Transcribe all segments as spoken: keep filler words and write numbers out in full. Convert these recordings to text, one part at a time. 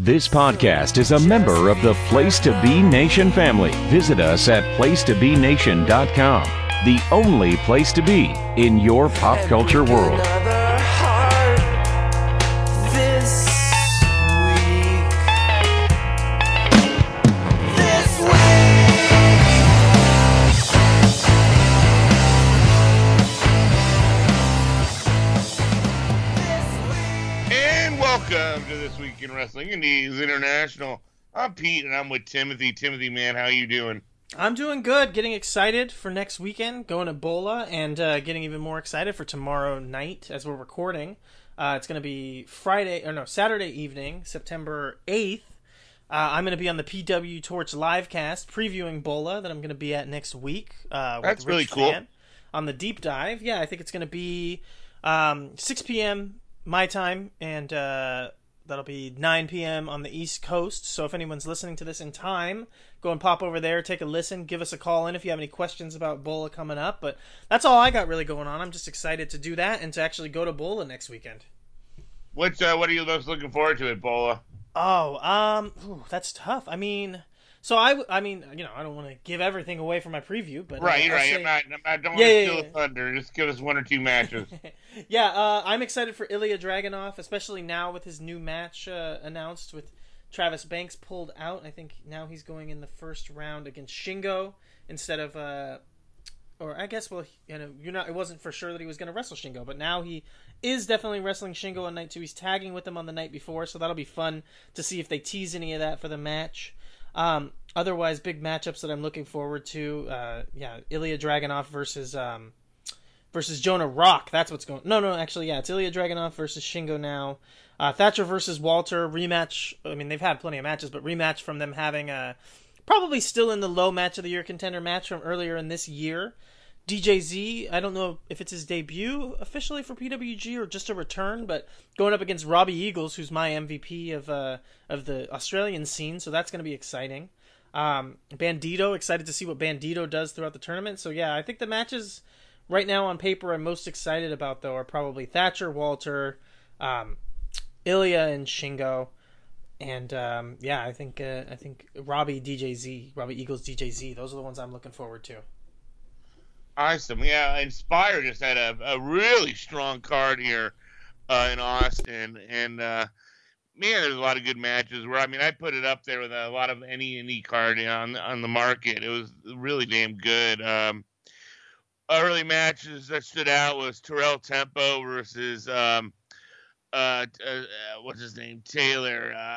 This podcast is a member of the Place to Be Nation family. Visit us at place to be nation dot com, the only place to be in your pop culture world. Welcome to This Week in Wrestling Indies International. I'm Pete, and I'm with Timothy. Timothy, man, how you doing? I'm doing good. Getting excited for next weekend, going to Bola, and uh, getting even more excited for tomorrow night as we're recording. Uh, it's going to be Friday, or no, Saturday evening, September eighth. Uh, I'm going to be on the P W Torch livecast previewing Bola that I'm going to be at next week. Uh, with That's Rich really cool. Fan on the deep dive. Yeah, I think it's going to be um, six p.m. my time, and uh, that'll be nine p.m. on the East Coast. So if anyone's listening to this in time, go and pop over there, take a listen, give us a call in if you have any questions about Bola coming up. But that's all I got really going on. I'm just excited to do that and to actually go to Bola next weekend. What's uh, what are you most looking forward to at Bola? Oh, um, ooh, that's tough. I mean, so I, I mean, you know, I don't want to give everything away for my preview, but right, uh, right. say, I'm not. I don't yeah, want to yeah, steal yeah. the thunder. Just give us one or two matches. yeah, uh, I'm excited for Ilya Dragunov, especially now with his new match uh, announced with Travis Banks pulled out. I think now he's going in the first round against Shingo instead of, uh, or I guess, well, you know, you're not. It wasn't for sure that he was going to wrestle Shingo, but now he is definitely wrestling Shingo on night two. He's tagging with him on the night before, so that'll be fun to see if they tease any of that for the match. Um, otherwise, big matchups that I'm looking forward to. Uh, yeah, Ilya Dragunov versus um, versus Jonah Rock. That's what's going. No, no, actually, yeah, it's Ilya Dragunov versus Shingo now. Uh, Thatcher versus Walter rematch. I mean, they've had plenty of matches, but rematch from them having a probably still in the low match of the year contender match from earlier in this year. D J Z, I don't know if it's his debut officially for P W G or just a return, but going up against Robbie Eagles, who's my M V P of uh, of the Australian scene, so that's going to be exciting. Um, Bandito, excited to see what Bandito does throughout the tournament. So yeah, I think the matches right now on paper I'm most excited about, though, are probably Thatcher, Walter, um, Ilya, and Shingo. And um, yeah, I think uh, I think Robbie D J Z, Robbie Eagles D J Z, those are the ones I'm looking forward to. Awesome. Yeah, Inspire just had a, a really strong card here uh, in Austin, and uh, man, there's a lot of good matches. Where I mean, I put it up there with a lot of any and E card on on the market. It was really damn good. Um, early matches that stood out was Terrell Tempo versus um, uh, uh, what's his name, Taylor. Uh,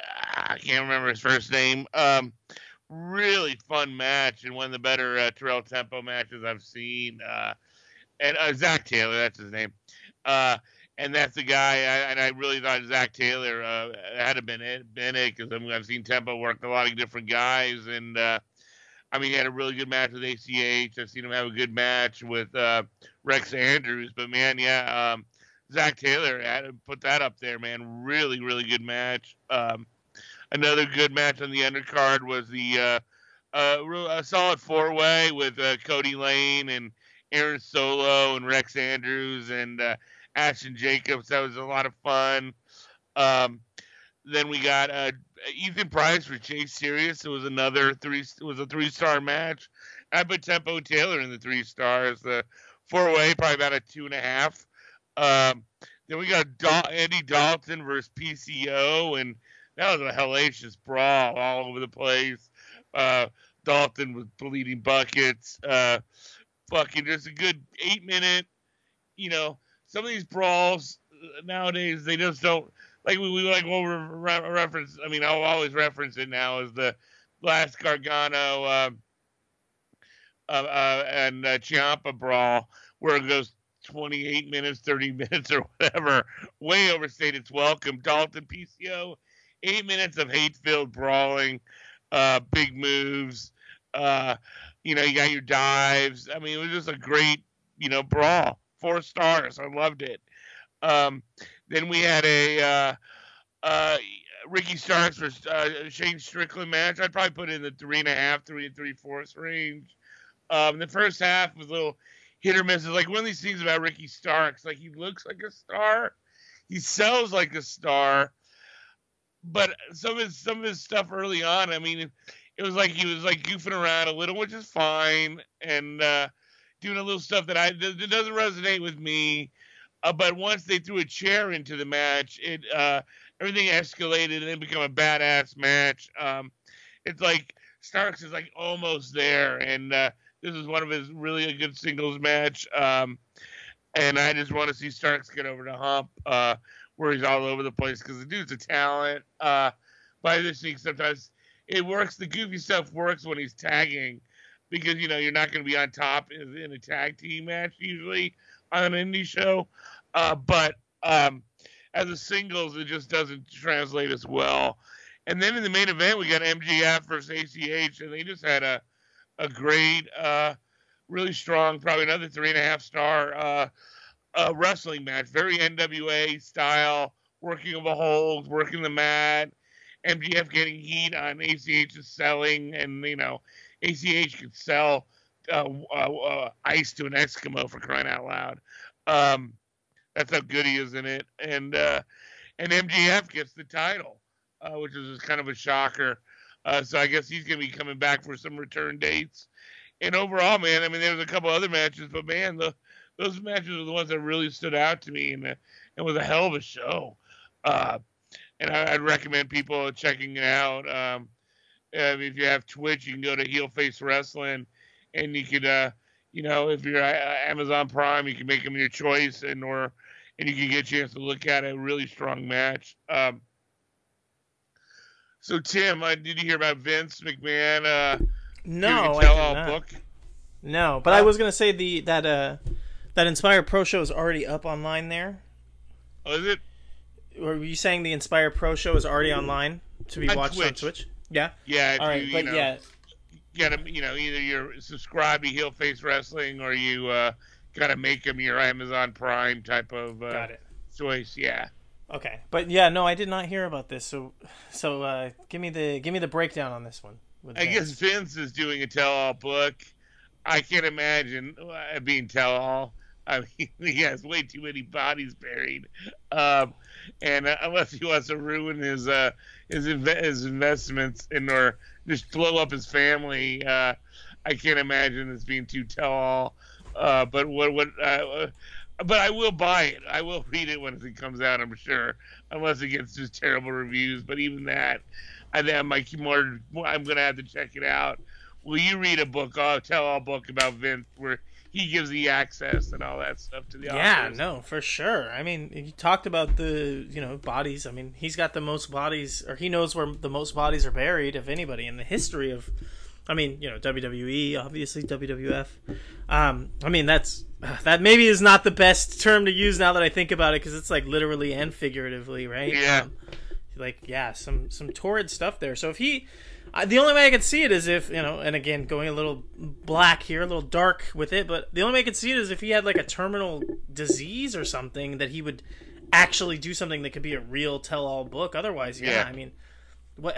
I can't remember his first name. Um, Really fun match and one of the better uh, Terrell Tempo matches I've seen. Uh, and uh, Zach Taylor, that's his name. Uh, and that's the guy. I, and I really thought Zach Taylor uh, had to been it, been it because I mean, I've seen Tempo work a lot of different guys. And uh, I mean, he had a really good match with A C H. I've seen him have a good match with uh, Rex Andrews. But man, yeah, um, Zach Taylor had to put that up there, man. Really, really good match. Um, Another good match on the undercard was the uh, uh, a solid four-way with uh, Cody Lane and Aaron Solo and Rex Andrews and uh, Ashton Jacobs. That was a lot of fun. Um, then we got uh, Ethan Price for Chase Sirius. It was another three. It was a three-star match. I put Tempo Taylor in the three stars. The four-way probably about a two and a half. Um, then we got Dal- Andy Dalton versus P C O and that was a hellacious brawl all over the place. Uh, Dalton was bleeding buckets. Uh, fucking just a good eight minute, you know, some of these brawls nowadays, they just don't, like we, we like what we're re- reference. I mean, I'll always reference it now as the last Gargano uh, uh, uh, and uh, Ciampa brawl where it goes twenty-eight minutes, thirty minutes or whatever. Way overstayed its welcome. Dalton, P C O, Eight minutes of hate-filled brawling, uh, big moves. Uh, you know, you got your dives. I mean, it was just a great, you know, brawl. Four stars. I loved it. Um, then we had a uh, uh, Ricky Starks versus uh, Shane Strickland match. I'd probably put it in the three and a half, three and three fourths range. Um, the first half was a little hit or miss. It's like one of these things about Ricky Starks. Like he looks like a star, he sells like a star. but some of his some of his stuff early on, I mean, it, it was like he was like goofing around a little, which is fine, and uh, doing a little stuff that I that doesn't resonate with me. Uh, but once they threw a chair into the match, it uh, everything escalated and it became a badass match. Um, it's like Starks is like almost there, and uh, this is one of his really a good singles match. Um, and I just want to see Starks get over the hump, uh, where he's all over the place because the dude's a talent. Uh, but I just think sometimes it works. The goofy stuff works when he's tagging because you know you're not going to be on top in, in a tag team match usually on an indie show. Uh, but um, as a singles, it just doesn't translate as well. And then in the main event, we got M J F versus A C H, and they just had a a great, uh, really strong, probably another three and a half star uh, uh, wrestling match. Very N W A style, working of a hold, working the mat. M J F getting heat on A C H's selling, and you know, A C H could sell uh, uh, uh, ice to an Eskimo for crying out loud. Um, that's how good he is in it, and uh, and M J F gets the title, uh, which is kind of a shocker. Uh, so I guess he's going to be coming back for some return dates. And overall, man, I mean, there was a couple other matches, but man, the, those matches were the ones that really stood out to me, and uh, it was a hell of a show. Uh, and I, I'd recommend people checking it out. Um, uh, if you have Twitch, you can go to Heel Face Wrestling, and you could, uh, you know, if you're uh, Amazon Prime, you can make them your choice, and or and you can get a chance to look at a really strong match. Um, so, Tim, uh, did you hear about Vince McMahon? Uh, no, I tell did all not. book? No, but uh, I was gonna say the that uh that Inspire Pro show is already up online there. Oh, is it? Or were you saying the Inspire Pro show is already online to be on watched Twitch. on Twitch? Yeah. Yeah. All right, you, but you know, yeah. You gotta, you know, either you're subscribed to Heel Face Wrestling or you uh, gotta make them your Amazon Prime type of uh, Got it. choice. Yeah. Okay, but yeah, no, I did not hear about this. So, so uh, give me the give me the breakdown on this one. I guess Vince is doing a tell-all book. I can't imagine uh, being tell-all. I mean, he has way too many bodies buried, um, and uh, unless he wants to ruin his uh, his, inv- his investments and or just blow up his family, uh, I can't imagine this being too tell-all. Uh, but what what? Uh, but I will buy it. I will read it when it comes out. I'm sure, unless it gets just terrible reviews. But even that, I think I might keep more. I'm gonna have to check it out. Will you read a book, a tell-all book about Vince, where he gives the access and all that stuff to the yeah, authors? no, for sure. I mean, you talked about the, you know, bodies. I mean, he's got the most bodies, or he knows where the most bodies are buried of anybody in the history of, I mean, you know, W W E, obviously, W W F. Um, I mean, that's, that maybe is not the best term to use now that I think about it, because it's like literally and figuratively, right? Yeah. Um, like, yeah, some, some torrid stuff there. So if he... Uh, the only way I could see it is if, you know, and again, going a little black here, a little dark with it, but the only way I could see it is if he had like a terminal disease or something that he would actually do something that could be a real tell-all book. Otherwise, yeah, Yeah. I mean, what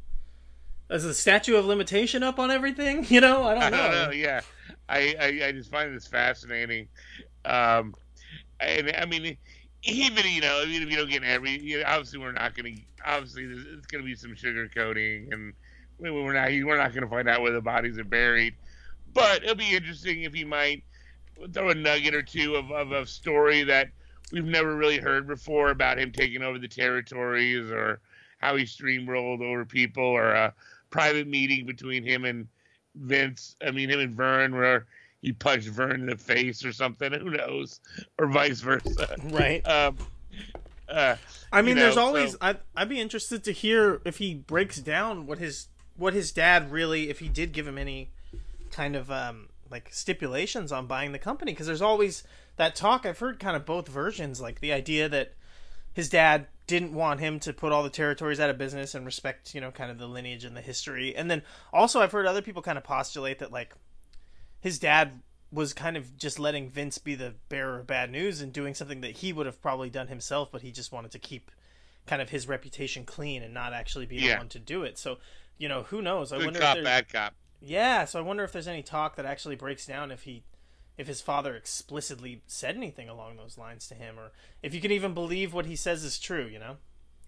is the statute of limitation up on everything? You know, I don't I know. don't know. Yeah, I, I, I just find this fascinating. Um, and I mean, even you know, even if you don't get every, you know, obviously we're not going to. Obviously, there's, it's going to be some sugarcoating and. We're not. We're not going to find out where the bodies are buried, but it'll be interesting if he might throw a nugget or two of, of a story that we've never really heard before about him taking over the territories, or how he steamrolled over people, or a private meeting between him and Vince. I mean, him and Vern, where he punched Vern in the face or something. Who knows? Or vice versa. Right. Um, uh, I mean, you know, there's always. so, I'd, I'd be interested to hear if he breaks down what his what his dad really, if he did give him any kind of um, like stipulations on buying the company, because there's always that talk. I've heard kind of both versions, like the idea that his dad didn't want him to put all the territories out of business and respect, you know, kind of the lineage and the history. And then also I've heard other people kind of postulate that like his dad was kind of just letting Vince be the bearer of bad news and doing something that he would have probably done himself, but he just wanted to keep kind of his reputation clean and not actually be Yeah. the one to do it. So, you know, who knows? I good wonder cop, if there's, bad cop. yeah, so I wonder if there's any talk that actually breaks down if he, if his father explicitly said anything along those lines to him, or if you can even believe what he says is true, you know?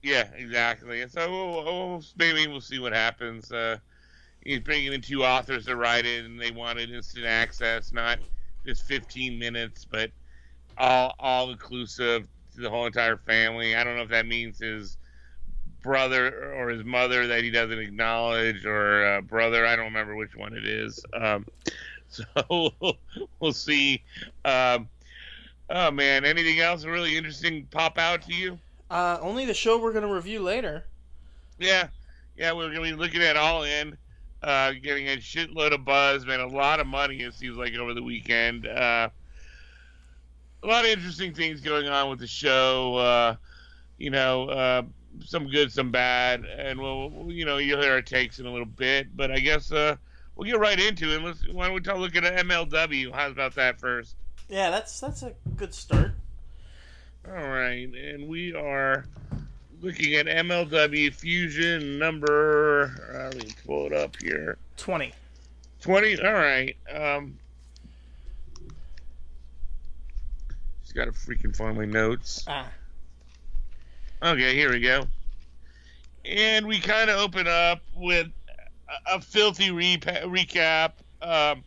Yeah, exactly. And so we'll, we'll, maybe we'll see what happens. Uh, he's bringing in two authors to write it, and they wanted instant access, not just fifteen minutes, but all all inclusive to the whole entire family. I don't know if that means his brother or his mother that he doesn't acknowledge, or uh, brother. I don't remember which one it is. Um, so we'll, we'll see. Um, oh man, anything else really interesting pop out to you? Uh, only the show we're going to review later. Yeah, yeah, we're going to be looking at All In, uh, getting a shitload of buzz, man, a lot of money, it seems like, over the weekend. Uh, a lot of interesting things going on with the show, uh, you know, uh, some good, some bad, and we'll, you know, you'll hear our takes in a little bit, but I guess uh, we'll get right into it. Let's, why don't we talk, look at M L W? How about that first? Yeah, that's that's a good start. All right, and we are looking at M L W Fusion number, uh, let me pull it up here. twenty. twenty, all right. Um, just got to freaking find my notes. Ah. Okay, here we go. And we kind of open up with a, a filthy repa- recap. Um,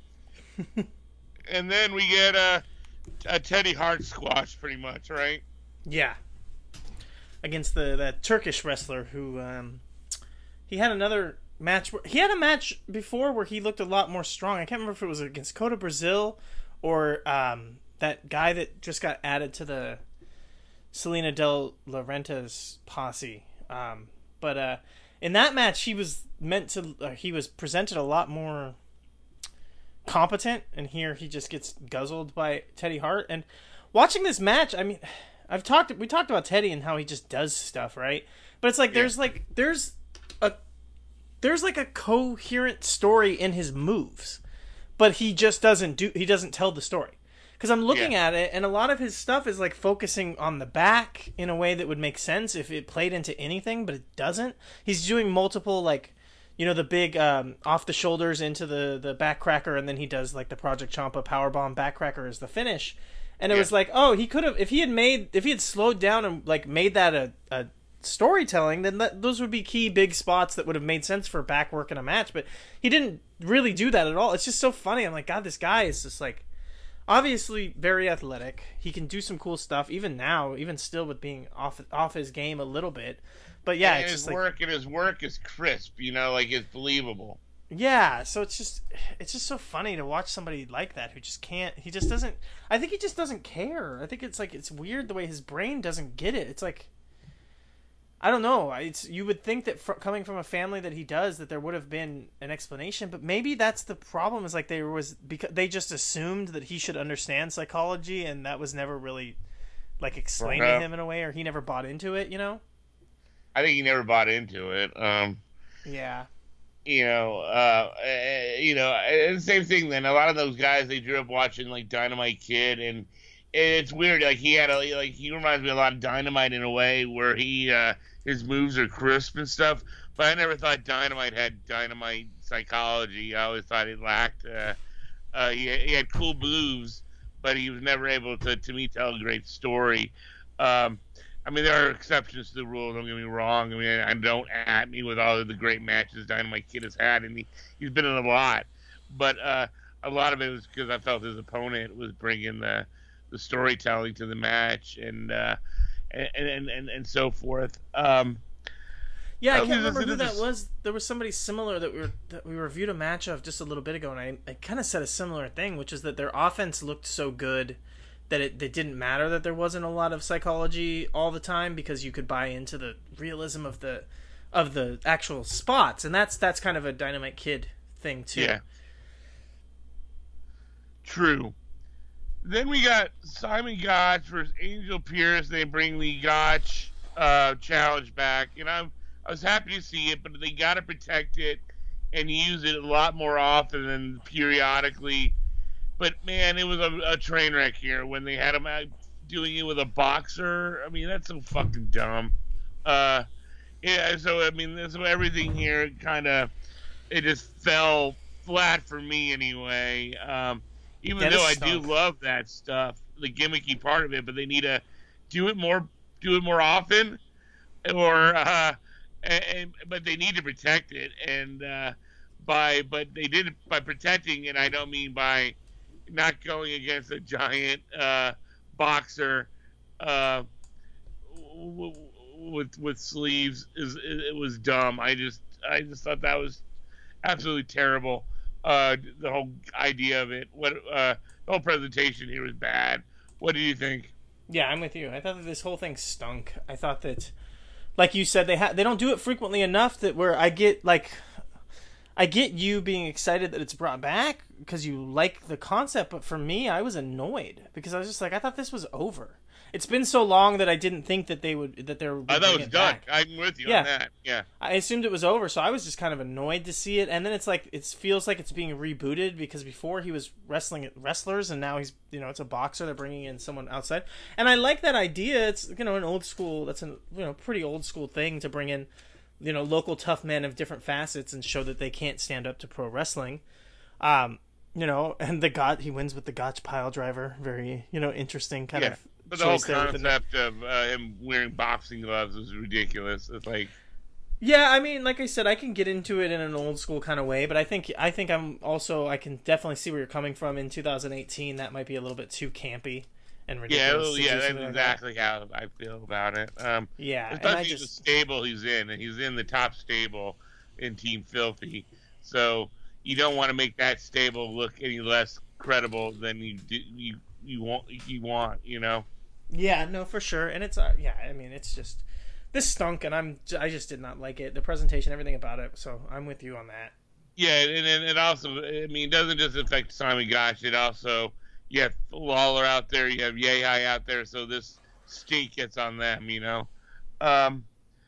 and then we get a, a Teddy Hart squash, pretty much, right? Yeah. Against the that Turkish wrestler who um, he had another match. Where, he had a match before where he looked a lot more strong. I can't remember if it was against Kota Brazil or um, that guy that just got added to the Selena Del Renta's posse. Um, but uh, in that match, he was meant to. Uh, he was presented a lot more competent, and here he just gets guzzled by Teddy Hart. And watching this match, I mean, I've talked. We talked about Teddy and how he just does stuff, right? But it's like yeah. there's like there's a there's like a coherent story in his moves, but he just doesn't do. He doesn't tell the story. Because I'm looking yeah. at it, and a lot of his stuff is like focusing on the back in a way that would make sense if it played into anything, but it doesn't. He's doing multiple, like, you know, the big um, off the shoulders into the, the back cracker, and then he does like the Project Ciampa powerbomb back cracker as the finish. And it yeah. was like, oh, he could have, if he had made, if he had slowed down and like made that a, a storytelling, then that, those would be key big spots that would have made sense for back work in a match. But he didn't really do that at all. It's just so funny. I'm like, God, this guy is just like, obviously very athletic. He can do some cool stuff even now, even still with being off off his game a little bit. But yeah, and it's his just work like, and his work is crisp, you know, like it's believable. Yeah, so it's just it's just so funny to watch somebody like that who just can't. He just doesn't. I think he just doesn't care. I think it's like it's weird the way his brain doesn't get it. It's like, I don't know. It's you would think that fr- coming from a family that he does, that there would have been an explanation, but maybe that's the problem. Is like there was because they just assumed that he should understand psychology, and that was never really like explained uh-huh. to him in a way, or he never bought into it. You know? I think he never bought into it. Um, yeah. You know, uh, you know, and same thing. Then a lot of those guys they grew up watching like Dynamite Kid, and it's weird. Like he had a like he reminds me a lot of Dynamite in a way where he. Uh, His moves are crisp and stuff, but I never thought Dynamite had Dynamite psychology. I always thought it lacked. Uh, uh, he, he had cool moves, but he was never able to, to me, tell a great story. Um, I mean, there are exceptions to the rule. Don't get me wrong. I mean, I don't at me with all of the great matches Dynamite Kid has had, and he, he's been in a lot. But uh, a lot of it was because I felt his opponent was bringing the the storytelling to the match, and. Uh, And, and and and so forth. Um, yeah, I can't remember who that was. There was somebody similar that we were that we reviewed a match of just a little bit ago, and I, I kind of said a similar thing, which is that their offense looked so good that it, it didn't matter that there wasn't a lot of psychology all the time because you could buy into the realism of the of the actual spots, and that's that's kind of a Dynamite Kid thing too. Yeah. True. Then we got Simon Gotch versus Angel Pierce. They bring the Gotch uh, challenge back, and I'm I was happy to see it, but they got to protect it and use it a lot more often than periodically. But man, it was a, a train wreck here when they had him out doing it with a boxer. I mean, that's so fucking dumb. Uh, yeah, so I mean, so everything here kind of it just fell flat for me anyway. Um, Even that though I stunk. do love that stuff, the gimmicky part of it, but they need to do it more, do it more often. or uh, and, but they need to protect it, and uh, by but they did it by protecting it. I don't mean by not going against a giant uh, boxer uh, w- w- with with sleeves. Is it was dumb. I just I just thought that was absolutely terrible. Uh, the whole idea of it, what uh, the whole presentation here was bad. What do you think? Yeah, I'm with you. I thought that this whole thing stunk. I thought that, like you said, they ha- they don't do it frequently enough that where I get like, I get you being excited that it's brought back because you like the concept, but for me, I was annoyed because I was just like, I thought this was over. It's been so long that I didn't think that they would that they were. I thought it was done. Back. I'm with you yeah. on that. Yeah, I assumed it was over, so I was just kind of annoyed to see it. And then it's like it feels like it's being rebooted because before he was wrestling wrestlers, and now he's you know it's a boxer. They're bringing in someone outside, and I like that idea. It's you know an old school. That's a you know pretty old school thing to bring in, you know local tough men of different facets and show that they can't stand up to pro wrestling. Um, you know, and the God he wins with the Gotch pile driver. Very you know interesting kind yeah. of. But the whole concept of uh, him wearing boxing gloves is ridiculous. It's like, yeah, I mean, like I said, I can get into it in an old school kind of way, but I think I think I'm also I can definitely see where you're coming from. In two thousand eighteen, that might be a little bit too campy and ridiculous. Yeah, yeah, that's exactly like that. how I feel about it. Um, yeah, especially and I just, the stable he's in, and he's in the top stable in Team Filthy, so you don't want to make that stable look any less credible than you do, you you want you want, you know. Yeah, no, for sure, and it's uh, yeah. I mean, it's just this stunk, and I'm I just did not like it. The presentation, everything about it. So I'm with you on that. Yeah, and and it also, I mean, it doesn't just affect Simon Gotch. It also you have Lawler out there, you have Yehai out there, so this stink gets on them, you know. Um,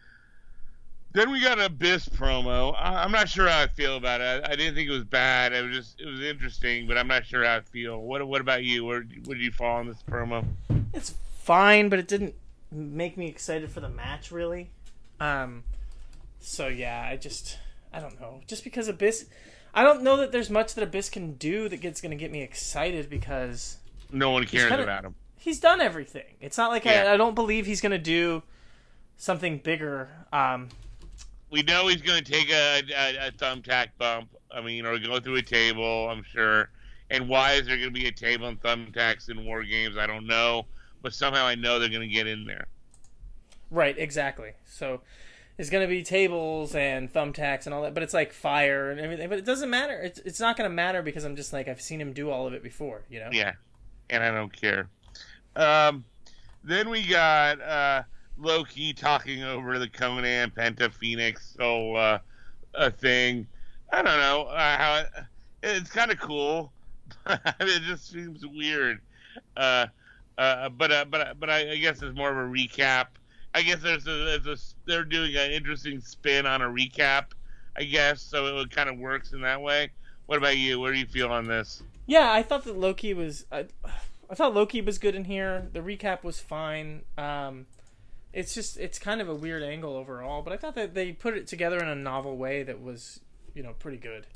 then we got an Abyss promo. I, I'm not sure how I feel about it. I, I didn't think it was bad. It was just it was interesting, but I'm not sure how I feel. What what about you? Where where did you fall on this promo? It's fine, but it didn't make me excited for the match, really. Um, so yeah, I just, I don't know. Just because Abyss, I don't know that there's much that Abyss can do that gets going to get me excited because no one cares kinda, about him. He's done everything. It's not like yeah. I, I don't believe he's going to do something bigger. Um, we know he's going to take a, a, a thumbtack bump. I mean, or go through a table, I'm sure. And why is there going to be a table and thumbtacks in War Games? I don't know. But somehow I know they're going to get in there. Right, exactly. So there's going to be tables and thumbtacks and all that, but it's like fire and everything. But it doesn't matter. It's it's not going to matter because I'm just like I've seen him do all of it before, you know. Yeah, and I don't care. Um, then we got uh, Loki talking over the Conan Penta Phoenix whole uh, a thing. I don't know uh, how it, it's kind of cool. I mean, it just seems weird. Uh, Uh, but uh, but uh, but I, I guess it's more of a recap. I guess there's a, there's a they're doing an interesting spin on a recap. I guess so it kind of works in that way. What about you? Where do you feel on this? Yeah, I thought that Loki was. I, I thought Loki was good in here. The recap was fine. Um, it's just it's kind of a weird angle overall, but I thought that they put it together in a novel way that was you know pretty good.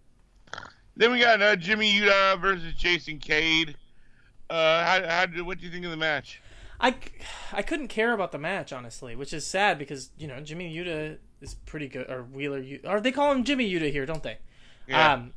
Then we got uh, Jimmy Uda versus Jason Cade. Uh, how, how did, what do you think of the match? I, I couldn't care about the match, honestly, which is sad because, you know, Jimmy Uda is pretty good, or Wheeler, or they call him Jimmy Uda here, don't they? Yeah. Um,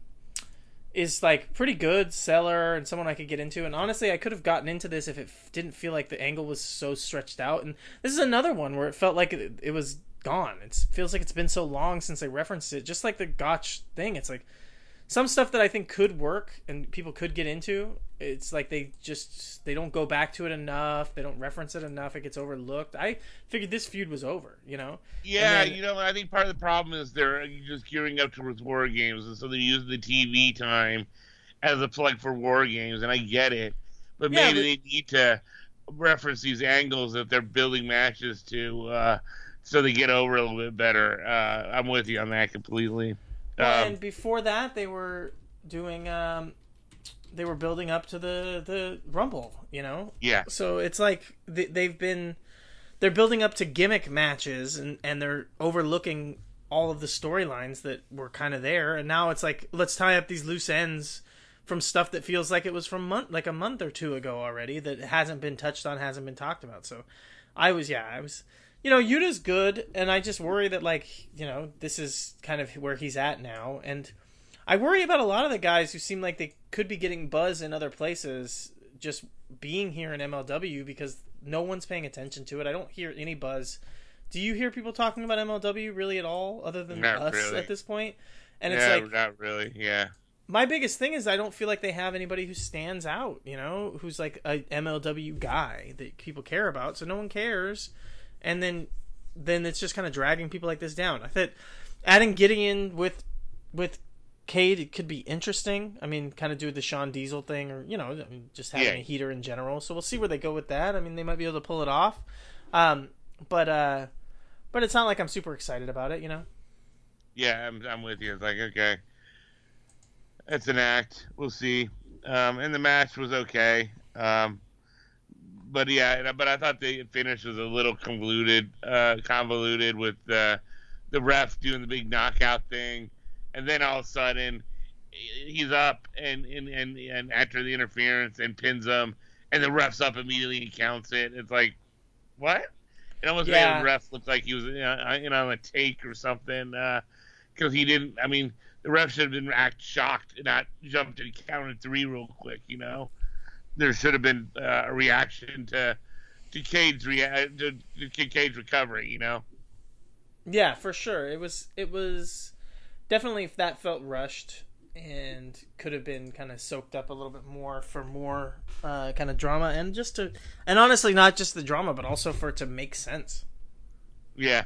is, like, pretty good seller and someone I could get into, and honestly, I could have gotten into this if it didn't feel like the angle was so stretched out, and this is another one where it felt like it, it was gone. It feels like it's been so long since they referenced it, just like the Gotch thing. It's like, some stuff that I think could work and people could get into, it's like they just they don't go back to it enough, they don't reference it enough, it gets overlooked. I figured this feud was over, you know. Yeah, then, you know, I think part of the problem is they're just gearing up towards War Games, and so they're using the T V time as a plug for War Games, and I get it, but yeah, maybe but, they need to reference these angles that they're building matches to, uh, so they get over a little bit better. Uh, I'm with you on that completely. Well, um, and before that, they were doing, um, they were building up to the, the Rumble, you know? Yeah. So it's like they, they've been, they're building up to gimmick matches and, and they're overlooking all of the storylines that were kind of there. And now it's like, let's tie up these loose ends from stuff that feels like it was from month, like a month or two ago already that hasn't been touched on, hasn't been talked about. So I was, yeah, I was you know, Yuta's good, and I just worry that, like, you know, this is kind of where he's at now, and I worry about a lot of the guys who seem like they could be getting buzz in other places just being here in M L W because no one's paying attention to it. I don't hear any buzz. Do you hear people talking about M L W really at all, other than Not us really. at this point? And yeah, it's like, not really. Yeah. my biggest thing is I don't feel like they have anybody who stands out, you know, who's like a M L W guy that people care about, so no one cares. And then then it's just kind of dragging people like this down. I thought adding Gideon with with Cade, it could be interesting. I mean, kind of do the Sean Diesel thing, or, you know, I mean, just having Yeah. a heater in general. So we'll see where they go with that. I mean, they might be able to pull it off. Um, but uh, but it's not like I'm super excited about it, you know? Yeah, I'm I'm with you. It's like, okay, it's an act. We'll see. Um, and the match was okay. Um, but yeah, but I thought the finish was a little convoluted, uh, convoluted with uh, the ref doing the big knockout thing, and then all of a sudden he's up and and, and, and after the interference and pins him, and the ref's up immediately and counts it. It's like, what? It almost Yeah. made the ref look like he was, you know, you know, on a take or something, because uh, he didn't. I mean, the ref should have been act shocked and not jumped and counted three real quick. You know, there should have been uh, a reaction to to Cade's rea- to, to Cade's recovery. You know. Yeah, for sure. It was it was definitely, if that felt rushed and could have been kind of soaked up a little bit more for more uh, kind of drama, and just to, and honestly, not just the drama, but also for it to make sense. Yeah.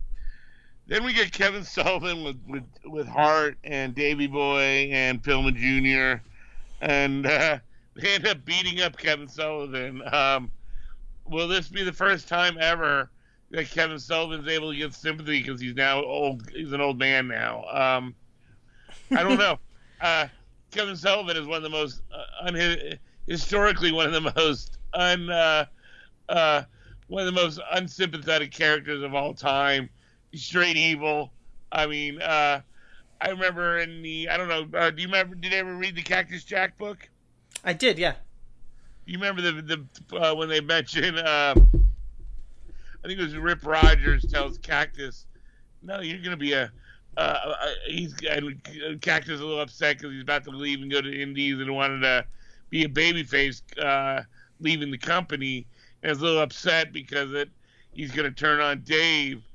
Then we get Kevin Sullivan with with, with Hart and Davey Boy and Pillman Junior and uh, they end up beating up Kevin Sullivan. Um, will this be the first time ever that Kevin Sullivan's able to get sympathy because he's now old? He's an old man now. Um, I don't know. Uh, Kevin Sullivan is one of the most uh, un- historically one of the most un uh, uh, one of the most unsympathetic characters of all time. He's straight evil. I mean, uh, I remember in the I don't know. Uh, do you remember? Did you ever read the Cactus Jack book? I did, yeah. You remember the the uh, when they mention? Uh, I think it was Rip Rogers tells Cactus, "No, you're gonna be a." Uh, he's and Cactus is a little upset because he's about to leave and go to the Indies and wanted to be a babyface, uh, leaving the company. And is a little upset because it he's gonna turn on Dave,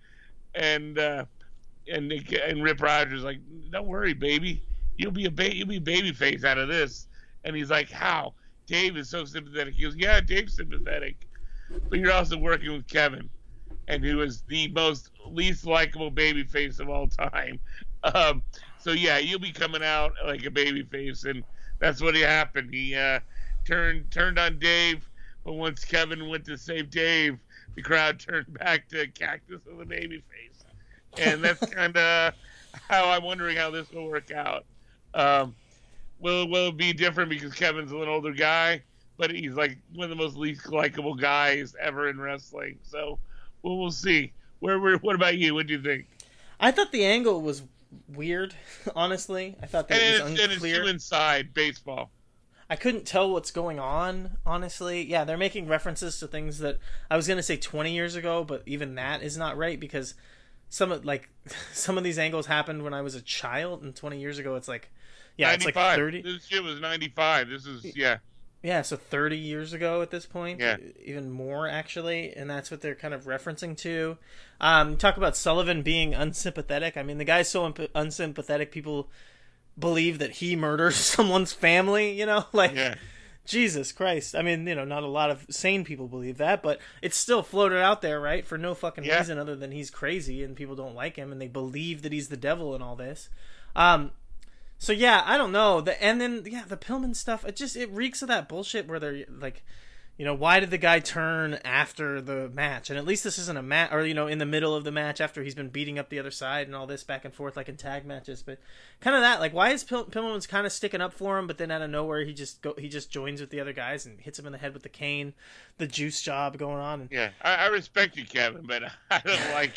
and uh, and and Rip Rogers is like, "Don't worry, baby, you'll be a ba- you'll be a babyface out of this." And he's like, "How?" Dave is so sympathetic. He goes, "Yeah, Dave's sympathetic, but you're also working with Kevin, and who is the most least likable babyface of all time. Um, so yeah, you'll be coming out like a babyface," and that's what happened. He uh, turned turned on Dave, but once Kevin went to save Dave, the crowd turned back to Cactus as a babyface, and that's kind of how I'm wondering how this will work out. Um, will will it be different because Kevin's an older guy, but he's like one of the most least likable guys ever in wrestling. So. Well, we'll see. Where, where, what about you? What do you think? I thought the angle was weird, honestly. I thought that And it was it's, and it's unclear. too inside baseball. I couldn't tell what's going on, honestly. Yeah, they're making references to things that I was going to say twenty years ago, but even that is not right because some of like some of these angles happened when I was a child, and twenty years ago it's like yeah, it's like thirty. This shit was ninety-five. This is yeah. Yeah, so thirty years ago at this point, Yeah. even more actually, and that's what they're kind of referencing to. Um, talk about Sullivan being unsympathetic. I mean, the guy's so un- unsympathetic, people believe that he murders someone's family, you know? Like, Yeah. Jesus Christ. I mean, you know, not a lot of sane people believe that, but it's still floated out there, right? For no fucking Yeah. reason other than he's crazy and people don't like him and they believe that he's the devil and all this. Um, So yeah, I don't know. The and then yeah, the Pillman stuff. It just it reeks of that bullshit where they're like, you know, why did the guy turn after the match? And at least this isn't a match, or you know, in the middle of the match after he's been beating up the other side and all this back and forth like in tag matches. But kind of that, like, why is Pill- Pillman's kind of sticking up for him, but then out of nowhere he just go he just joins with the other guys and hits him in the head with the cane, the juice job going on. And, Yeah. I, I respect you, Kevin, but I don't like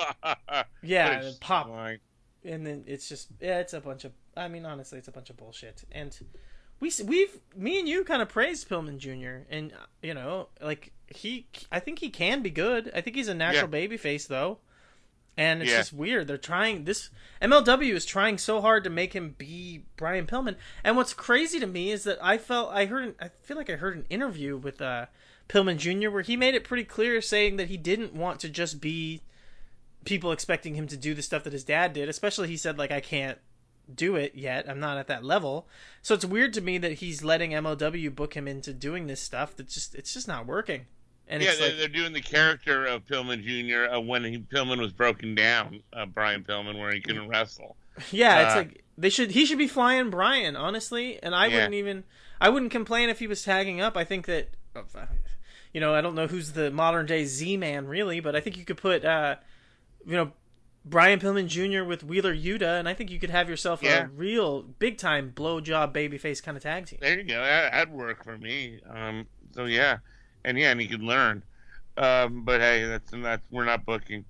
it. yeah, But and pop. like, And then it's just yeah, it's a bunch of. I mean, honestly, it's a bunch of bullshit. And we we've me and you kind of praised Pillman Junior And you know, like he, I think he can be good. I think he's a natural Yeah. babyface though, and it's Yeah. just weird. They're trying this. M L W is trying so hard to make him be Brian Pillman. And what's crazy to me is that I felt I heard, I feel like I heard an interview with uh, Pillman Junior where he made it pretty clear, saying that he didn't want to just be people expecting him to do the stuff that his dad did. Especially, he said, like, I can't do it yet. I'm not at that level. So it's weird to me that he's letting M L W book him into doing this stuff that just it's just not working. And yeah, it's they're, like, they're doing the character of Pillman Junior Uh, when he, Pillman was broken down, uh, Brian Pillman, where he couldn't wrestle. yeah, it's uh, like they should he should be flying Brian, honestly. And I Yeah. wouldn't even I wouldn't complain if he was tagging up. I think that you know, I don't know who's the modern day Z-Man really, but I think you could put uh you know Brian Pillman Junior with Wheeler Yuta, and I think you could have yourself Yeah. a real big time blowjob babyface kind of tag team. There you go. That, that'd work for me. Um, so yeah, and yeah, and he could learn. Um, but hey, that's that's we're not booking.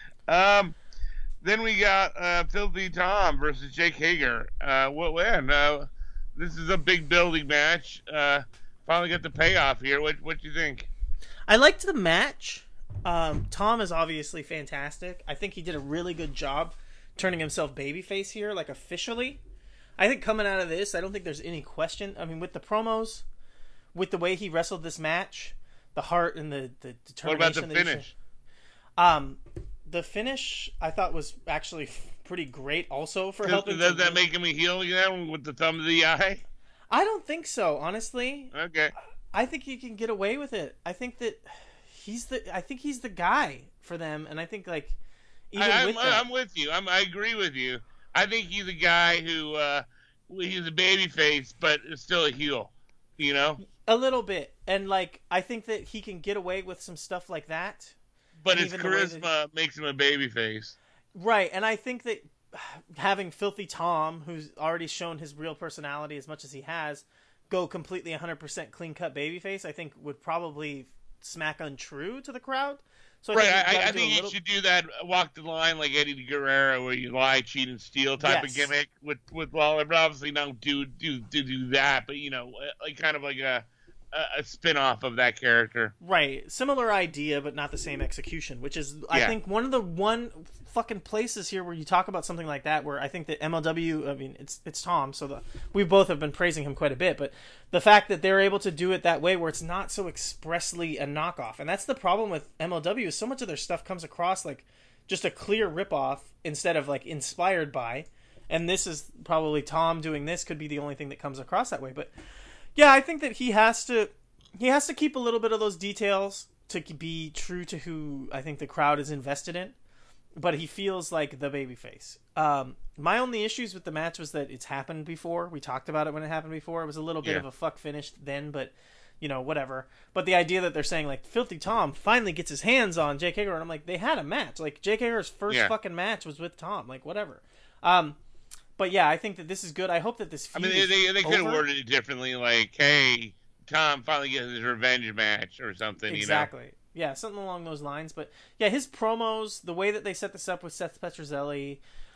Um, then we got uh, Filthy Tom versus Jake Hager. Uh, what when? Uh, this is a big building match. Uh, finally got the payoff here. What what do you think? I liked the match. Um, Tom is obviously fantastic. I think he did a really good job turning himself babyface here, like officially. I think coming out of this, I don't think there's any question. I mean, with the promos, with the way he wrestled this match, the heart and the, the What determination. about the that he finish? showed- Um, the finish I thought was actually pretty great. Also for Does, helping. does to that win. make him a heel again with the thumb of the eye? I don't think so, honestly. Okay. I think he can get away with it. I think that he's the. I think he's the guy for them, and I think like even I, I'm, with that, I'm with you. I'm, I agree with you. I think he's a guy who uh, he's a baby face, but is still a heel. You know, a little bit, and like I think that he can get away with some stuff like that. but And his even the way charisma that makes him a baby face. Right, and I think that having Filthy Tom, who's already shown his real personality as much as he has, go completely one hundred percent clean cut babyface, I think would probably smack untrue to the crowd. So I Right. think, we've I, gotta I do think a you little... should do that. Walk the line like Eddie Guerrero, where you lie, cheat, and steal type Yes. of gimmick with with Lawler. But obviously, don't do do do do that. But you know, like kind of like a a, a spin off of that character. Right, similar idea, but not the same execution. Which is, I Yeah. think, one of the one fucking places here where you talk about something like that, where I think that M L W, I mean, it's it's Tom, so the, we both have been praising him quite a bit, but the fact that they're able to do it that way, where it's not so expressly a knockoff, and that's the problem with M L W, is so much of their stuff comes across like just a clear ripoff instead of like inspired by, and this is probably Tom doing this could be the only thing that comes across that way, but. Yeah, I think that he has to he has to keep a little bit of those details to be true to who I think the crowd is invested in, but he feels like the babyface. Um, my only issues with the match was that it's happened before. We talked about it when it happened before. It was a little bit Yeah. of a fuck finish then, but you know, whatever. But the idea that they're saying like Filthy Tom finally gets his hands on Jake Hager, and I'm like, they had a match. Like Jake Hager's first Yeah. fucking match was with Tom. Like whatever. Um, But yeah, I think that this is good. I hope that this I feud mean, they is they, they could have over. worded it differently, like, "Hey, Tom finally gets his revenge match" or something. Exactly. Yeah, something along those lines. But yeah, his promos, the way that they set this up with Seth Petrozelli,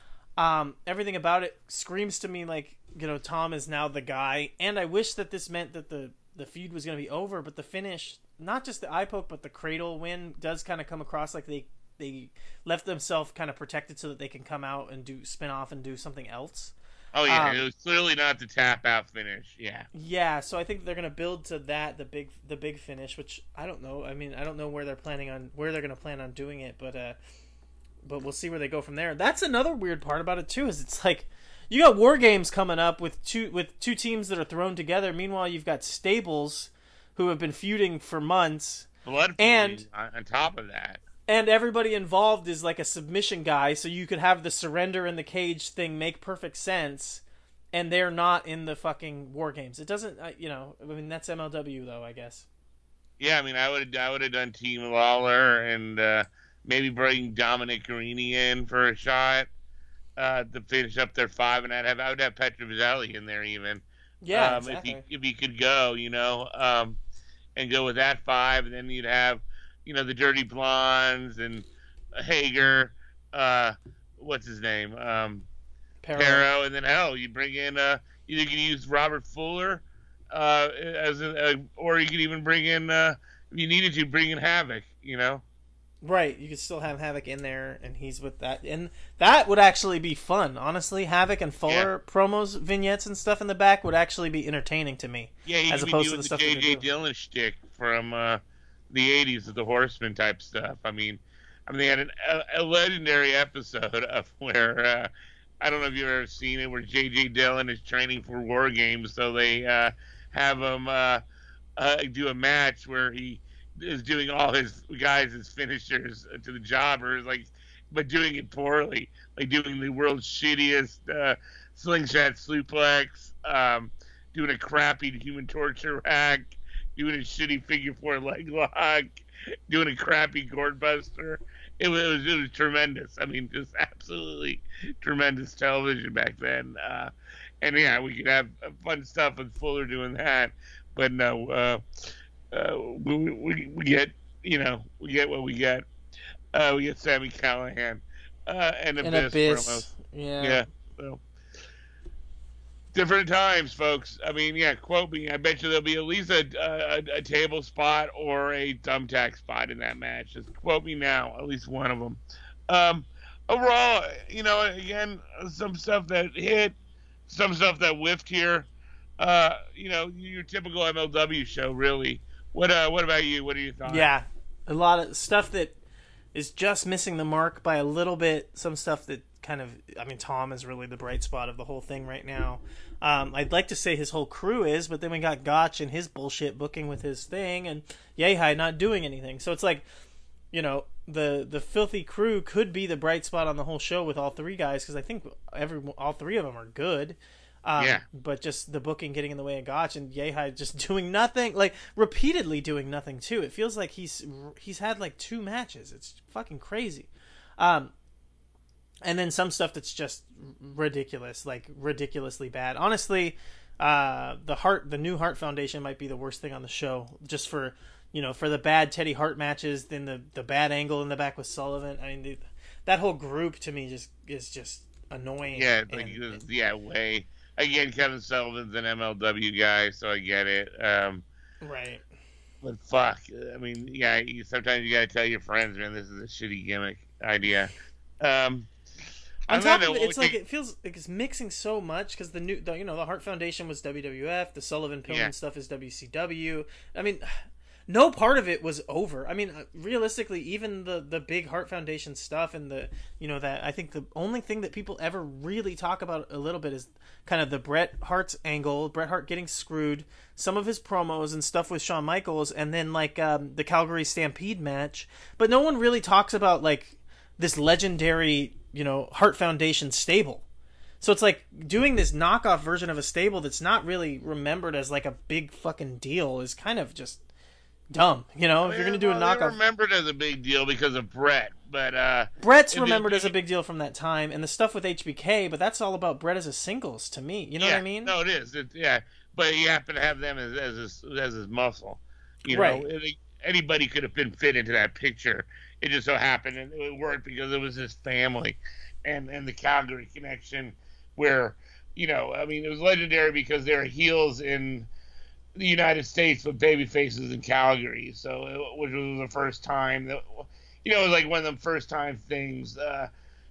um, everything about it screams to me like, you know, Tom is now the guy. And I wish that this meant that the, the feud was going to be over, but the finish, not just the eye poke, but the cradle win does kind of come across like they they left themselves kind of protected so that they can come out and do spin off and do something else. You know? Oh yeah, Um, it was clearly not the tap out finish. Yeah. Yeah, so I think they're going to build to that the big the big finish, which I don't know. I mean, I don't know where they're planning on where they're going to plan on doing it, but uh, but we'll see where they go from there. That's another weird part about it too, is it's like you got War Games coming up with two with two teams that are thrown together. Meanwhile, you've got Stables, who have been feuding for months, Blood And- feud on, on top of that. and everybody involved is like a submission guy. So you could have the surrender in the cage thing make perfect sense, and they're not in the fucking War Games. It doesn't, uh, you know. I mean, that's M L W though, I guess. Yeah, I mean, I would I would have done Team Lawler and uh, maybe bring Dominic Carini in for a shot uh, to finish up their five, and I'd have I would have Petrozelli in there even. Yeah, um, exactly. If he if he could go, you know, um, and go with that five, and then you'd have, you know, the Dirty Blondes and Hager, uh, what's his name, um, Pero. Pero, and then hell, you bring in uh, you can use Robert Fuller, uh, as a, uh, or you could even bring in uh, if you needed to, bring in Havoc, you know? Right, you could still have Havoc in there, and he's with that, and that would actually be fun. Honestly, Havoc and Fuller yeah. promos, vignettes, and stuff in the back would actually be entertaining to me. Yeah, he as could opposed be doing to the, the stuff J J Dillon shtick from uh, the eighties of the Horseman type stuff. I mean, I mean, they had an, a, a legendary episode of where uh, I don't know if you've ever seen it, where J J Dillon is training for War Games, so they uh, have him uh, uh, do a match where he is doing all his guys as finishers to the jobbers, like, but doing it poorly, like doing the world's shittiest uh, slingshot suplex, um, doing a crappy human torture rack, doing a shitty figure four leg lock, doing a crappy gourd buster. It was, it was it was tremendous. I mean, just absolutely tremendous television back then. Uh, and yeah, we could have fun stuff with Fuller doing that, but no. Uh, Uh, we, we we get you know we get what we get. Uh, we get Sami Callihan uh, and Abyss. And Abyss. Yeah. Yeah. So different times, folks. I mean, yeah. Quote me. I bet you there'll be at least a, a a table spot or a thumbtack spot in that match. Just quote me now. At least one of them. Um, overall, you know, again, some stuff that hit, some stuff that whiffed here. Uh, you know, your typical M L W show, really. What uh, what about you? What are your thoughts? Yeah, a lot of stuff that is just missing the mark by a little bit. Some stuff that kind of, I mean, Tom is really the bright spot of the whole thing right now. Um, I'd like to say his whole crew is, but then we got Gotch and his bullshit booking with his thing, and Yehai not doing anything. So it's like, you know, the the filthy crew could be the bright spot on the whole show with all three guys, because I think every all three of them are good. Um, yeah. But just the booking getting in the way of Gotch, and Yehai just doing nothing, like repeatedly doing nothing too. It feels like he's he's had like two matches. It's fucking crazy. Um, and then some stuff that's just ridiculous, like ridiculously bad. Honestly, uh, the Hart, the new Hart Foundation might be the worst thing on the show, just for, you know, for the bad Teddy Hart matches, then the the bad angle in the back with Sullivan. I mean, the, that whole group to me just is just annoying. Yeah, like and, yeah, way. Again, Kevin Sullivan's an M L W guy, so I get it. Um, right. But fuck, I mean, yeah, you, sometimes you gotta tell your friends, man, this is a shitty gimmick idea. Um, On top of it, it's like it feels like it's mixing so much, because the new, the, you know, the Hart Foundation was W W F, the Sullivan Pillman yeah. stuff is W C W. I mean, no part of it was over. I mean, realistically, even the the big Hart Foundation stuff and the, you know, that I think the only thing that people ever really talk about a little bit is kind of the Bret Hart's angle, Bret Hart getting screwed, some of his promos and stuff with Shawn Michaels, and then like um, the Calgary Stampede match. But no one really talks about like this legendary, you know, Hart Foundation stable. So it's like doing this knockoff version of a stable that's not really remembered as like a big fucking deal is kind of just dumb, you know. If you're gonna do well, a knockoff, remembered as a big deal because of Bret, but uh, Bret's remembered as a big deal from that time, and the stuff with H B K. But that's all about Bret as a singles to me. You know yeah, what I mean? No, it is. It, yeah, but you happen to have them as as his, as his muscle. You know, right. it, anybody could have been fit into that picture. It just so happened, and it worked because it was his family, and and the Calgary connection, where, you know, I mean, it was legendary because they're heels in the United States with baby faces in Calgary, so it, which was the first time that, you know, it was like one of the first time things, uh,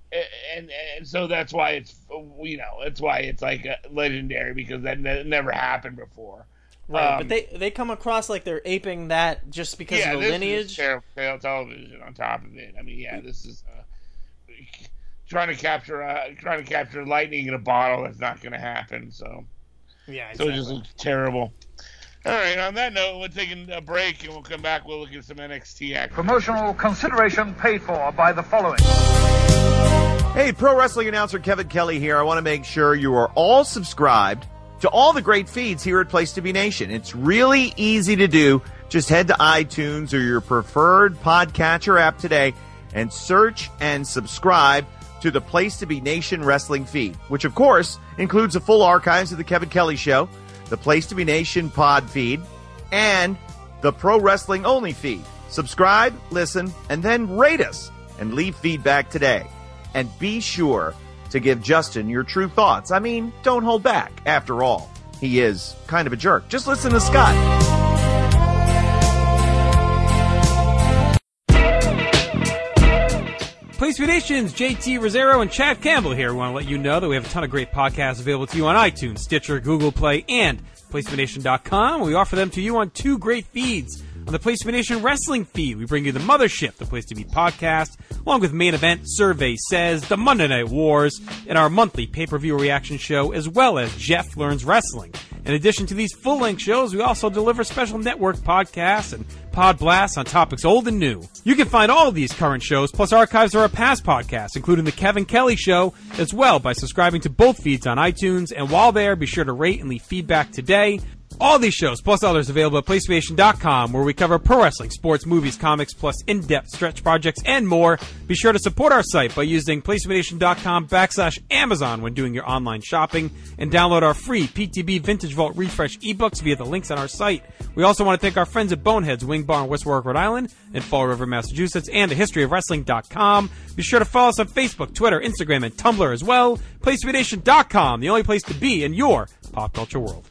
and and so that's why it's, you know, that's why it's like a legendary, because that ne- never happened before. Right, um, but they they come across like they're aping that just because yeah, of the this lineage. Is terrible television on top of it. I mean, yeah, this is uh, trying to capture uh, trying to capture lightning in a bottle. That's not going to happen. So yeah, exactly. So it just looks terrible. All right, on that note, we're taking a break, and we'll come back. We'll look at some N X T action. Promotional consideration paid for by the following. Hey, pro wrestling announcer Kevin Kelly here. I want to make sure you are all subscribed to all the great feeds here at Place to Be Nation. It's really easy to do. Just head to iTunes or your preferred podcatcher app today and search and subscribe to the Place to Be Nation wrestling feed, which, of course, includes the full archives of the Kevin Kelly Show, the Place to Be Nation pod feed, and the Pro Wrestling Only feed. Subscribe, listen, and then rate us and leave feedback today. And be sure to give Justin your true thoughts. I mean, don't hold back. After all, he is kind of a jerk. Just listen to Scott. Place Me Nation's J T Rosero and Chad Campbell here. We want to let you know that we have a ton of great podcasts available to you on iTunes, Stitcher, Google Play, and Place Me Nation dot com. We offer them to you on two great feeds. On the Place Me Nation Wrestling feed, we bring you the Mothership, the Place to Be podcast, along with Main Event, Survey Says, the Monday Night Wars, and our monthly pay-per-view reaction show, as well as Jeff Learns Wrestling. In addition to these full-length shows, we also deliver special network podcasts and pod blasts on topics old and new. You can find all of these current shows, plus archives of our past podcasts, including The Kevin Kelly Show, as well by subscribing to both feeds on iTunes. And while there, be sure to rate and leave feedback today. All these shows, plus others, available at Place Me Nation dot com, where we cover pro wrestling, sports, movies, comics, plus in-depth stretch projects and more. Be sure to support our site by using Place Me Nation dot com backslash Amazon when doing your online shopping, and download our free P T B Vintage Vault Refresh ebooks via the links on our site. We also want to thank our friends at Boneheads Wing Bar in West Warwick, Rhode Island, and Fall River, Massachusetts, and a history of wrestling dot com. Be sure to follow us on Facebook, Twitter, Instagram, and Tumblr as well. Place Me Nation dot com, the only place to be in your pop culture world.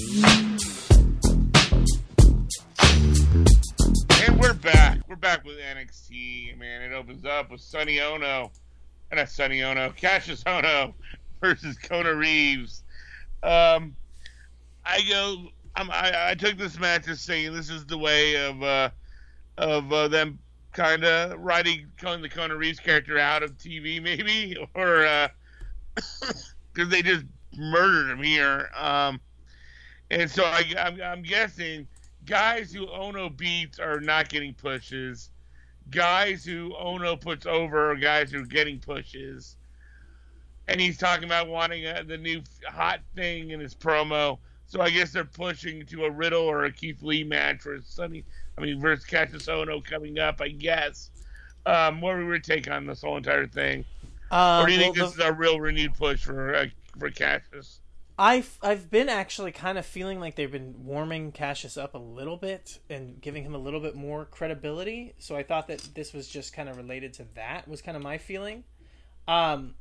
And we're back. We're back with N X T, man. It opens up with Sonny Ono, and not Sonny Ono, Cassius Ono versus Kona Reeves. Um, I go. I'm, I, I took this match as saying this is the way of uh, of uh, them kind of writing the Kona Reeves character out of T V, maybe, or because uh, they just murdered him here. Um, and so I, I'm, I'm guessing. Guys who Ono beats are not getting pushes. Guys who Ono puts over are guys who are getting pushes. And he's talking about wanting a, the new hot thing in his promo. So I guess they're pushing to a Riddle or a Keith Lee match for Sonny. I mean, versus Cassius Ono coming up, I guess. Um, what were your take on this whole entire thing? Uh, or do you well, think this the... is a real renewed push for uh, for Cassius? I've I've been actually kind of feeling like they've been warming Cassius up a little bit and giving him a little bit more credibility. So I thought that this was just kind of related to that, was kind of my feeling. Um,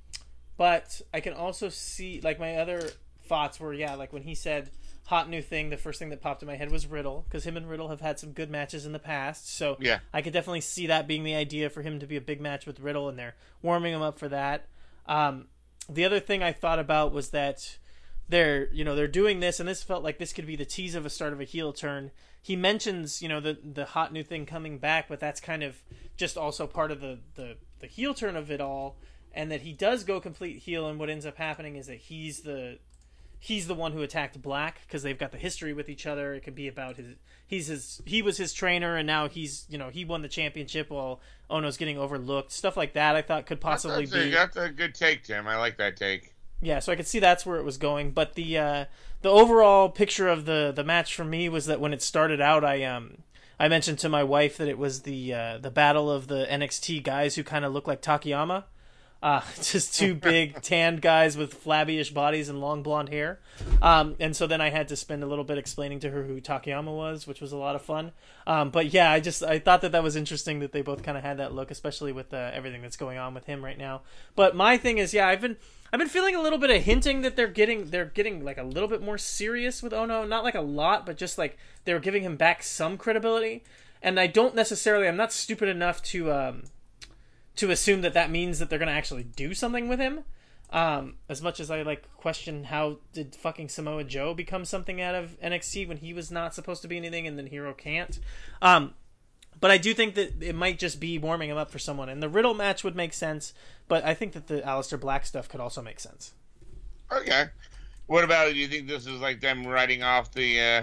but I can also see, like, my other thoughts were, yeah, like when he said hot new thing, the first thing that popped in my head was Riddle, because him and Riddle have had some good matches in the past. So yeah. I could definitely see that being the idea for him to be a big match with Riddle, and they're warming him up for that. Um, the other thing I thought about was that they're, you know, they're doing this, and this felt like this could be the tease of a start of a heel turn. He mentions, you know, the the hot new thing coming back, but that's kind of just also part of the, the, the heel turn of it all, and that he does go complete heel, and what ends up happening is that he's the he's the one who attacked Black, because they've got the history with each other. It could be about his he's his he was his trainer, and now he's, you know, he won the championship while Ono's getting overlooked. Stuff like that I thought could possibly that's, that's be. A, that's a good take, Tim. I like that take. Yeah, so I could see that's where it was going, but the uh, the overall picture of the, the match for me was that when it started out, I um I mentioned to my wife that it was the uh, the battle of the N X T guys who kind of look like Takayama, uh, just two big tanned guys with flabby-ish bodies and long blonde hair, um, and so then I had to spend a little bit explaining to her who Takayama was, which was a lot of fun. Um, but yeah, I just I thought that that was interesting that they both kind of had that look, especially with uh, everything that's going on with him right now. But my thing is, yeah, I've been. I've been feeling a little bit of hinting that they're getting they're getting like a little bit more serious with Ono, not like a lot, but just like they're giving him back some credibility. And I don't necessarily, I'm not stupid enough to um, to assume that that means that they're going to actually do something with him. Um, as much as I like question how did fucking Samoa Joe become something out of N X T when he was not supposed to be anything, and then Hero can't. Um, But I do think that it might just be warming him up for someone. And the Riddle match would make sense, but I think that the Aleister Black stuff could also make sense. Okay. What about, do you think this is like them writing off the uh,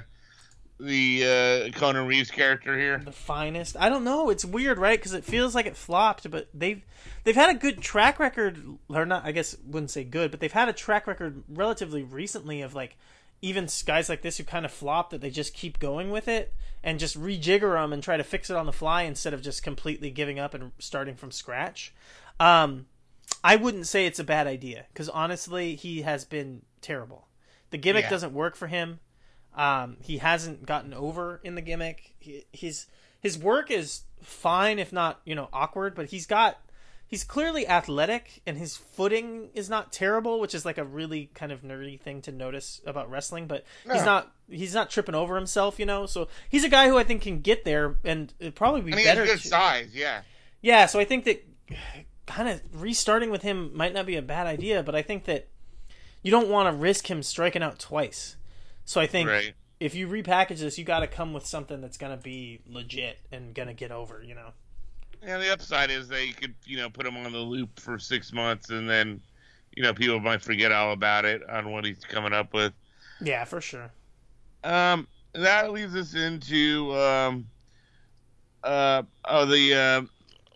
the uh, Kona Reeves character here? The finest? I don't know. It's weird, right? Because it feels like it flopped, but they've they've had a good track record, or not, I guess wouldn't say good, but they've had a track record relatively recently of like, even guys like this who kind of flop, that they just keep going with it and just rejigger them and try to fix it on the fly instead of just completely giving up and starting from scratch. Um, I wouldn't say it's a bad idea, because honestly, he has been terrible. The gimmick yeah. doesn't work for him. Um, he hasn't gotten over in the gimmick. He, his his work is fine, if not, you know, awkward, but he's got he's clearly athletic, and his footing is not terrible, which is like a really kind of nerdy thing to notice about wrestling, but no. he's not he's not tripping over himself, you know. So he's a guy who I think can get there, and it'd probably be and he better. He has good to, size, yeah. Yeah, so I think that kind of restarting with him might not be a bad idea, but I think that you don't want to risk him striking out twice. So I think Right. if you repackage this, you got to come with something that's going to be legit and going to get over, you know? Yeah, the upside is that you could, you know, put him on the loop for six months and then, you know, people might forget all about it on what he's coming up with. Yeah, for sure. Um, that leads us into, um, uh, oh, the, um,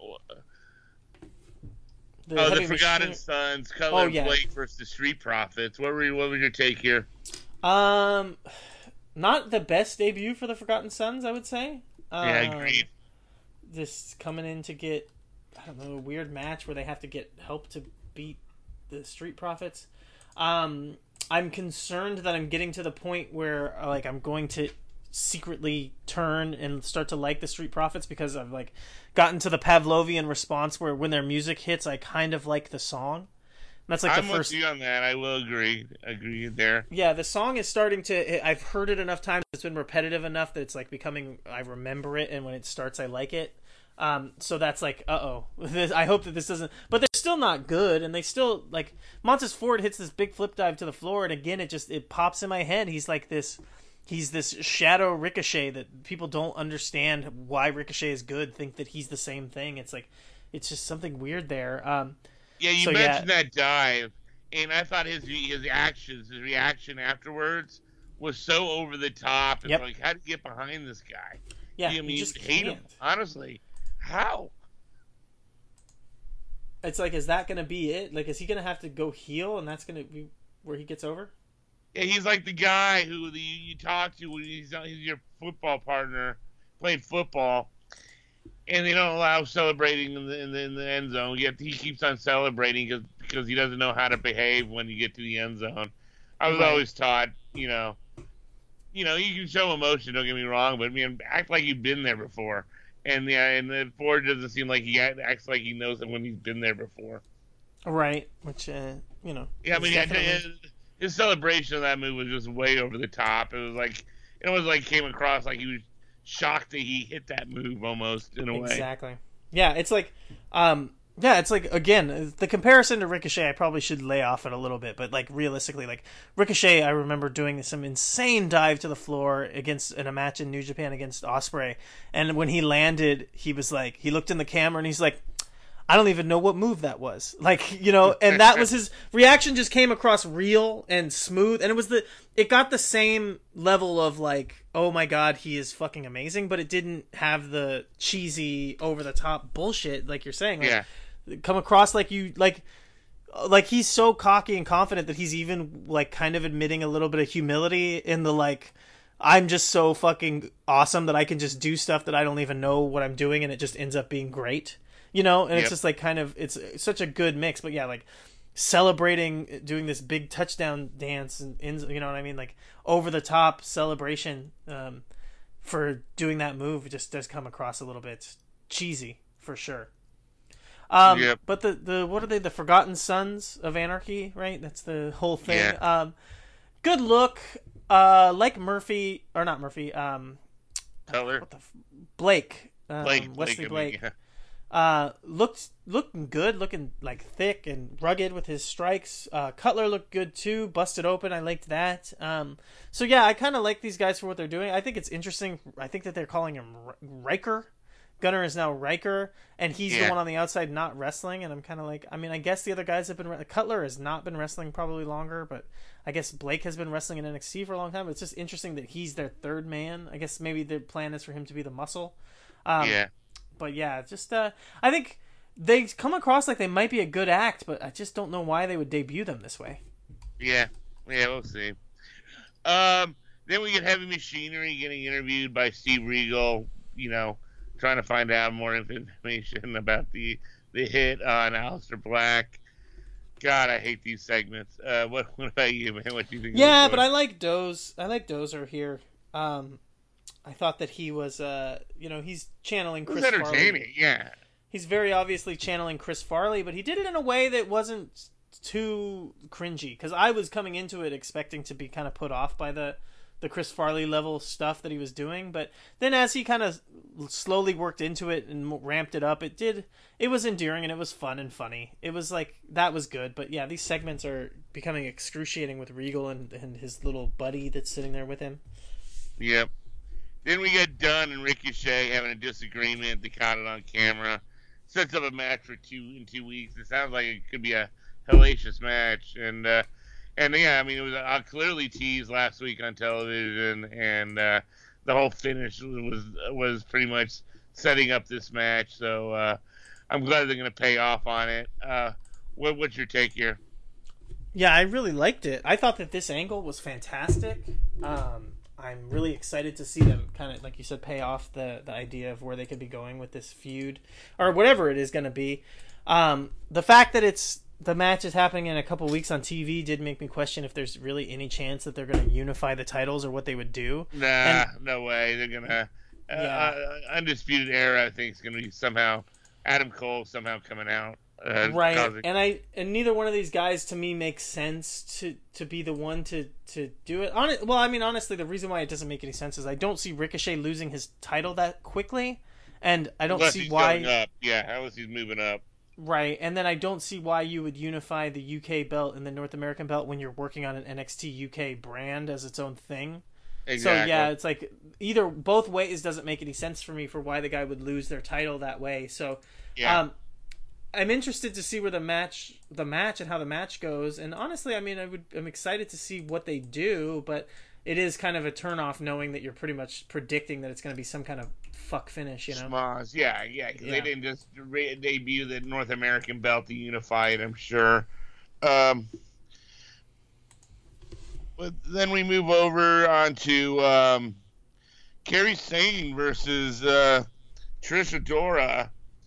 The oh, the Heavy Forgotten Machinery- Sons, Cutler Oh, yeah. Blake versus the Street Profits. What were you, what was your take here? Um, not the best debut for the Forgotten Sons, I would say. Um, Yeah, agreed. Just coming in to get, I don't know, a weird match where they have to get help to beat the Street Profits. Um, I'm concerned that I'm getting to the point where, like, I'm going to secretly turn and start to like the Street Profits because I've, like, gotten to the Pavlovian response where when their music hits, I kind of like the song. That's like I'm the first. with you on that. I will agree. Agree there. Yeah, the song is starting to. I've heard it enough times. It's been repetitive enough that it's like becoming. I remember it, and when it starts, I like it. Um, so that's like, uh oh. I hope that this doesn't. But they're still not good, and they still like. Montez Ford hits this big flip dive to the floor, and again, it just it pops in my head. He's like this. He's this shadow Ricochet that people don't understand why Ricochet is good. Think that he's the same thing. It's like, it's just something weird there. Um, Yeah, you So, mentioned yeah. that dive, and I thought his his actions, his reaction afterwards was so over the top. And Yep. like, how do you get behind this guy? yeah, I you mean, just you hate him. can't. Honestly, how? It's like, is that going to be it? Like, is he going to have to go heel, and that's going to be where he gets over? Yeah, he's like the guy who the, you talk to when he's, he's your football partner playing football, and they don't allow celebrating in the in the, in the end zone. Yet he keeps on celebrating because because he doesn't know how to behave when you get to the end zone. I was Right. always taught, you know, you know, you can show emotion. Don't get me wrong, but I mean, act like you've been there before. And yeah, and then Ford doesn't seem like he act- acts like he knows it when he's been there before. Right, which, uh, you know. Yeah, I is mean, yeah, definitely- his, his celebration of that move was just way over the top. It was like, it was like came across like he was shocked that he hit that move almost in a way. Exactly. Yeah, it's like, um, yeah, it's like, again, the comparison to Ricochet, I probably should lay off it a little bit, but like realistically, like Ricochet, I remember doing some insane dive to the floor against in a match in New Japan against Ospreay, and when he landed, he was like, he looked in the camera and he's like, I don't even know what move that was. Like, you know, and that was his reaction, just came across real and smooth. And it was the, it got the same level of like, oh my God, he is fucking amazing. But it didn't have the cheesy over the top bullshit like you're saying. Like, Yeah. come across like you, like, like he's so cocky and confident that he's even like kind of admitting a little bit of humility in the like, I'm just so fucking awesome that I can just do stuff that I don't even know what I'm doing. And it just ends up being great. You know, and Yep. it's just like kind of, it's such a good mix. But yeah, like celebrating, doing this big touchdown dance, and, and you know what I mean? Like over the top celebration um, for doing that move just does come across a little bit cheesy for sure. Um, Yep. But the, the, what are they? The Forgotten Sons of Anarchy, right? That's the whole thing. Yeah. Um, good look. Uh, like Murphy, or not Murphy, um, Cutler, what the, f- Blake. Um, Blake, Wesley Blake, I mean, Blake. yeah. Uh, looked looking good, looking like thick and rugged with his strikes. Uh, Cutler looked good too, busted open. I liked that. Um, so yeah, I kind of like these guys for what they're doing. I think it's interesting. I think that they're calling him R- Riker. Gunner is now Riker, and he's the Yeah. one on the outside not wrestling. And I'm kind of like, I mean, I guess the other guys have been. Re- Cutler has not been wrestling probably longer, but I guess Blake has been wrestling in N X T for a long time. But it's just interesting that he's their third man. I guess maybe the plan is for him to be the muscle. Um, yeah. But yeah, just uh, I think they come across like they might be a good act, but I just don't know why they would debut them this way. Yeah, yeah, we'll see. Um, then we get Heavy Machinery getting interviewed by Steve Regal, you know, trying to find out more information about the the hit on Aleister Black. God, I hate these segments. Uh, what, what about you, man? What do you think? Yeah, of this but I one? like Doze. I like Dozer here. Um, I thought that he was, uh, you know, he's channeling It was Chris entertaining. Farley. Yeah, He's very obviously channeling Chris Farley, but he did it in a way that wasn't too cringy. Because I was coming into it expecting to be kind of put off by the the Chris Farley level stuff that he was doing. But then as he kind of slowly worked into it and ramped it up, it did, it was endearing and it was fun and funny. It was like, that was good. But yeah, these segments are becoming excruciating with Regal and, and his little buddy that's sitting there with him. Yep. Then we get Dunn and Ricochet having a disagreement. They caught it on camera. Sets up a match for two in two weeks. It sounds like it could be a hellacious match. And, uh, And yeah, I mean, it was uh, clearly teased last week on television, and uh, the whole finish was was pretty much setting up this match. So uh, I'm glad they're going to pay off on it. Uh, what, what's your take here? Yeah, I really liked it. I thought that this angle was fantastic. Um, I'm really excited to see them kind of, like you said, pay off the, the idea of where they could be going with this feud, or whatever it is going to be. Um, the fact that it's the match is happening in a couple weeks on T V did make me question if there's really any chance that they're going to unify the titles or what they would do. Nah, and, no way. They're going to... Uh, yeah. uh, Undisputed Era, I think, is going to be somehow... Adam Cole somehow coming out. Uh, right, causing... and I and neither one of these guys to me makes sense to, to be the one to, to do it. On it. Well, I mean, honestly, the reason why it doesn't make any sense is I don't see Ricochet losing his title that quickly, and I don't Unless see he's why... going up. Yeah, unless he's moving up. Right, and then I don't see why you would unify the U K belt and the North American belt when you're working on an N X T U K brand as its own thing. Exactly. So yeah, it's like either both ways doesn't make any sense for me for why the guy would lose their title that way. So yeah. um, I'm interested to see where the match, the match and how the match goes. And honestly, I mean, I would, I'm excited to see what they do, but it is kind of a turnoff knowing that you're pretty much predicting that it's going to be some kind of fuck finish, you know? Schmoz. Yeah, yeah. Yeah. They didn't just re- debut the North American belt to unify it, I'm sure. Um, but then we move over onto um, Kairi Sane versus uh, Trish Adora.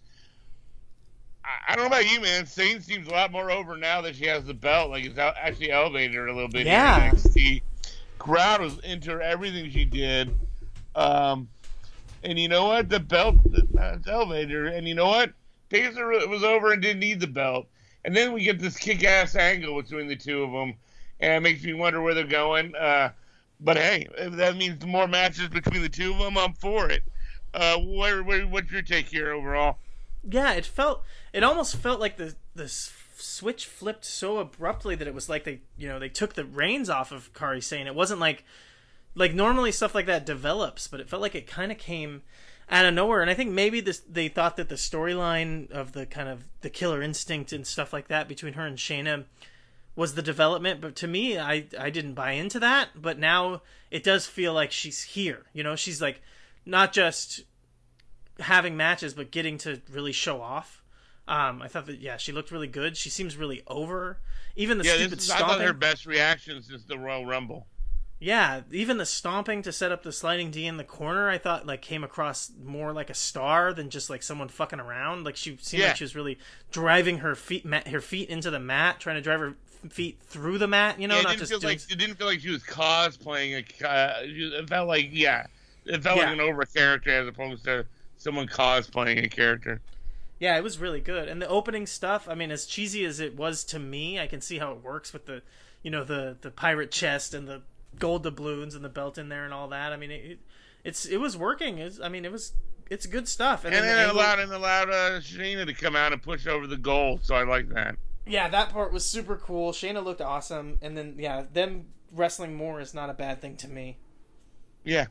I, I don't know about you, man. Sane seems a lot more over now that she has the belt. Like, it's out, actually elevated her a little bit. Yeah. In N X T. Crowd was into everything she did. Um, and you know what? The belt uh, elevated her. And you know what? Pacer was over and didn't need the belt. And then we get this kick-ass angle between the two of them. And it makes me wonder where they're going. Uh, but hey, if that means more matches between the two of them, I'm for it. Uh, where, where, what's your take here overall? Yeah, it felt, it almost felt like the the switch flipped so abruptly that it was like they, you know, they took the reins off of Kairi Sane. It wasn't like, like normally stuff like that develops, but it felt like it kind of came out of nowhere. And I think maybe this, they thought that the storyline of the kind of the killer instinct and stuff like that between her and Shayna was the development. But to me, I, I didn't buy into that. But now it does feel like she's here. You know, she's like not just having matches, but getting to really show off. Um, I thought that, yeah, she looked really good. She seems really over. Even the yeah, stupid this is, stomping. I thought her best reaction since the Royal Rumble. Yeah, even the stomping to set up the sliding D in the corner, I thought like came across more like a star than just like someone fucking around. Like she seemed yeah. like she was really driving her feet, mat, her feet into the mat, trying to drive her feet through the mat. You know, yeah, it not didn't just feel doing... like it didn't feel like she was cosplaying. A, uh, it felt like yeah, it felt Yeah. like an over character as opposed to someone cosplaying a character. Yeah, it was really good. And the opening stuff, I mean, as cheesy as it was to me, I can see how it works with the, you know, the, the pirate chest and the gold doubloons and the belt in there and all that. I mean, it, it's it was working. It's, I mean, it was it's good stuff. And, And, then then it the angle- allowed, and allowed uh, Shayna to come out and push over the goal, so I like that. Yeah, that part was super cool. Shayna looked awesome. And then, yeah, them wrestling more is not a bad thing to me. Yeah.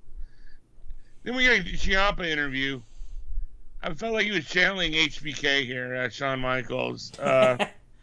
Then we got a Ciampa interview. I felt like he was channeling H B K here, uh, Shawn Michaels. Uh,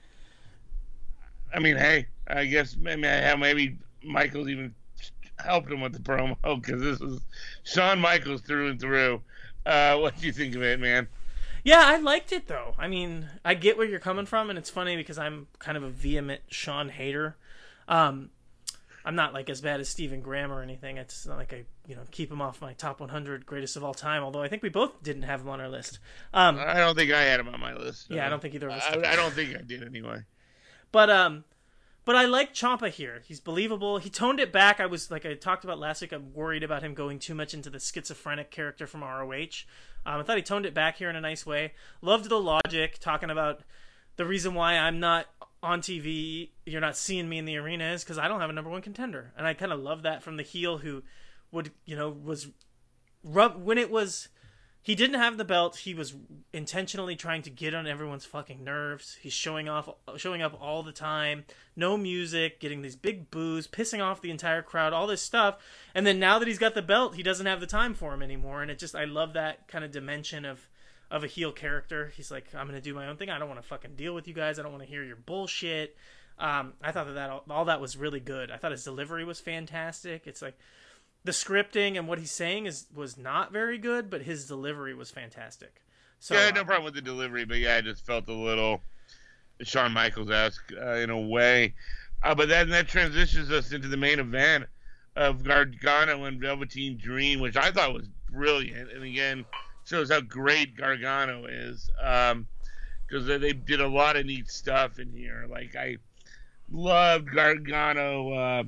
I mean, hey, I guess maybe, maybe Michaels even helped him with the promo because this was Shawn Michaels through and through. Uh, what do you think of it, man? Yeah, I liked it, though. I mean, I get where you're coming from, and it's funny because I'm kind of a vehement Shawn hater. Um, I'm not, like, as bad as Stephen Graham or anything. It's not like I, you know, keep him off my top one hundred greatest of all time, although I think we both didn't have him on our list. Um, I don't think I had him on my list. yeah, I don't think either of us I, did. I don't think I did anyway. But, um... But I like Ciampa here. He's believable. He toned it back. I was, like I talked about last week, I'm worried about him going too much into the schizophrenic character from R O H. Um, I thought he toned it back here in a nice way. Loved the logic, talking about the reason why I'm not on T V, you're not seeing me in the arena is because I don't have a number one contender. And I kind of love that from the heel who would, you know, was rub when it was, he didn't have the belt. He was intentionally trying to get on everyone's fucking nerves. He's showing off, showing up all the time. No music, getting these big boos, pissing off the entire crowd, all this stuff. And then now that he's got the belt, he doesn't have the time for him anymore. And it just, I love that kind of dimension of, of a heel character. He's like, I'm going to do my own thing. I don't want to fucking deal with you guys. I don't want to hear your bullshit. Um, I thought that, that all, all that was really good. I thought his delivery was fantastic. It's like the scripting and what he's saying is was not very good, but his delivery was fantastic. So, yeah, I had no problem with the delivery, but yeah, I just felt a little Shawn Michaels-esque uh, in a way. Uh, but then that transitions us into the main event of Gargano and Velveteen Dream, which I thought was brilliant. And again, shows how great Gargano is, um, because they did a lot of neat stuff in here. Like, I loved Gargano. Uh,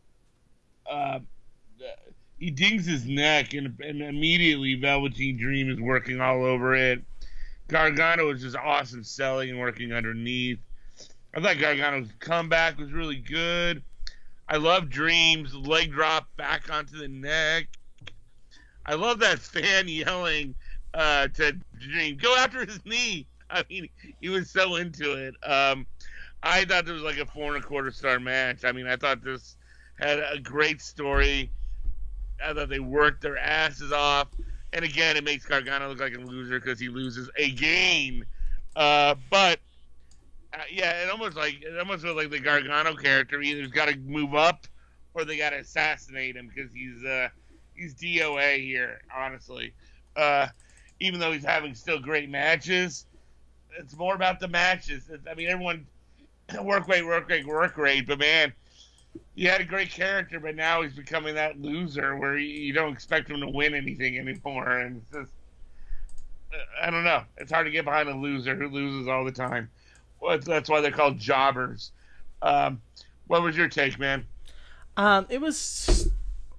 uh, he dings his neck, and, and immediately Velveteen Dream is working all over it. Gargano is just awesome selling and working underneath. I thought Gargano's comeback was really good. I love Dream's leg drop back onto the neck. I love that fan yelling uh, to Dream, go after his knee. I mean, he was so into it. Um, I thought this was like a four and a quarter star match. I mean, I thought this had a great story. I thought they worked their asses off. And again, it makes Gargano look like a loser because he loses again. Uh, but uh, yeah, it almost like it almost feels like the Gargano character either's got to move up or they got to assassinate him because he's uh, he's D O A here, honestly. Uh, even though he's having still great matches, it's more about the matches. It's, I mean, everyone work rate, work rate, work rate, but man, he had a great character, but now he's becoming that loser where you, you don't expect him to win anything anymore. And it's just, I don't know. It's hard to get behind a loser who loses all the time. Well, that's why they're called jobbers. Um, what was your take, man? Um, it was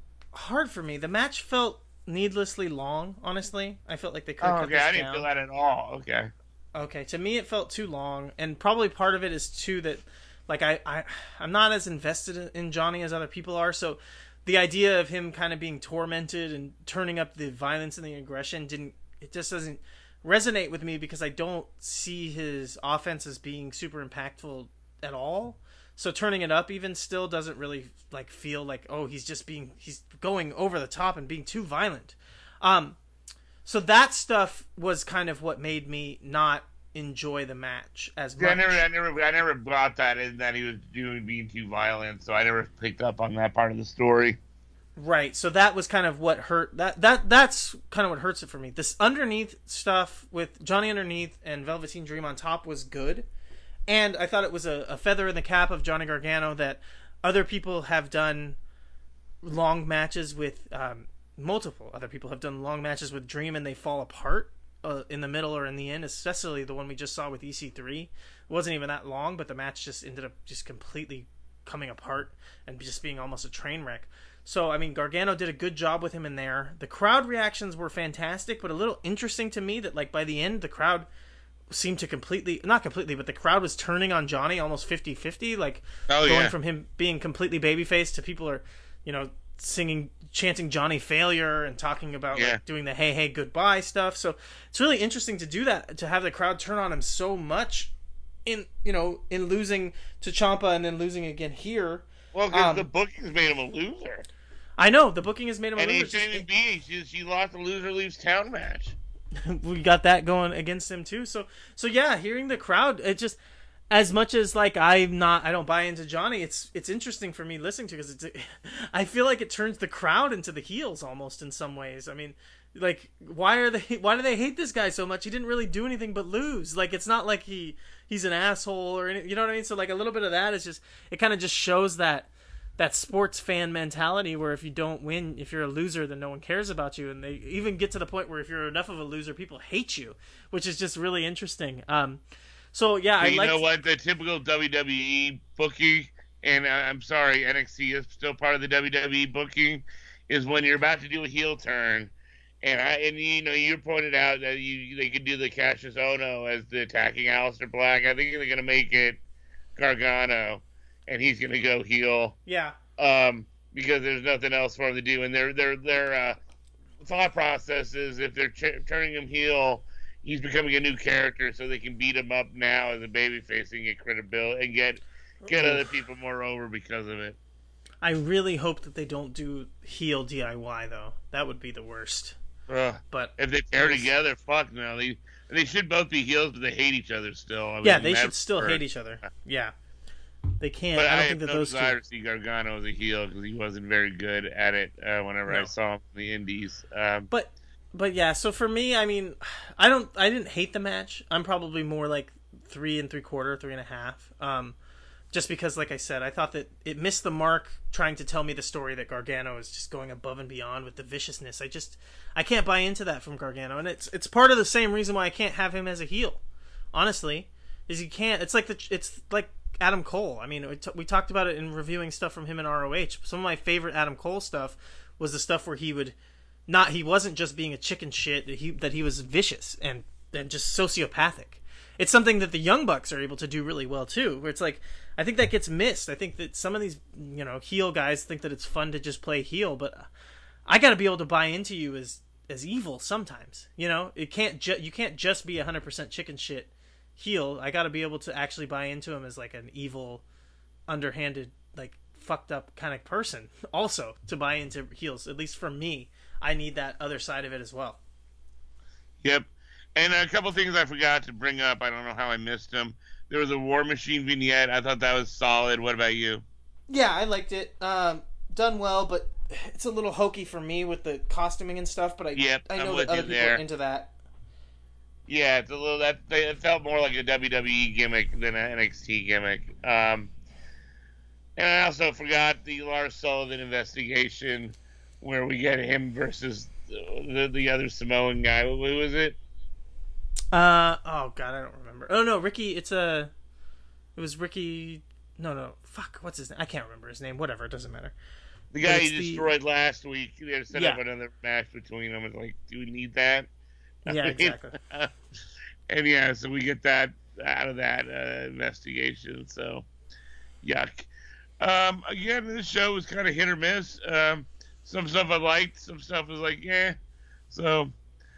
hard for me. The match felt needlessly long, honestly. I felt like they could have oh, cut okay. this I didn't down. feel that at all. Okay. Okay, to me it felt too long, and probably part of it is too that, like, I, I, I'm not as invested in Johnny as other people are, so the idea of him kind of being tormented and turning up the violence and the aggression didn't, it just doesn't resonate with me because I don't see his offense as being super impactful at all. So turning it up even still doesn't really, like, feel like, oh, he's just being, he's going over the top and being too violent. Um, so that stuff was kind of what made me not enjoy the match as much. Yeah, I never, I never, I never brought that in that he was doing being too violent, so I never picked up on that part of the story. Right, so that was kind of what hurt. That that that's kind of what hurts it for me. This underneath stuff with Johnny underneath and Velveteen Dream on top was good, and I thought it was a, a feather in the cap of Johnny Gargano that other people have done long matches with. Um, multiple other people have done long matches with Dream and they fall apart uh, in the middle or in the end, especially the one we just saw with E C three. It wasn't even that long, but the match just ended up just completely coming apart and just being almost a train wreck. So, I mean, Gargano did a good job with him in there. The crowd reactions were fantastic, but a little interesting to me that, like, by the end, the crowd seemed to completely, not completely, but the crowd was turning on Johnny almost fifty-fifty, like, oh, going yeah. from him being completely babyface to people are, you know, singing, chanting Johnny Failure and talking about yeah. like doing the hey hey goodbye stuff. So it's really interesting to do that, to have the crowd turn on him so much in, you know, in losing to Ciampa and then losing again here. Well, because um, the booking's made him a loser. I know the booking has made him a and loser. he shouldn't even be. She, she lost a loser leaves town match. We got that going against him too. So so yeah, hearing the crowd, it just, as much as like I'm not, I don't buy into Johnny. It's it's interesting for me listening to because it's, I feel like it turns the crowd into the heels almost in some ways. I mean, like why are they? Why do they hate this guy so much? He didn't really do anything but lose. Like it's not like he he's an asshole or anything. You know what I mean? So like a little bit of that is just, it kind of just shows that that sports fan mentality where if you don't win, if you're a loser, then no one cares about you. And they even get to the point where if you're enough of a loser, people hate you, which is just really interesting. Um, So yeah, but I you like. know what? The typical W W E booking, and uh, I'm sorry, N X T is still part of the W W E booking, is when you're about to do a heel turn, and I and you know you pointed out that you they could do the Cassius Ohno as the attacking Aleister Black. I think they're gonna make it Gargano, and he's going to go heel. Yeah. Um, because there's nothing else for him to do, and their their their uh, thought process is if they're ch- turning him heel, he's becoming a new character, so they can beat him up now as a babyface and get credibility and get get other people more over because of it. I really hope that they don't do heel D I Y though. That would be the worst. Uh, but if they pair together, fuck no. They they should both be heels, but they hate each other still. I mean, yeah, they should still hate each other. Yeah, they can't. But I don't I think have that no those desire two. to see Gargano as a heel because he wasn't very good at it uh, whenever No. I saw him in the Indies. Um, But but yeah, so for me, I mean, I don't, I didn't hate the match. I'm probably more like three and three quarter, three and a half. Um, just because, like I said, I thought that it missed the mark trying to tell me the story that Gargano is just going above and beyond with the viciousness. I just, I can't buy into that from Gargano, and it's it's part of the same reason why I can't have him as a heel. Honestly, is you can't. It's like the it's like Adam Cole. I mean, we, t- we talked about it in reviewing stuff from him in R O H. Some of my favorite Adam Cole stuff was the stuff where he would not he wasn't just being a chicken shit. That he that he was vicious and and just sociopathic. It's something that the Young Bucks are able to do really well too. Where it's like, I think that gets missed. I think that some of these, you know, heel guys think that it's fun to just play heel, but I got to be able to buy into you as as evil sometimes. You know, it can't ju- you can't just be one hundred percent chicken shit heel. I got to be able to actually buy into him as like an evil, underhanded, like fucked up kind of person. Also, to buy into heels, at least for me, I need that other side of it as well. Yep. And a couple things I forgot to bring up. I don't know how I missed them. There was a War Machine vignette. I thought that was solid. What about you? Yeah, I liked it. Um, done well, but it's a little hokey for me with the costuming and stuff. But I, Yep, I I'm know with that other you people there. are into that. Yeah, it's a little that it felt more like a W W E gimmick than an N X T gimmick. Um, and I also forgot the Lars Sullivan investigation, where we get him versus the the other Samoan guy. Who was it? Uh oh god, I don't remember. Oh no, Ricky. It's a. It was Ricky. No, no, fuck. What's his name? I can't remember his name. Whatever, it doesn't matter. The guy But he it's the- destroyed last week. They had to set up Yeah. another match between them. It's like, do we need that? Yeah, exactly. And yeah, so we get that out of that uh, investigation. So, yuck. Um, again, this show was kind of hit or miss. Um, some stuff I liked, some stuff was like, yeah. So,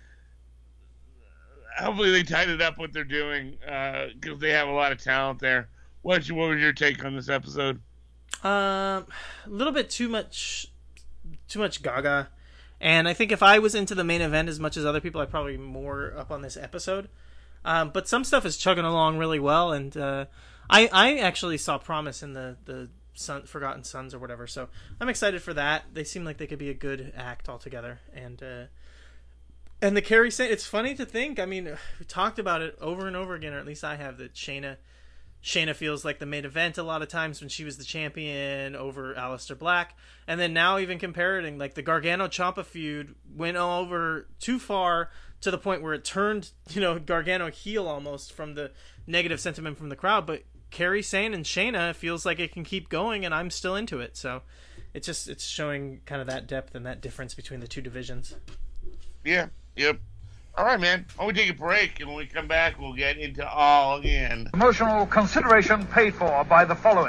hopefully they tighten up what they're doing because they have a lot of talent there. What, what was your take on this episode? Um, a little bit too much, too much Gaga, and I think if I was into the main event as much as other people, I'd probably be more up on this episode. Um, but some stuff is chugging along really well, and uh, I I actually saw promise in the the Son, Forgotten Sons or whatever, so I'm excited for that. They seem like they could be a good act altogether, and uh, and the Kerry Saint. It's funny to think. I mean, we talked about it over and over again, or at least I have. That Shayna. Shayna feels like the main event a lot of times when she was the champion over Aleister Black. And then now even comparing, like the Gargano-Ciampa feud went over too far to the point where it turned, you know, Gargano heel almost from the negative sentiment from the crowd. But Kerry Sane and Shayna feels like it can keep going, and I'm still into it. So it's just, it's showing kind of that depth and that difference between the two divisions. Yeah, yep. All right, man. Why don't we take a break, and when we come back, we'll get into All In. Promotional consideration paid for by the following.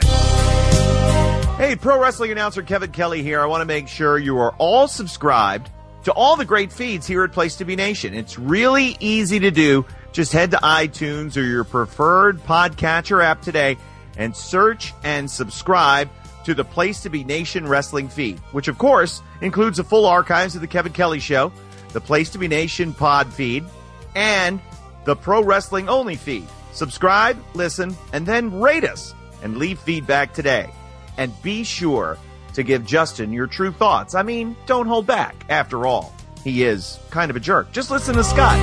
Hey, pro wrestling announcer Kevin Kelly here. I want to make sure you are all subscribed to all the great feeds here at Place to Be Nation. It's really easy to do. Just head to iTunes or your preferred podcatcher app today and search and subscribe to the Place to Be Nation wrestling feed, which of course includes the full archives of the Kevin Kelly Show, the Place to Be Nation pod feed, and the Pro Wrestling Only feed. Subscribe, listen, and then rate us and leave feedback today. And be sure to give Justin your true thoughts. I mean, don't hold back. After all, he is kind of a jerk. Just listen to Scott.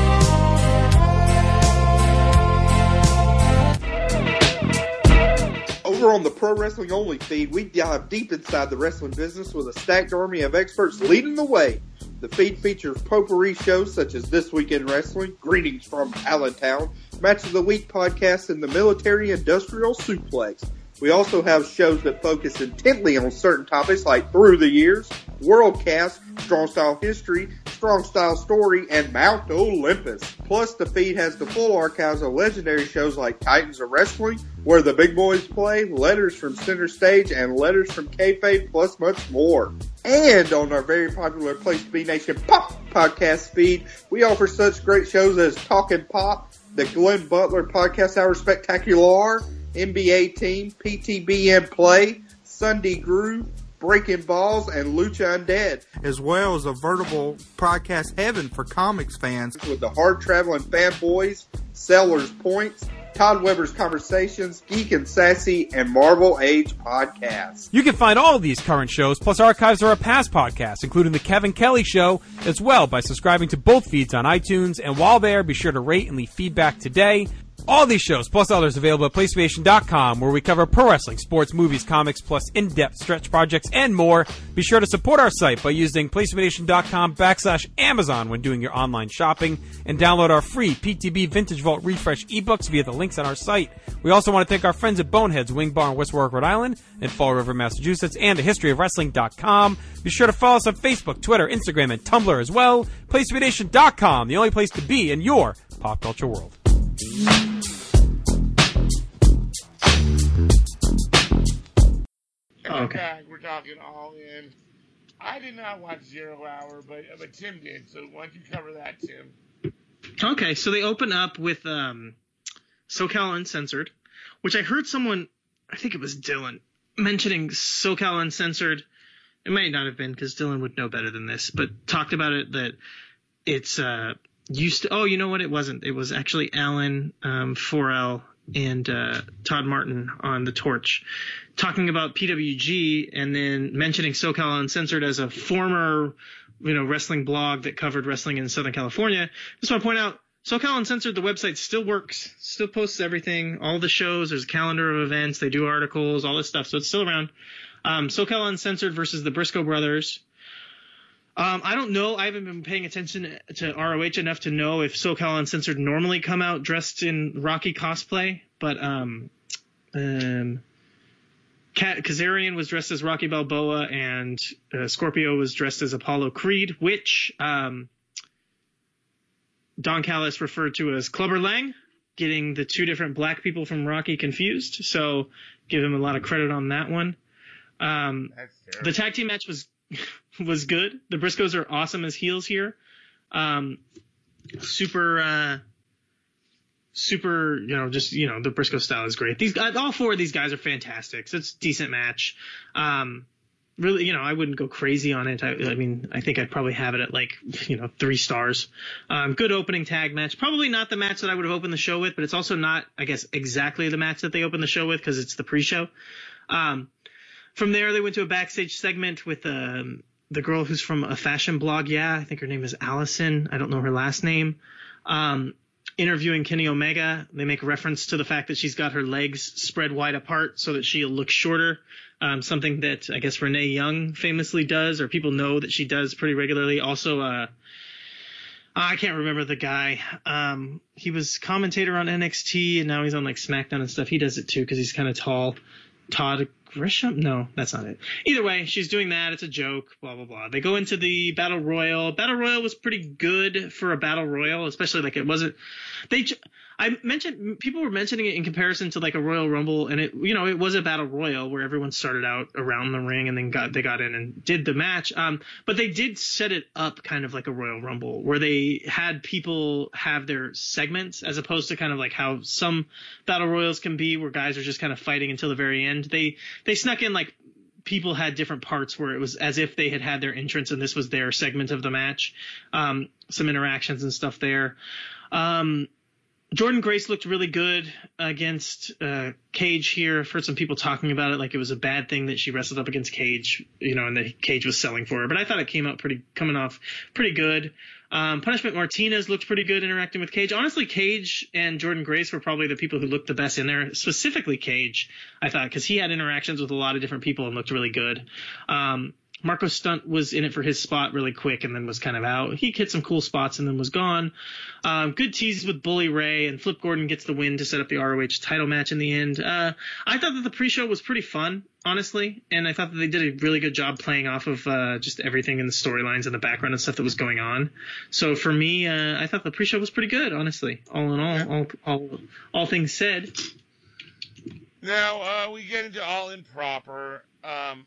Over on the Pro Wrestling Only feed, we dive deep inside the wrestling business with a stacked army of experts leading the way. The feed features potpourri shows such as This Week in Wrestling, Greetings from Allentown, Match of the Week podcast, and the Military Industrial Suplex. We also have shows that focus intently on certain topics like Through the Years, Worldcast, Strong Style History, Strong Style Story, and Mount Olympus. Plus, the feed has the full archives of legendary shows like Titans of Wrestling, Where the Big Boys Play, Letters from Center Stage, and Letters from Kayfabe, plus much more. And on our very popular Place to Be Nation Pop podcast feed, we offer such great shows as Talkin' Pop, the Glenn Butler Podcast Hour Spectacular, N B A Team, P T B M Play, Sunday Groove, Breaking Balls, and Lucha Undead, as well as a veritable podcast heaven for comics fans with the hard-traveling fanboys, Sellers Points, Todd Weber's Conversations, Geek and Sassy, and Marvel Age Podcasts. You can find all of these current shows, plus archives of our past podcasts, including The Kevin Kelly Show, as well by subscribing to both feeds on iTunes. And while there, be sure to rate and leave feedback today. All these shows, plus others, available at PlayStation dot com, where we cover pro wrestling, sports, movies, comics, plus in-depth stretch projects, and more. Be sure to support our site by using PlayStation dot com backslash Amazon when doing your online shopping, and download our free P T B Vintage Vault Refresh ebooks via the links on our site. We also want to thank our friends at Boneheads Wing Bar in West Warwick, Rhode Island, and Fall River, Massachusetts, and a history of wrestling dot com. Be sure to follow us on Facebook, Twitter, Instagram, and Tumblr as well. PlayStation dot com, the only place to be in your pop culture world. Oh, okay. Back, we're talking All In. I did not watch Zero Hour, but but Tim did. So why don't you cover that, Tim? Okay, so they open up with um, SoCal Uncensored, which I heard someone, I think it was Dylan, mentioning SoCal Uncensored. It might not have been because Dylan would know better than this, but talked about it that it's uh, used to. Oh, you know what? It wasn't. It was actually Alan um, four L and uh, Todd Martin on The Torch talking about P W G and then mentioning SoCal Uncensored as a former, you know, wrestling blog that covered wrestling in Southern California. Just want to point out, SoCal Uncensored, the website still works, still posts everything, all the shows, there's a calendar of events, they do articles, all this stuff, so it's still around. Um, SoCal Uncensored versus the Briscoe Brothers. Um, I don't know. I haven't been paying attention to R O H enough to know if SoCal Uncensored normally come out dressed in Rocky cosplay, but um, um, Kazarian was dressed as Rocky Balboa and uh, Scorpio was dressed as Apollo Creed, which um, Don Callis referred to as Clubber Lang, getting the two different black people from Rocky confused. So give him a lot of credit on that one. Um, the tag team match was was good. The Briscoes are awesome as heels here. Um, super, uh, super, you know, just, you know, the Briscoe style is great. These guys, all four of these guys are fantastic. So it's a decent match. Um, really, you know, I wouldn't go crazy on it. I, I mean, I think I'd probably have it at like, you know, three stars. Um, good opening tag match. Probably not the match that I would have opened the show with, but it's also not, I guess, exactly the match that they opened the show with because it's the pre-show. Um, From there, they went to a backstage segment with um, the girl who's from a fashion blog. Yeah, I think her name is Allison. I don't know her last name. Um, interviewing Kenny Omega. They make reference to the fact that she's got her legs spread wide apart so that she'll look shorter. Um, something that I guess Renee Young famously does, or people know that she does pretty regularly. Also, uh, I can't remember the guy. Um, he was commentator on N X T, and now he's on like SmackDown and stuff. He does it too because he's kind of tall. Todd Grisham? No, that's not it. Either way, she's doing that. It's a joke, blah, blah, blah. They go into the Battle Royal. Battle Royal was pretty good for a Battle Royal, especially like it wasn't – they. I mentioned – people were mentioning it in comparison to like a Royal Rumble, and it, you know, it was a Battle Royal where everyone started out around the ring and then got they got in and did the match. Um, but they did set it up kind of like a Royal Rumble where they had people have their segments as opposed to kind of like how some Battle Royals can be where guys are just kind of fighting until the very end. They they snuck in like people had different parts where it was as if they had had their entrance and this was their segment of the match. Um, some interactions and stuff there. Um, Jordan Grace looked really good against uh, Cage here. I've heard some people talking about it like it was a bad thing that she wrestled up against Cage, you know, and that Cage was selling for her. But I thought it came out pretty, coming off pretty good. Um, Punishment Martinez looked pretty good interacting with Cage. Honestly, Cage and Jordan Grace were probably the people who looked the best in there. Specifically Cage, I thought, because he had interactions with a lot of different people and looked really good. Um, Marco Stunt was in it for his spot really quick and then was kind of out. He hit some cool spots and then was gone. Um, good tease with Bully Ray, and Flip Gordon gets the win to set up the R O H title match in the end. Uh, I thought that the pre-show was pretty fun, honestly, and I thought that they did a really good job playing off of uh, just everything in the storylines and the background and stuff that was going on. So for me, uh, I thought the pre-show was pretty good, honestly, all in all, yeah. all, all, all things said. Now, uh, we get into All In proper. Um,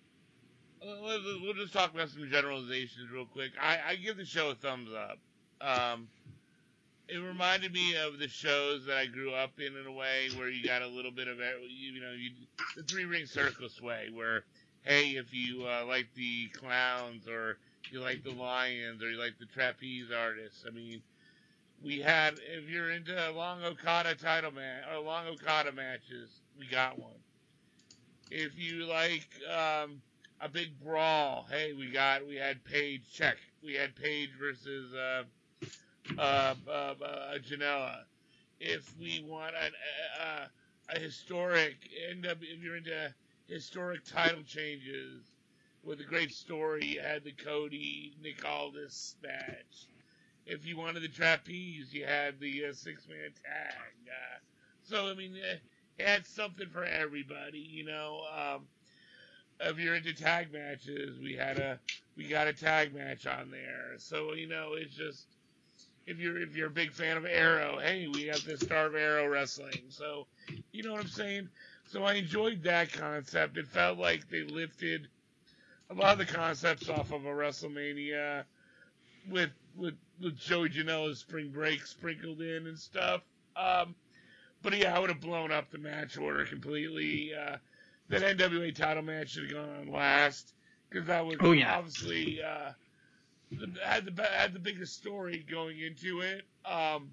We'll just talk about some generalizations real quick. I, I give the show a thumbs up. Um, it reminded me of the shows that I grew up in in a way where you got a little bit of, you know, you, the Three Ring Circus way where, hey, if you uh, like the clowns or you like the lions or you like the trapeze artists, I mean, we had, if you're into long Okada title man or long Okada matches, we got one. If you like, um, a big brawl. Hey, we got, we had Paige, check. We had Paige versus, uh, uh, uh, uh Janela. If we want an, uh, a historic, end up, if you're into historic title changes with a great story, you had the Cody, Nick Aldis match. If you wanted the trapeze, you had the uh, six-man tag. Uh, so, I mean, uh, it had something for everybody, you know, um, if you're into tag matches, we had a we got a tag match on there. So you know, it's just if you're if you're a big fan of Arrow, hey, we have the Star of Arrow Wrestling. So you know what I'm saying. So I enjoyed that concept. It felt like they lifted a lot of the concepts off of a WrestleMania with with with Joey Janela's Spring Break sprinkled in and stuff. Um, but yeah, I would have blown up the match order completely. Uh, That N W A title match should have gone on last because that was oh, yeah. obviously uh, had the had the biggest story going into it, um,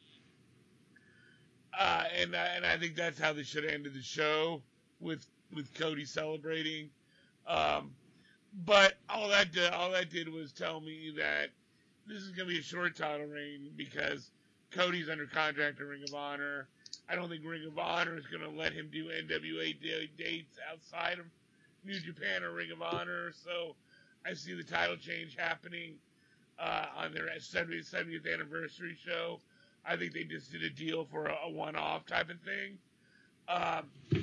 uh, and and I think that's how they should have ended the show with with Cody celebrating. Um, but all that did, all that did was tell me that this is going to be a short title reign because Cody's under contract to Ring of Honor. I don't think Ring of Honor is going to let him do N W A dates outside of New Japan or Ring of Honor. So I see the title change happening uh, on their seventieth anniversary show. I think they just did a deal for a, a one-off type of thing. Um,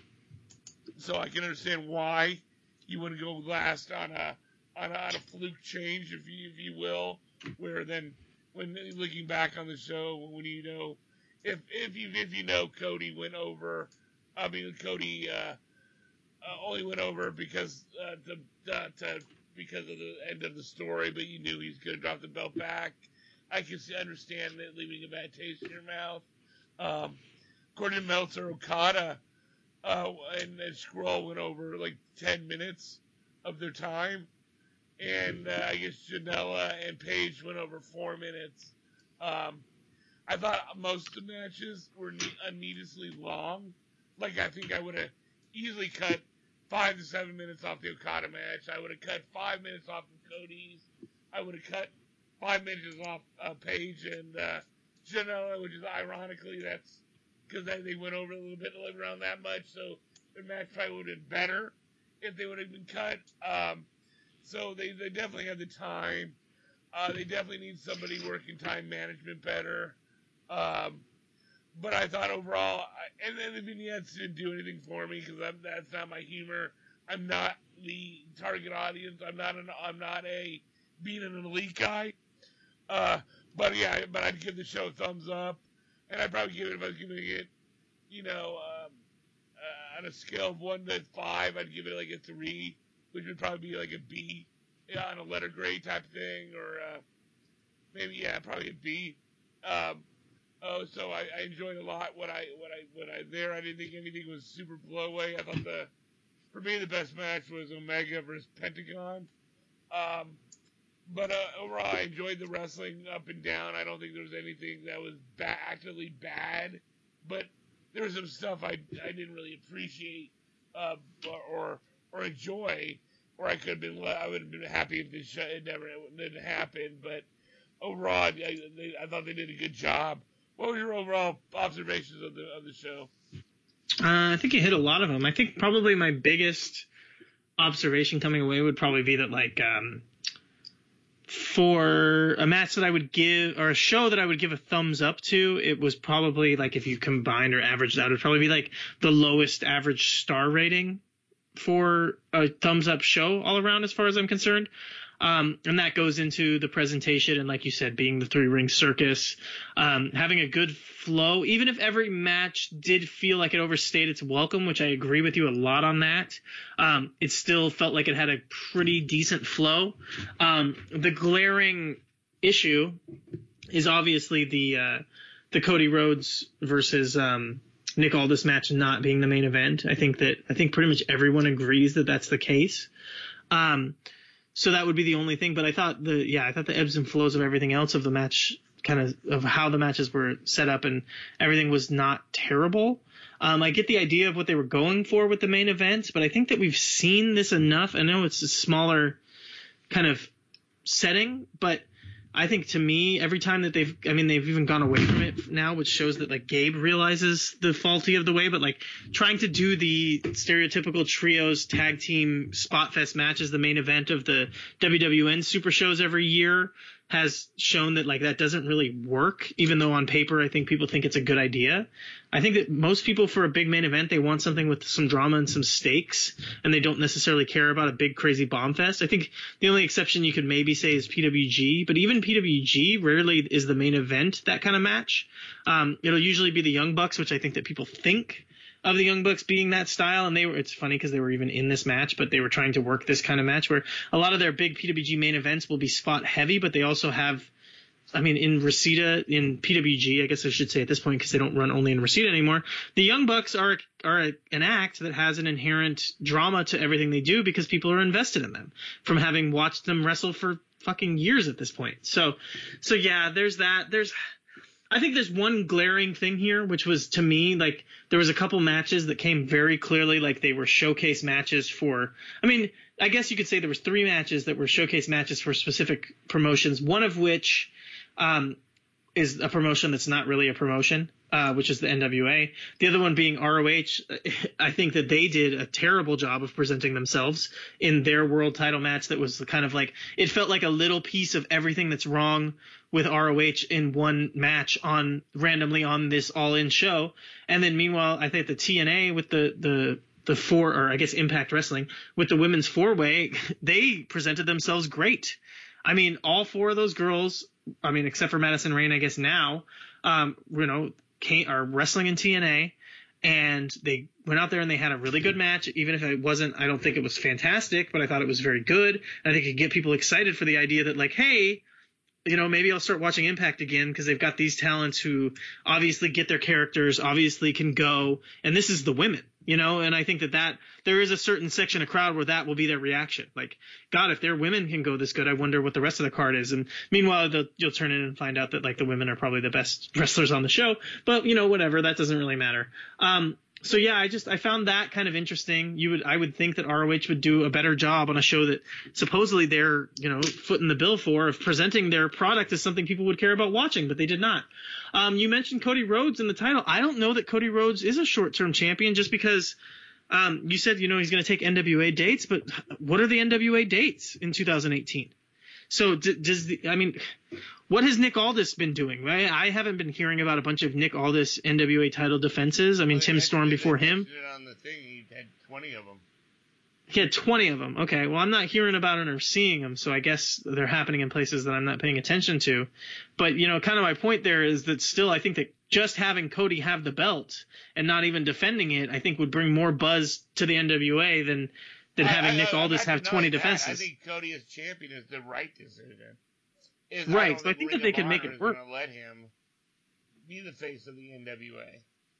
so I can understand why you wouldn't go last on a on a, on a fluke change, if you if you will, where then when looking back on the show, when you know. If if you if you know Cody went over, I mean Cody uh, uh, only went over because uh, to, uh, to because of the end of the story, but you knew he was going to drop the belt back. I can see, understand that leaving a bad taste in your mouth. Um, according to Meltzer, Okada uh, and, and Scroll went over like ten minutes of their time, and uh, I guess Janela and Paige went over four minutes. Um, I thought most of the matches were unneedlessly long. Like, I think I would have easily cut five to seven minutes off the Okada match. I would have cut five minutes off of Cody's. I would have cut five minutes off uh, Paige and uh, Janela, which is ironically, that's because they went over a little bit around that much. So their match probably would have been better if they would have been cut. Um, so they, they definitely have the time. Uh, they definitely need somebody working time management better. Um, but I thought overall, I, and then the vignettes didn't do anything for me because that's not my humor. I'm not the target audience. I'm not an, I'm not a being an elite guy. Uh, but yeah, but I'd give the show a thumbs up, and I'd probably give it if I was giving it, you know, um, uh, on a scale of one to five, I'd give it like a three, which would probably be like a B, yeah, on a letter grade type thing, or uh, maybe yeah, probably a B. Um, Oh, so I, I enjoyed a lot what I what I what I there. I didn't think anything was super blow away. I thought the for me the best match was Omega versus Pentagon. Um, but uh, overall, I enjoyed the wrestling up and down. I don't think there was anything that was ba- actively bad, but there was some stuff I, I didn't really appreciate uh, or or enjoy. Or I could have been I would have been happy if this show, it never it didn't happen. But overall, I, they, I thought they did a good job. What were your overall observations of the of the show? Uh, I think you hit a lot of them. I think probably my biggest observation coming away would probably be that, like, um, for a match that I would give, or a show that I would give a thumbs up to, it was probably, like, if you combined or averaged out, it would probably be, like, the lowest average star rating for a thumbs up show all around, as far as I'm concerned. Um, and that goes into the presentation and, like you said, being the three ring circus, um, having a good flow, even if every match did feel like it overstayed its welcome, which I agree with you a lot on that. Um, it still felt like it had a pretty decent flow. Um, the glaring issue is obviously the, uh, the Cody Rhodes versus, um, Nick Aldis match not being the main event. I think that, I think pretty much everyone agrees that that's the case. Um, So that would be the only thing, but I thought the yeah I thought the ebbs and flows of everything else of the match, kind of of how the matches were set up and everything, was not terrible. Um, I get the idea of what they were going for with the main event, but I think that we've seen this enough. I know it's a smaller kind of setting, but I think to me, every time that they've, I mean, they've even gone away from it now, which shows that, like, Gabe realizes the faulty of the way, but, like, trying to do the stereotypical trios tag team spot fest matches, the main event of the W W N super shows every year, has shown that, like, that doesn't really work, even though on paper I think people think it's a good idea. I think that most people, for a big main event, they want something with some drama and some stakes, and they don't necessarily care about a big crazy bomb fest. I think the only exception you could maybe say is P W G, but even P W G rarely is the main event that kind of match. Um, it'll usually be the Young Bucks, which I think that people think of the Young Bucks being that style, and they were, it's funny because they were even in this match, but they were trying to work this kind of match where a lot of their big P W G main events will be spot heavy, but they also have, I mean, in Reseda, in P W G, I guess I should say at this point, because they don't run only in Reseda anymore, the Young Bucks are are a, an act that has an inherent drama to everything they do because people are invested in them from having watched them wrestle for fucking years at this point. So, so yeah, there's that. There's, I think there's one glaring thing here, which was, to me, like, there was a couple matches that came very clearly like they were showcase matches for, I mean, I guess you could say there was three matches that were showcase matches for specific promotions, one of which um, is a promotion that's not really a promotion, uh, which is the N W A. The other one being R O H. I think that they did a terrible job of presenting themselves in their world title match that was kind of like, it felt like a little piece of everything that's wrong with R O H in one match on randomly on this all-in show. And then meanwhile, I think the T N A with the, the, the four, or I guess Impact Wrestling with the women's four-way, they presented themselves great. I mean, all four of those girls, I mean, except for Madison Rayne, I guess now, um, you know, came, are wrestling in T N A, and they went out there and they had a really good match. Even if it wasn't, I don't think it was fantastic, but I thought it was very good. And I think it could get people excited for the idea that, like, hey, you know, maybe I'll start watching Impact again because they've got these talents who obviously get their characters, obviously can go, and this is the women, you know, and I think that that there is a certain section of crowd where that will be their reaction. Like, God, if their women can go this good, I wonder what the rest of the card is. And meanwhile, you'll turn in and find out that, like, the women are probably the best wrestlers on the show, but, you know, whatever, that doesn't really matter. Um, So yeah, I just I found that kind of interesting. You would I would think that R O H would do a better job on a show that supposedly they're, you know, footing the bill for, of presenting their product as something people would care about watching, but they did not. Um, you mentioned Cody Rhodes in the title. I don't know that Cody Rhodes is a short-term champion just because um, you said, you know, he's going to take N W A dates, but what are the N W A dates in two thousand eighteen? So d- does the, I mean, what has Nick Aldis been doing? Right? I haven't been hearing about a bunch of Nick Aldis N W A title defenses. I mean, well, Tim Storm before him. On the thing, he had twenty of them. He had twenty of them. Okay, well, I'm not hearing about it or seeing them, so I guess they're happening in places that I'm not paying attention to. But, you know, kind of my point there is that still I think that just having Cody have the belt and not even defending it, I think would bring more buzz to the N W A than than having I, I, Nick Aldis I, I have twenty that. defenses. I think Cody as champion is the right decision. Is right, I so I think that they can make it work. Let him be the face of the N W A.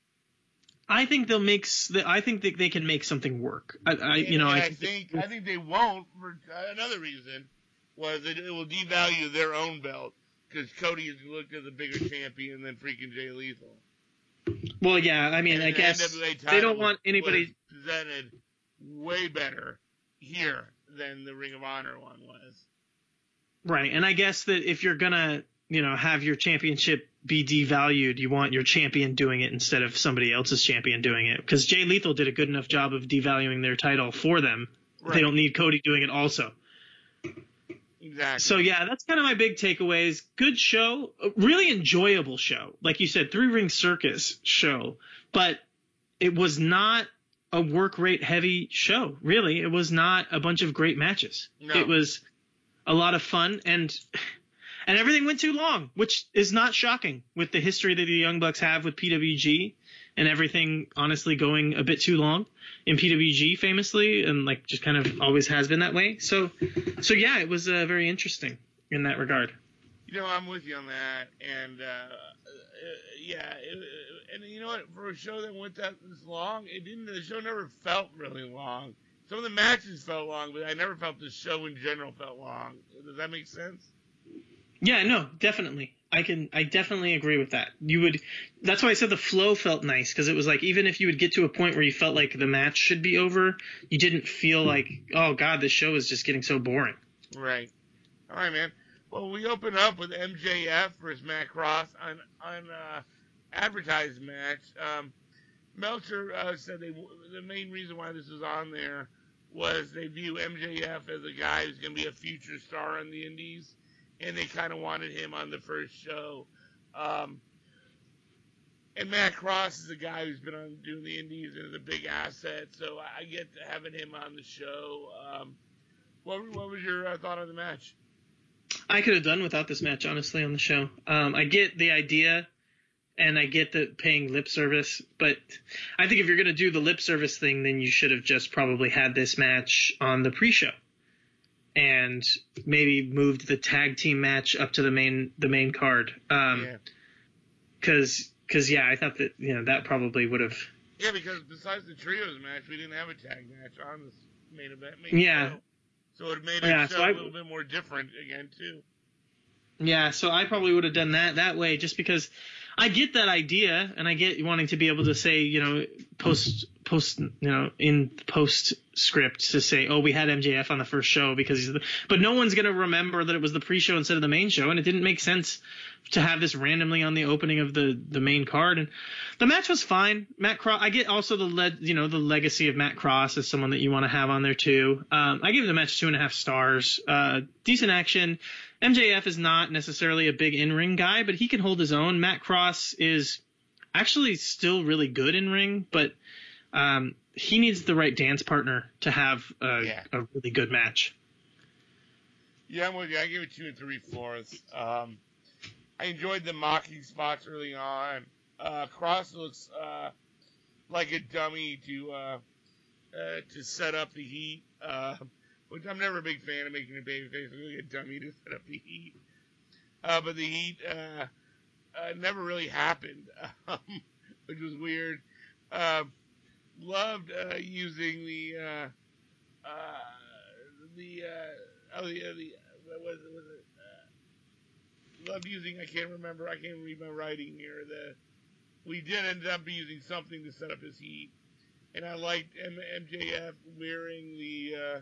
I think they'll make. I think that they can make something work. I, I you know, I, I think I think they won't for another reason. Was that it will devalue their own belt because Cody is looked as a bigger champion than freaking Jay Lethal. Well, yeah, I mean, and I the guess N W A they don't want anybody presented way better here than the Ring of Honor one was. Right, and I guess that if you're gonna, you know, have your championship be devalued, you want your champion doing it instead of somebody else's champion doing it, because Jay Lethal did a good enough job of devaluing their title for them right. They don't need Cody doing it also. Exactly. So yeah, that's kind of my big takeaways. Good show, a really enjoyable show. Like you said, Three Ring Circus show, but it was not a work rate heavy show. Really, it was not a bunch of great matches. No. It was a lot of fun, and and everything went too long, which is not shocking with the history that the Young Bucks have with P W G and everything honestly going a bit too long in P W G famously, and like just kind of always has been that way. So, so yeah, it was uh, very interesting in that regard. You know, I'm with you on that, and uh, uh, yeah, it, and you know what? For a show that went that this long, it didn't. The show never felt really long. Some of the matches felt long, but I never felt the show in general felt long. Does that make sense? Yeah, no, definitely. I can, I definitely agree with that. You would, that's why I said the flow felt nice, because it was like, even if you would get to a point where you felt like the match should be over, you didn't feel like, oh God, this show is just getting so boring. Right. All right, man. Well, we open up with M J F versus Matt Cross on, on, uh, advertised match. Um, Meltzer, uh, said they, the main reason why this was on there was they view M J F as a guy who's going to be a future star in the Indies. And they kind of wanted him on the first show. Um, and Matt Cross is a guy who's been on doing the Indies and is a big asset, so I get to having him on the show. Um, what, what was your uh, thought on the match? I could have done without this match, honestly, on the show. Um, I get the idea, and I get the paying lip service, but I think if you're going to do the lip service thing, then you should have just probably had this match on the pre-show. And maybe moved the tag team match up to the main the main card. Um, yeah. Cause, cause yeah, I thought that you know that probably would have. Yeah, because besides the trios match, we didn't have a tag match on this main event. Main yeah. Show. So it made it yeah, show so I, a little bit more different again too. Yeah, so I probably would have done that that way, just because I get that idea, and I get wanting to be able to say, you know, post post, you know, in post script to say, oh, we had M J F on the first show because he's the, but no one's going to remember that it was the pre-show instead of the main show. And it didn't make sense to have this randomly on the opening of the, the main card. And the match was fine. Matt Cross, I get also the led, you know, the legacy of Matt Cross as someone that you want to have on there too. Um, I give the match two and a half stars. Uh, decent action. M J F is not necessarily a big in-ring guy, but he can hold his own. Matt Cross is actually still really good in ring, but um, he needs the right dance partner to have a, yeah. a really good match. Yeah, I'm with you. I give it two and three fourths. Um, I enjoyed the mocking spots early on. Uh, Cross looks uh, like a dummy to uh, uh, to set up the heat, uh, which I'm never a big fan of making a babyface look like a dummy to set up the heat. Uh, but the heat uh, uh, never really happened, um, which was weird. Uh, loved uh, using the uh, uh, the uh, oh the uh, the what was it? Was it uh, loved using. I can't remember. I can't read my writing here. The we did end up using something to set up his heat, and I liked M- MJF wearing the. Uh,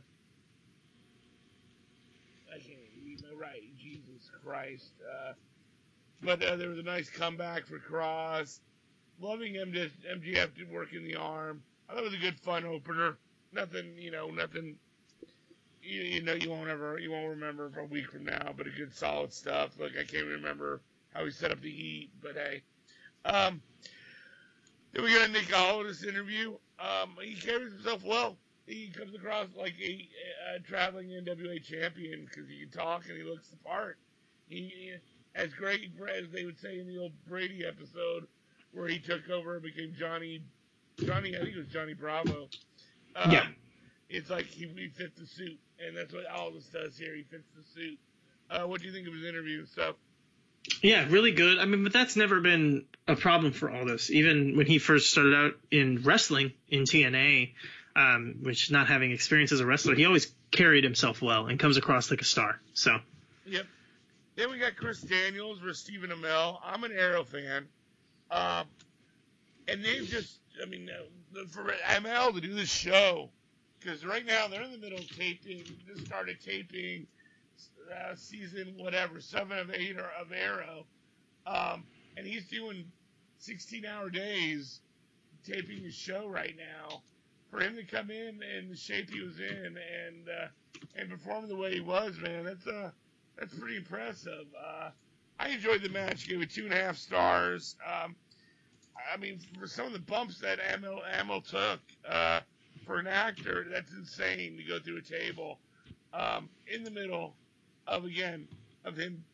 I can't read my writing. Jesus Christ! Uh, but uh, there was a nice comeback for Cross. Loving M J F to work in the arm. I thought it was a good fun opener. Nothing, you know, nothing. You, you know, you won't ever, you won't remember for a week from now. But a good, solid stuff. Like I can't remember how he set up the heat, but hey. Um, then we got a Nick Aldis interview. Um, he carries himself well. He comes across like a, a, a traveling N W A champion because he can talk and he looks the part. He, as Greg, as they would say in the old Brady episode, where he took over and became Johnny, Johnny, I think it was Johnny Bravo. Um, yeah. It's like he, he fits the suit, and that's what Aldis does here. He fits the suit. Uh, what do you think of his interview and stuff? Yeah, really good. I mean, but that's never been a problem for Aldis. Even when he first started out in wrestling in T N A, um, which not having experience as a wrestler, he always carried himself well and comes across like a star. So. Yep. Then we got Chris Daniels versus Stephen Amell. I'm an Arrow fan. Um, and they've just, I mean, uh, for M L to do this show, because right now they're in the middle of taping, just started taping uh, season whatever, seven of eight or of Arrow, um, and he's doing sixteen hour days taping his show right now. for him to come in in the shape he was in and uh, and perform the way he was, man, that's uh that's pretty impressive. Uh, I enjoyed the match. Gave it two and a half stars. Um, I mean, for some of the bumps that Amel Amel took uh, for an actor, that's insane to go through a table um, in the middle of again of him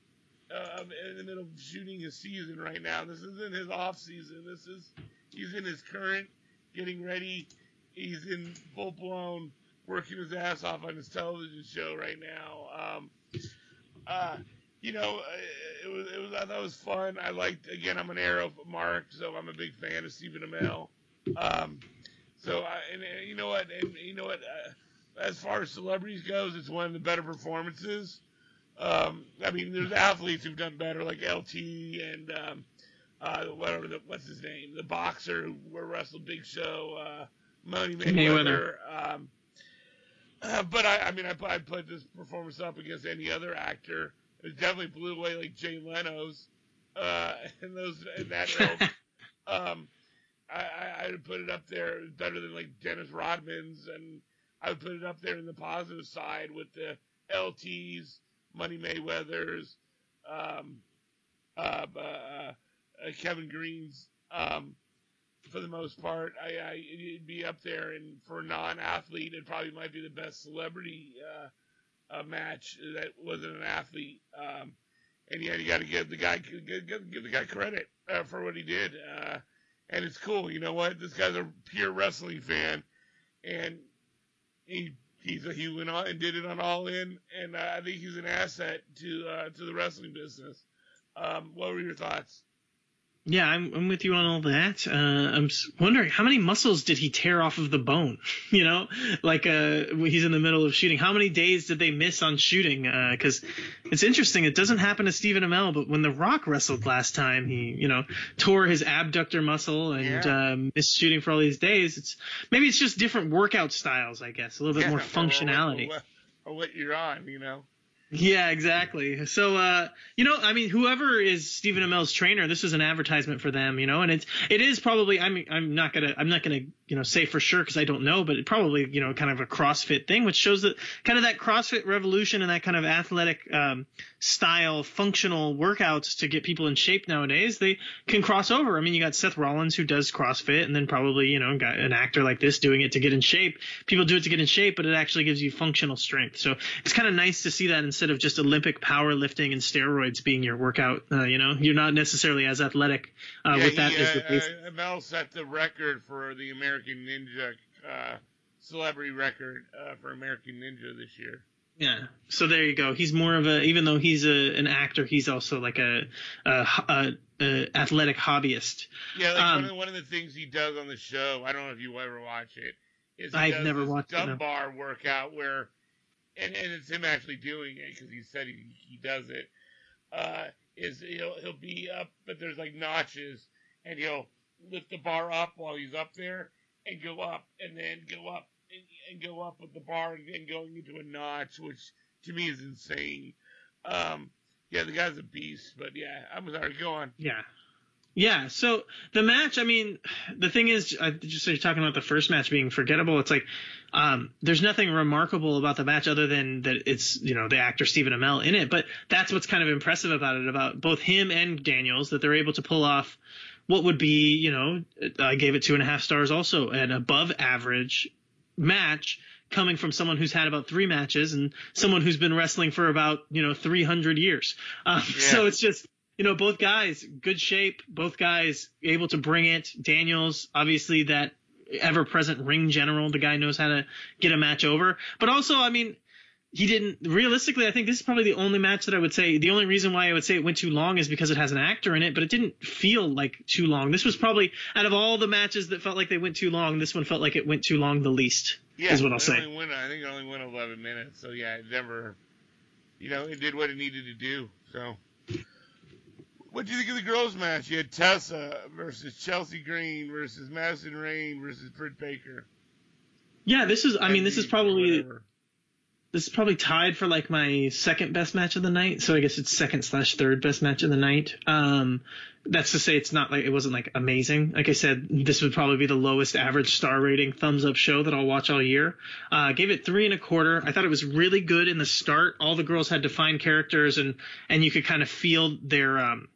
uh, in the middle of shooting his season right now. This isn't his off season. This is he's in his current getting ready. He's in full blown working his ass off on his television show right now. Um, uh, you know, it was, it was, I thought it was fun. I liked, again, I'm an Arrow mark, so I'm a big fan of Stephen Amell. Um, so, I, and, and you know what, and you know what, uh, as far as celebrities goes, it's one of the better performances. Um, I mean, there's athletes who've done better, like L T and, um, uh, whatever, the, what's his name, the boxer who wrestled Big Show, uh, Money Mayweather. Um, uh, but I, I mean, I, I put this performance up against any other actor. It definitely blew away like Jay Leno's, uh, and those in that ilk. um, I, I, I would put it up there better than like Dennis Rodman's, and I would put it up there in the positive side with the L T's, Money Mayweather's, um, uh, uh, uh, Kevin Green's. Um, for the most part, I, I it'd be up there, and for a non-athlete, it probably might be the best celebrity uh, a match that wasn't an athlete. Um, and yeah, you got to give the guy give, give the guy credit uh, for what he did. Uh, and it's cool. You know what? This guy's a pure wrestling fan, and he he's a, he went on and did it on All In, and uh, I think he's an asset to uh, to the wrestling business. Um, what were your thoughts? Yeah, I'm, I'm with you on all that. Uh, I'm wondering how many muscles did he tear off of the bone? You know, like uh, he's in the middle of shooting. How many days did they miss on shooting? Because uh, it's interesting. It doesn't happen to Stephen Amell, but when The Rock wrestled last time, he, you know, tore his abductor muscle and yeah. um, missed shooting for all these days. It's maybe it's just different workout styles, I guess, a little bit yeah, more functionality. Or what, or what you're on, you know. Yeah, exactly. So, uh, you know, I mean, whoever is Stephen Amell's trainer, this is an advertisement for them, you know, and it's, it is probably, I mean, I'm not gonna, I'm not gonna, you know, say for sure because I don't know, but it probably, you know, kind of a CrossFit thing, which shows that kind of that CrossFit revolution and that kind of athletic, um, style, functional workouts to get people in shape nowadays, they can cross over. I mean, you got Seth Rollins who does CrossFit, and then probably, you know, got an actor like this doing it to get in shape. People do it to get in shape, but it actually gives you functional strength. So it's kind of nice to see that instead of just Olympic powerlifting and steroids being your workout. Uh, you know, you're not necessarily as athletic uh, yeah, with that he, as the base. Uh, Amell set the record for the American Ninja uh, celebrity record uh, for American Ninja this year. Yeah. So there you go. He's more of a, even though he's a, an actor, he's also like a, a, a, a athletic hobbyist. Yeah, like um, one, of, one of the things he does on the show, I don't know if you ever watch it, is he I've does never this watched dumb it, no. bar workout where, and, and it's him actually doing it because he said he, he does it, uh, is he'll, he'll be up, but there's like notches, and he'll lift the bar up while he's up there and go up and then go up and, and go up with the bar and, and going into a notch, which to me is insane. Um, yeah, the guy's a beast, but yeah, I'm sorry, go on. Yeah. Yeah, so the match, I mean, the thing is, I just so you're talking about the first match being forgettable. It's like, um, there's nothing remarkable about the match other than that it's, you know, the actor Stephen Amell in it. But that's what's kind of impressive about it, about both him and Daniels, that they're able to pull off what would be, you know, I gave it two and a half stars also, an above average match coming from someone who's had about three matches and someone who's been wrestling for about, you know, three hundred years. Um, yeah. So it's just, you know, both guys, good shape, both guys able to bring it. Daniels, obviously that ever-present ring general, the guy knows how to get a match over. But also, I mean, he didn't, realistically, I think this is probably the only match that I would say, the only reason why I would say it went too long is because it has an actor in it, but it didn't feel like too long. This was probably, out of all the matches that felt like they went too long, this one felt like it went too long the least, yeah, is what I'll say. Only went, I think it only went eleven minutes, so yeah, it never, you know, it did what it needed to do, so. What do you think of the girls' match? You had Tessa versus Chelsea Green versus Madison Rayne versus Britt Baker. Yeah, this is. I mean, this is probably. Whatever. this is probably tied for like my second best match of the night. So I guess it's second slash third best match of the night. Um, that's to say it's not like, it wasn't like amazing. Like I said, this would probably be the lowest average star rating thumbs up show that I'll watch all year. Uh, gave it three and a quarter. I thought it was really good in the start. All the girls had defined characters and, and you could kind of feel their, um,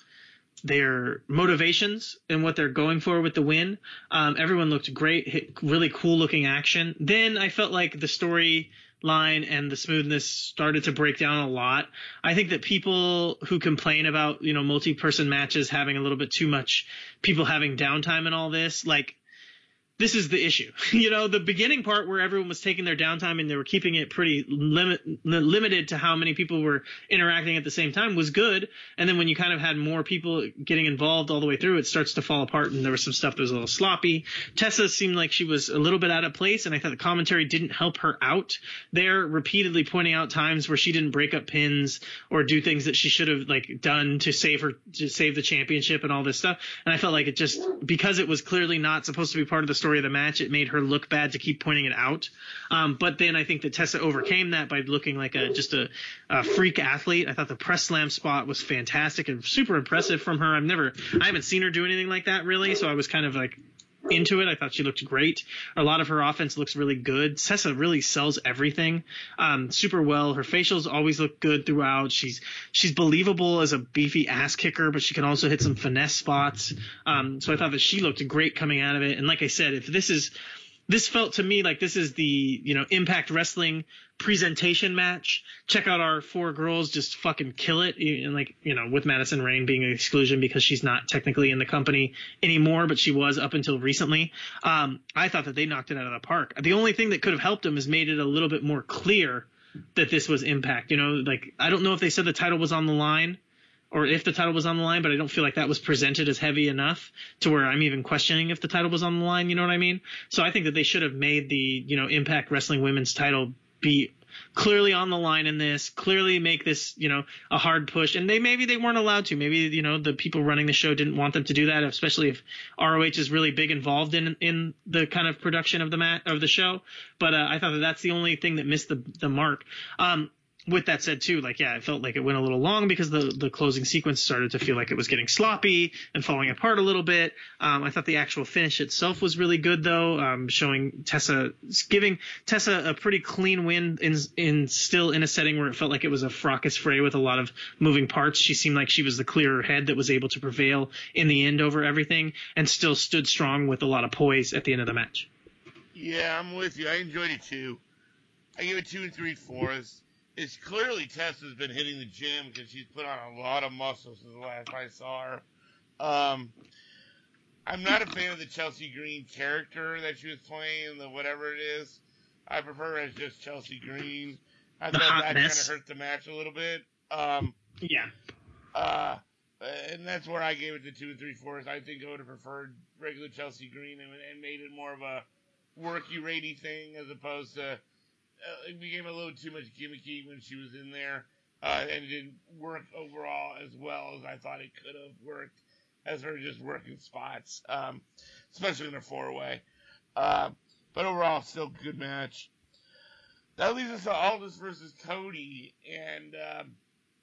their motivations and what they're going for with the win. Um, everyone looked great, hit really cool looking action. Then I felt like the story line and the smoothness started to break down a lot. I think that people who complain about, you know, multi-person matches having a little bit too much, people having downtime and all this, like, this is the issue. You know, the beginning part where everyone was taking their downtime and they were keeping it pretty limit, limited to how many people were interacting at the same time was good. And then when you kind of had more people getting involved all the way through, it starts to fall apart and there was some stuff that was a little sloppy. Tessa seemed like she was a little bit out of place, and I thought the commentary didn't help her out there, repeatedly pointing out times where she didn't break up pins or do things that she should have like done to save her, to save the championship and all this stuff. And I felt like it just, because it was clearly not supposed to be part of the story of the match, it made her look bad to keep pointing it out. Um, but then I think that Tessa overcame that by looking like a just a, a freak athlete. I thought the press slam spot was fantastic and super impressive from her. I've never, I haven't seen her do anything like that really, so I was kind of like into it. I thought she looked great. A lot of her offense looks really good. Tessa really sells everything um, super well. Her facials always look good throughout. She's she's believable as a beefy ass kicker, but she can also hit some finesse spots. Um, so I thought that she looked great coming out of it. And like I said, if this is this felt to me like this is the, you know, Impact Wrestling presentation match. Check out our four girls just fucking kill it. And like, you know, with Madison Rayne being an exclusion because she's not technically in the company anymore, but she was up until recently. Um, I thought that they knocked it out of the park. The only thing that could have helped them is made it a little bit more clear that this was Impact. You know, like, I don't know if they said the title was on the line, or if the title was on the line, but I don't feel like that was presented as heavy enough to where I'm even questioning if the title was on the line, you know what I mean? So I think that they should have made the, you know, Impact Wrestling Women's title be clearly on the line in this, clearly make this, you know, a hard push. And they, maybe they weren't allowed to. Maybe, you know, the people running the show didn't want them to do that, especially if R O H is really big involved in, in the kind of production of the mat, of the show. But uh, I thought that that's the only thing that missed the, the mark. Um, With that said, too, like, yeah, it felt like it went a little long because the, the closing sequence started to feel like it was getting sloppy and falling apart a little bit. Um, I thought the actual finish itself was really good, though, um, showing Tessa, giving Tessa a pretty clean win in, in still in a setting where it felt like it was a fracas fray with a lot of moving parts. She seemed like she was the clearer head that was able to prevail in the end over everything and still stood strong with a lot of poise at the end of the match. Yeah, I'm with you. I enjoyed it, too. I give it two and three fourths. It's clearly Tessa's been hitting the gym because she's put on a lot of muscle since the last I saw her. Um, I'm not a fan of the Chelsea Green character that she was playing, the whatever it is. I prefer her as just Chelsea Green. I the thought that kind of mess. hurt the match a little bit. Um, yeah. Uh, and that's where I gave it the two and three fourths. I think I would have preferred regular Chelsea Green and, and made it more of a worky, raty thing as opposed to. Uh, it became a little too much gimmicky when she was in there, uh, and it didn't work overall as well as I thought it could have worked as her just working spots, um, especially in her four-way. Uh, but overall, still a good match. That leads us to Aldis versus Cody, and um,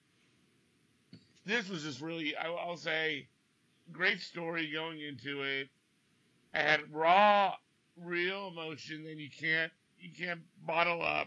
this was just really, I, I'll say, great story going into it. I had raw, real emotion that you can't You can't bottle up.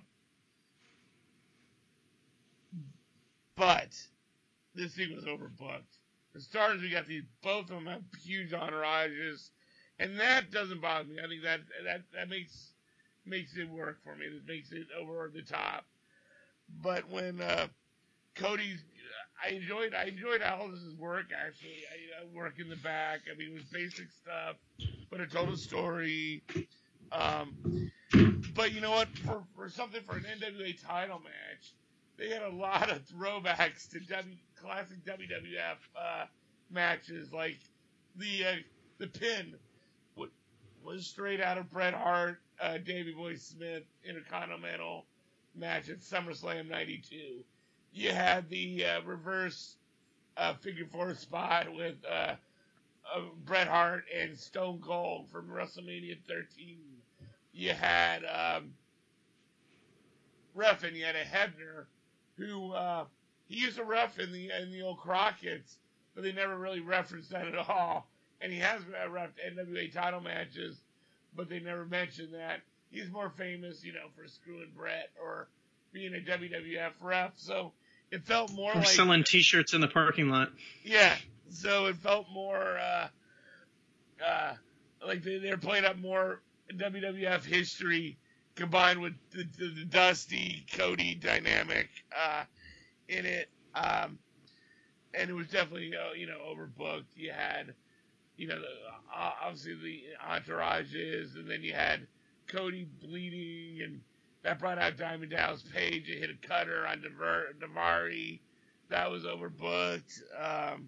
But this thing was overbooked. For starters, we got these, both of them have huge entourages, and that doesn't bother me. I think that that that makes makes it work for me. It makes it over the top. But when uh, Cody's, I enjoyed I enjoyed Aldis's work actually. I, I work in the back. I mean, it was basic stuff, but it told a story. Um, but you know what? For for something for an N W A title match, they had a lot of throwbacks to w, classic W W F uh, matches, like the uh, the pin was straight out of Bret Hart, uh, Davey Boy Smith Intercontinental match at SummerSlam ninety-two. You had the uh, reverse uh, figure four spot with uh, uh, Bret Hart and Stone Cold from WrestleMania thirteen. You had um, ref, and you had a Hebner who uh, he used to ref in the in the old Crockett's, but they never really referenced that at all. And he has reffed N W A title matches, but they never mentioned that. He's more famous, you know, for screwing Brett or being a W W F ref. So it felt more or like selling T-shirts in the parking lot. Yeah. So it felt more uh, uh, like they, they were playing up more W W F history combined with the, the, the Dusty Cody dynamic uh, in it. Um, and it was definitely, uh, you know, overbooked. You had, you know, the, uh, obviously the entourages, and then you had Cody bleeding, and that brought out Diamond Dallas Page. It hit a cutter on Davar- Davari. That was overbooked. Um,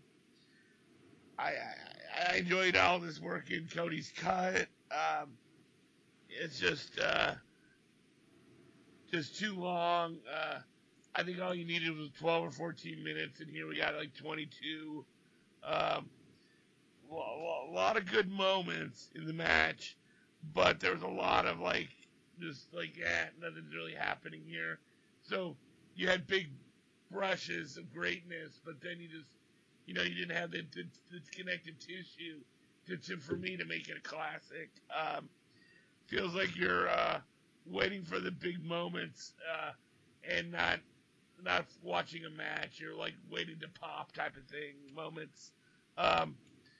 I, I, I enjoyed all this work in Cody's cut. Um, it's just, uh, just too long. Uh, I think all you needed was twelve or fourteen minutes, and here we got like twenty-two. Um, a lot of good moments in the match, but there was a lot of like, just like, eh, nothing's really happening here. So you had big brushes of greatness, but then you just, you know, you didn't have the, the, the connective tissue to, to, for me to make it a classic. Um, feels like you're uh, waiting for the big moments uh, and not not watching a match. You're like waiting to pop type of thing moments. Um,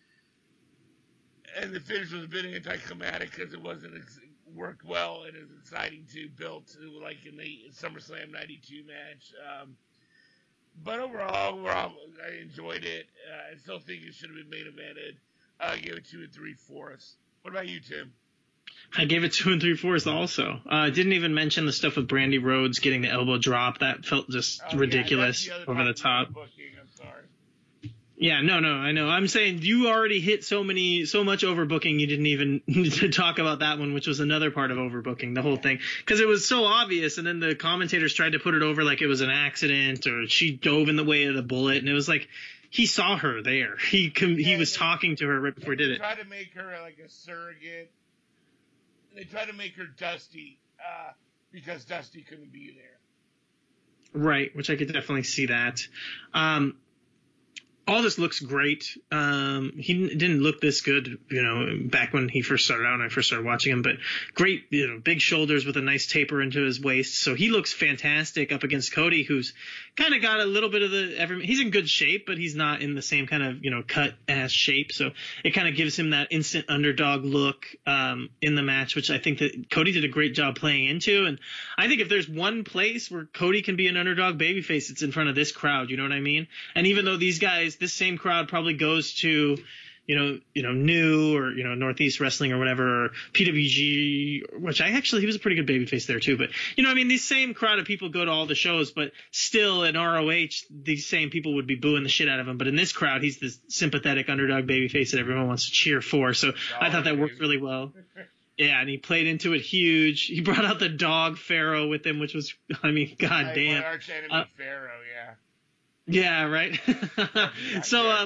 and the finish was a bit anticlimactic because it wasn't ex- worked well and as exciting to build to like in the SummerSlam ninety-two match. Um, but overall, overall, I enjoyed it. Uh, I still think it should have been main evented. I uh, gave it two and three fourths. What about you, Tim? I gave it two and three fourths also. I uh, didn't even mention the stuff with Brandy Rhodes getting the elbow drop. That felt just oh, ridiculous, yeah, the over the top. Booking, I'm sorry. Yeah, no, no, I know. I'm saying you already hit so many, so much overbooking. You didn't even need to talk about that one, which was another part of overbooking the whole thing, because it was so obvious. And then the commentators tried to put it over like it was an accident or she dove in the way of the bullet, and it was like he saw her there. He com- yeah, he was they, talking to her right before he did it. They tried to make her like a surrogate. They tried to make her Dusty uh, because Dusty couldn't be there. Right, which I could definitely see that. Um, all this looks great. Um, he didn't look this good, you know, back when he first started out and I first started watching him, but great, you know, big shoulders with a nice taper into his waist. So he looks fantastic up against Cody, who's kind of got a little bit of the, every, he's in good shape, but he's not in the same kind of, you know, cut ass shape. So it kind of gives him that instant underdog look, um, in the match, which I think that Cody did a great job playing into. And I think if there's one place where Cody can be an underdog babyface, it's in front of this crowd. You know what I mean? And even though these guys, this same crowd probably goes to, you know, you know, New or, you know, Northeast Wrestling or whatever, or P W G, which I actually, he was a pretty good babyface there too. But, you know, I mean, these same crowd of people go to all the shows, but still in R O H, these same people would be booing the shit out of him. But in this crowd, he's this sympathetic underdog babyface that everyone wants to cheer for. So I thought that worked really well. Yeah, and he played into it huge. He brought out the dog Pharaoh with him, which was, I mean, goddamn. My arch enemy uh, Pharaoh, yeah. Yeah, right. so, uh,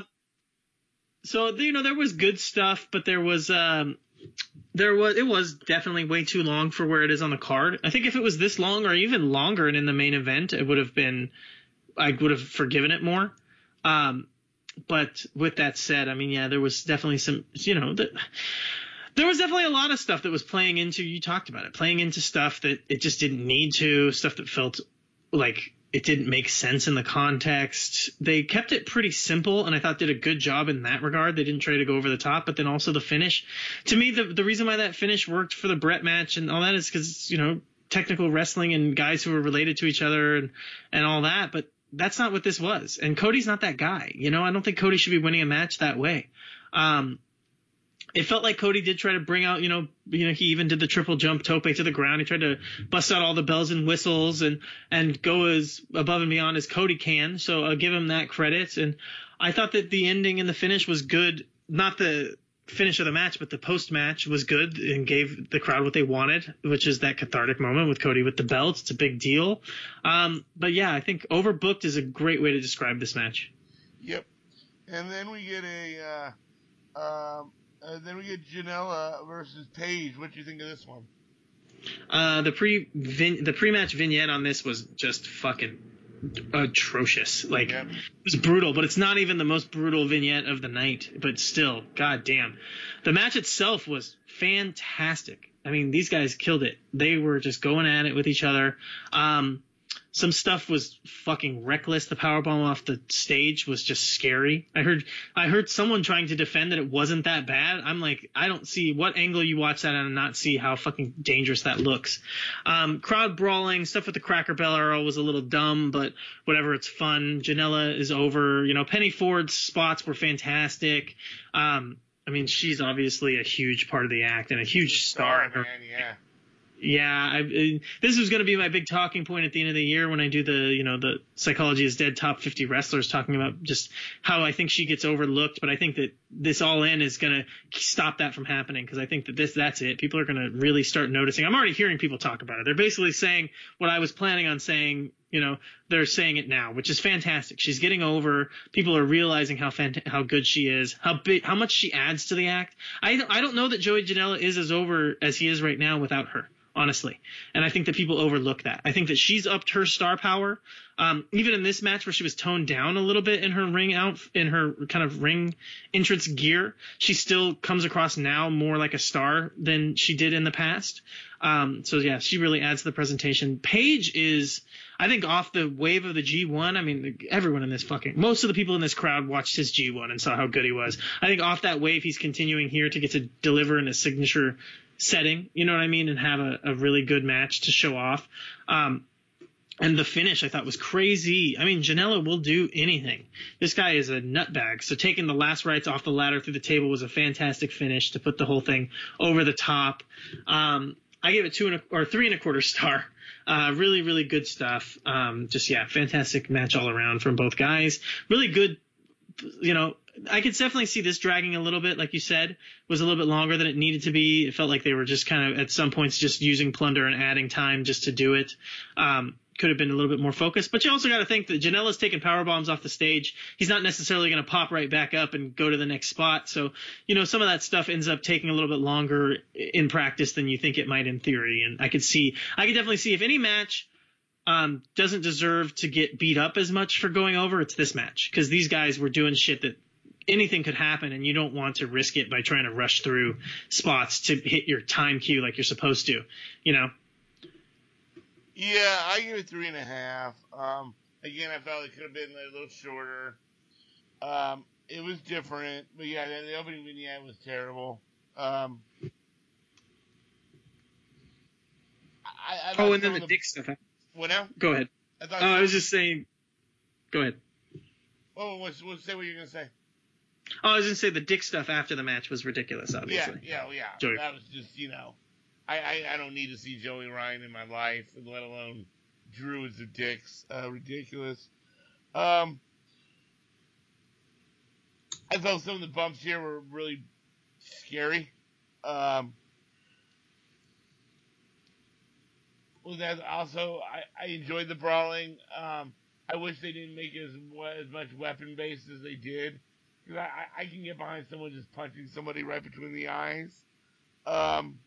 so you know, there was good stuff, but there was, um, there was, it was definitely way too long for where it is on the card. I think if it was this long or even longer and in the main event, it would have been, I would have forgiven it more. Um, but with that said, I mean, yeah, there was definitely some, you know, the, there was definitely a lot of stuff that was playing into, you talked about it, playing into stuff that it just didn't need to, stuff that felt like it didn't make sense in the context. They kept it pretty simple, and I thought did a good job in that regard. They didn't try to go over the top, but then also the finish. To me, the the reason why that finish worked for the Brett match and all that is because, you know, technical wrestling and guys who were related to each other and, and all that, but that's not what this was. And Cody's not that guy. You know, I don't think Cody should be winning a match that way. Um, It felt like Cody did try to bring out, you know, you know, he even did the triple jump tope to the ground. He tried to bust out all the bells and whistles and, and go as above and beyond as Cody can. So I'll give him that credit. And I thought that the ending and the finish was good. Not the finish of the match, but the post match was good and gave the crowd what they wanted, which is that cathartic moment with Cody with the belt. It's a big deal. Um, but yeah, I think overbooked is a great way to describe this match. Yep. And then we get a, uh, um, Uh, then we get Janela versus Paige. What do you think of this one? Uh, the pre the pre-match vignette on this was just fucking atrocious. Like, yep. It was brutal, but it's not even the most brutal vignette of the night. But still, goddamn, the match itself was fantastic. I mean, these guys killed it. They were just going at it with each other. Um, some stuff was fucking reckless. The powerbomb off the stage was just scary. I heard I heard someone trying to defend that it wasn't that bad. I'm like, I don't see what angle you watch that and not see how fucking dangerous that looks. Um, crowd brawling, stuff with the Cracker Barrel was a little dumb, but whatever, it's fun. Janela is over. You know, Penny Ford's spots were fantastic. Um, I mean, she's obviously a huge part of the act and a huge star. star man, yeah. Yeah, I, I, this was going to be my big talking point at the end of the year when I do the, you know, the Psychology is Dead top fifty wrestlers, talking about just how I think she gets overlooked. But I think that this All In is going to stop that from happening, because I think that this that's it. People are going to really start noticing. I'm already hearing people talk about it. They're basically saying what I was planning on saying. You know, they're saying it now, which is fantastic. She's getting over. People are realizing how fant- how good she is, how big, how much she adds to the act. I I don't know that Joey Janela is as over as he is right now without her, honestly. And I think that people overlook that. I think that she's upped her star power. Um, even in this match where she was toned down a little bit in her ring out, in her kind of ring entrance gear, she still comes across now more like a star than she did in the past. Um, so yeah, she really adds to the presentation. Paige is, I think, off the wave of the G one. I mean, everyone in this fucking, most of the people in this crowd watched his G one and saw how good he was. I think off that wave, he's continuing here to get to deliver in a signature setting, you know what I mean, and have a, a really good match to show off. Um, and the finish I thought was crazy. I mean, Janela will do anything. This guy is a nutbag. So taking the last rights off the ladder through the table was a fantastic finish to put the whole thing over the top. Um, I gave it two and a, or three and a quarter star. Uh, really, really good stuff. Um, just, yeah, fantastic match all around from both guys. Really good, you know, I could definitely see this dragging a little bit, like you said. It was a little bit longer than it needed to be. It felt like they were just kind of at some points just using plunder and adding time just to do it. Um, could have been a little bit more focused. But you also got to think that Janela's taking power bombs off the stage. He's not necessarily going to pop right back up and go to the next spot. So, you know, some of that stuff ends up taking a little bit longer in practice than you think it might in theory. And I could see, I could definitely see if any match um, doesn't deserve to get beat up as much for going over, it's this match. Because these guys were doing shit that anything could happen, and you don't want to risk it by trying to rush through spots to hit your time cue like you're supposed to, you know? Yeah, I give it three and a half. Um, again, I felt it could have been a little shorter. Um, it was different, but yeah, the, the opening vignette was terrible. Um, I, I oh, and then the, the dick stuff. What now? Go ahead. I, thought uh, I was just saying. Go ahead. Oh, what's, what's, say what you're gonna say. Oh, I was gonna say the dick stuff after the match was ridiculous. Obviously. Yeah, yeah, yeah. Joey. That was just, you know. I, I, I don't need to see Joey Ryan in my life, let alone Druids of Dicks. Uh, ridiculous. Um, I felt some of the bumps here were really scary. Um, well, that also, I, I enjoyed the brawling. Um, I wish they didn't make it as, as much weapon-based as they did. Because I, I can get behind someone just punching somebody right between the eyes. Um...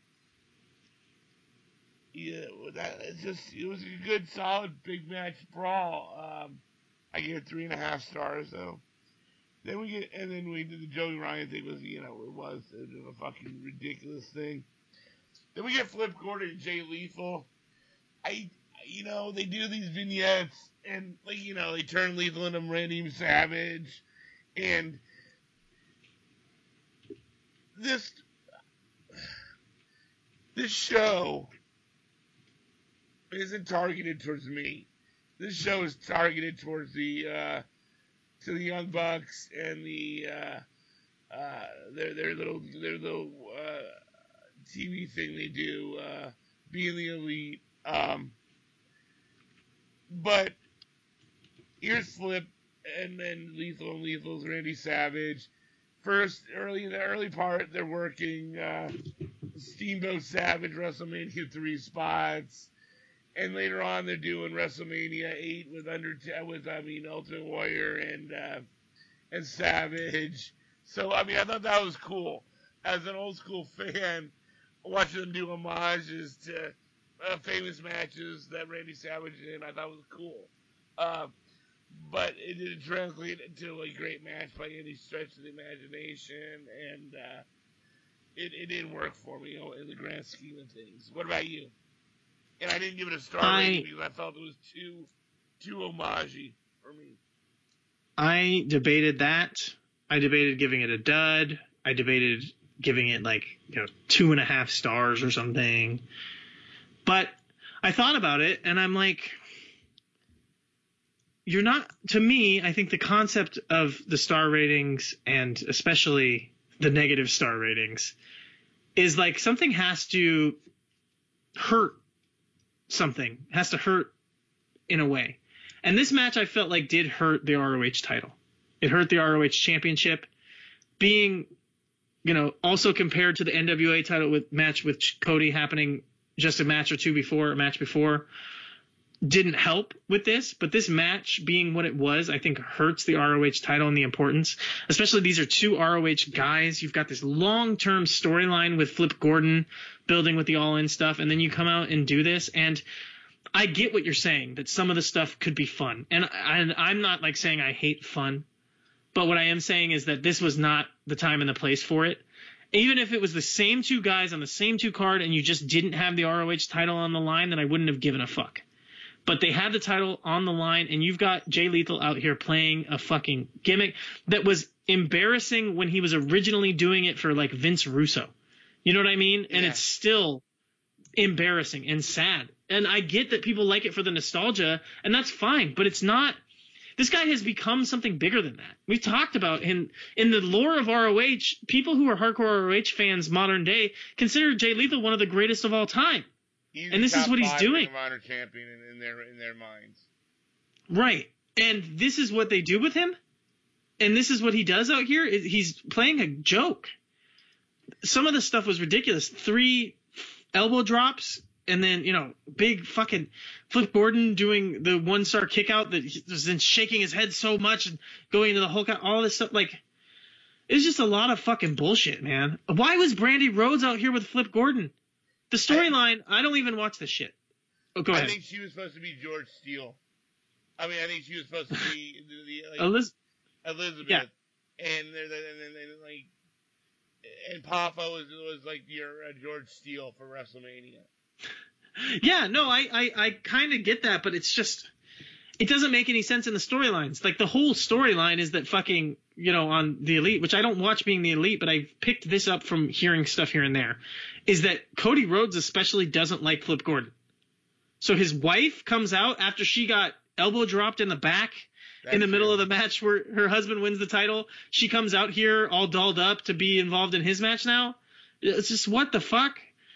Yeah, that, it's just, it was a good, solid, big match brawl. Um, I gave it three and a half stars, though. Then we get, and then we did the Joey Ryan thing was, you know, it was, it was a fucking ridiculous thing. Then we get Flip Gordon and Jay Lethal. I, you know, they do these vignettes, and, like, you know, they turn Lethal into Randy Savage, and this, this show isn't targeted towards me. This show is targeted towards the uh, to the Young Bucks and the uh, uh, their their little their little uh, T V thing they do, uh, being the elite. Um, but here's Flip and then Lethal and Lethal's Randy Savage. First, early in the early part, they're working uh, Steamboat Savage WrestleMania three spots. And later on, they're doing WrestleMania eight with Undertaker, with I mean Ultimate Warrior and uh, and Savage. So I mean, I thought that was cool. As an old school fan, watching them do homages to uh, famous matches that Randy Savage did, and I thought was cool. Uh, but it didn't translate into a great match by any stretch of the imagination, and uh, it, it didn't work for me, you know, in the grand scheme of things. What about you? And I didn't give it a star I, rating because I felt it was too too homagey for me. I debated that. I debated giving it a dud. I debated giving it like, you know, two and a half stars or something. But I thought about it, and I'm like, you're not, to me, I think the concept of the star ratings, and especially the negative star ratings, is like something has to hurt something, has to hurt in a way. And this match I felt like did hurt the R O H title. It hurt the R O H championship. Being, you know, also compared to the N W A title with match with Cody happening just a match or two before, a match before, didn't help with this. But this match being what it was, I think hurts the R O H title and the importance. Especially these are two R O H guys. You've got this long-term storyline with Flip Gordon building with the All-In stuff, and then you come out and do this. And I get what you're saying, that some of the stuff could be fun. And, I, I'm not like saying I hate fun. But what I am saying is that this was not the time and the place for it. Even if it was the same two guys on the same two card and you just didn't have the R O H title on the line, then I wouldn't have given a fuck. But they had the title on the line, and you've got Jay Lethal out here playing a fucking gimmick that was embarrassing when he was originally doing it for like Vince Russo. You know what I mean? And Yeah. it's still embarrassing and sad. And I get that people like it for the nostalgia, and that's fine, but it's not. This guy has become something bigger than that. We talked about him in the lore of R O H. People who are hardcore R O H fans modern day consider Jay Lethal one of the greatest of all time. He's And this the is top what he's five doing. Ring of Honor champion in, in their in their minds. Right. And this is what they do with him. And this is what he does out here. He's playing a joke. Some of the stuff was ridiculous. Three elbow drops. And then, you know, big fucking Flip Gordon doing the one-star kick-out that he was then shaking his head so much and going into the Hulk out, all this stuff. Like, it's just a lot of fucking bullshit, man. Why was Brandy Rhodes out here with Flip Gordon? The storyline, I, I don't even watch this shit. Oh, go I ahead. think she was supposed to be George Steele. I mean, I think she was supposed to be the, the, like, Eliz- Elizabeth. Yeah. And, they're, they're, they're, they're, like, and Papa was, was like your uh, George Steele for WrestleMania. Yeah, no, I, I, I kind of get that, but it's just, it doesn't make any sense in the storylines. Like, the whole storyline is that fucking, you know, on the Elite, which I don't watch being the Elite, but I picked this up from hearing stuff here and there, is that Cody Rhodes especially doesn't like Flip Gordon. So his wife comes out after she got elbow dropped in the back That's in the middle true. of the match where her husband wins the title. She comes out here all dolled up to be involved in his match now. It's just, what the fuck?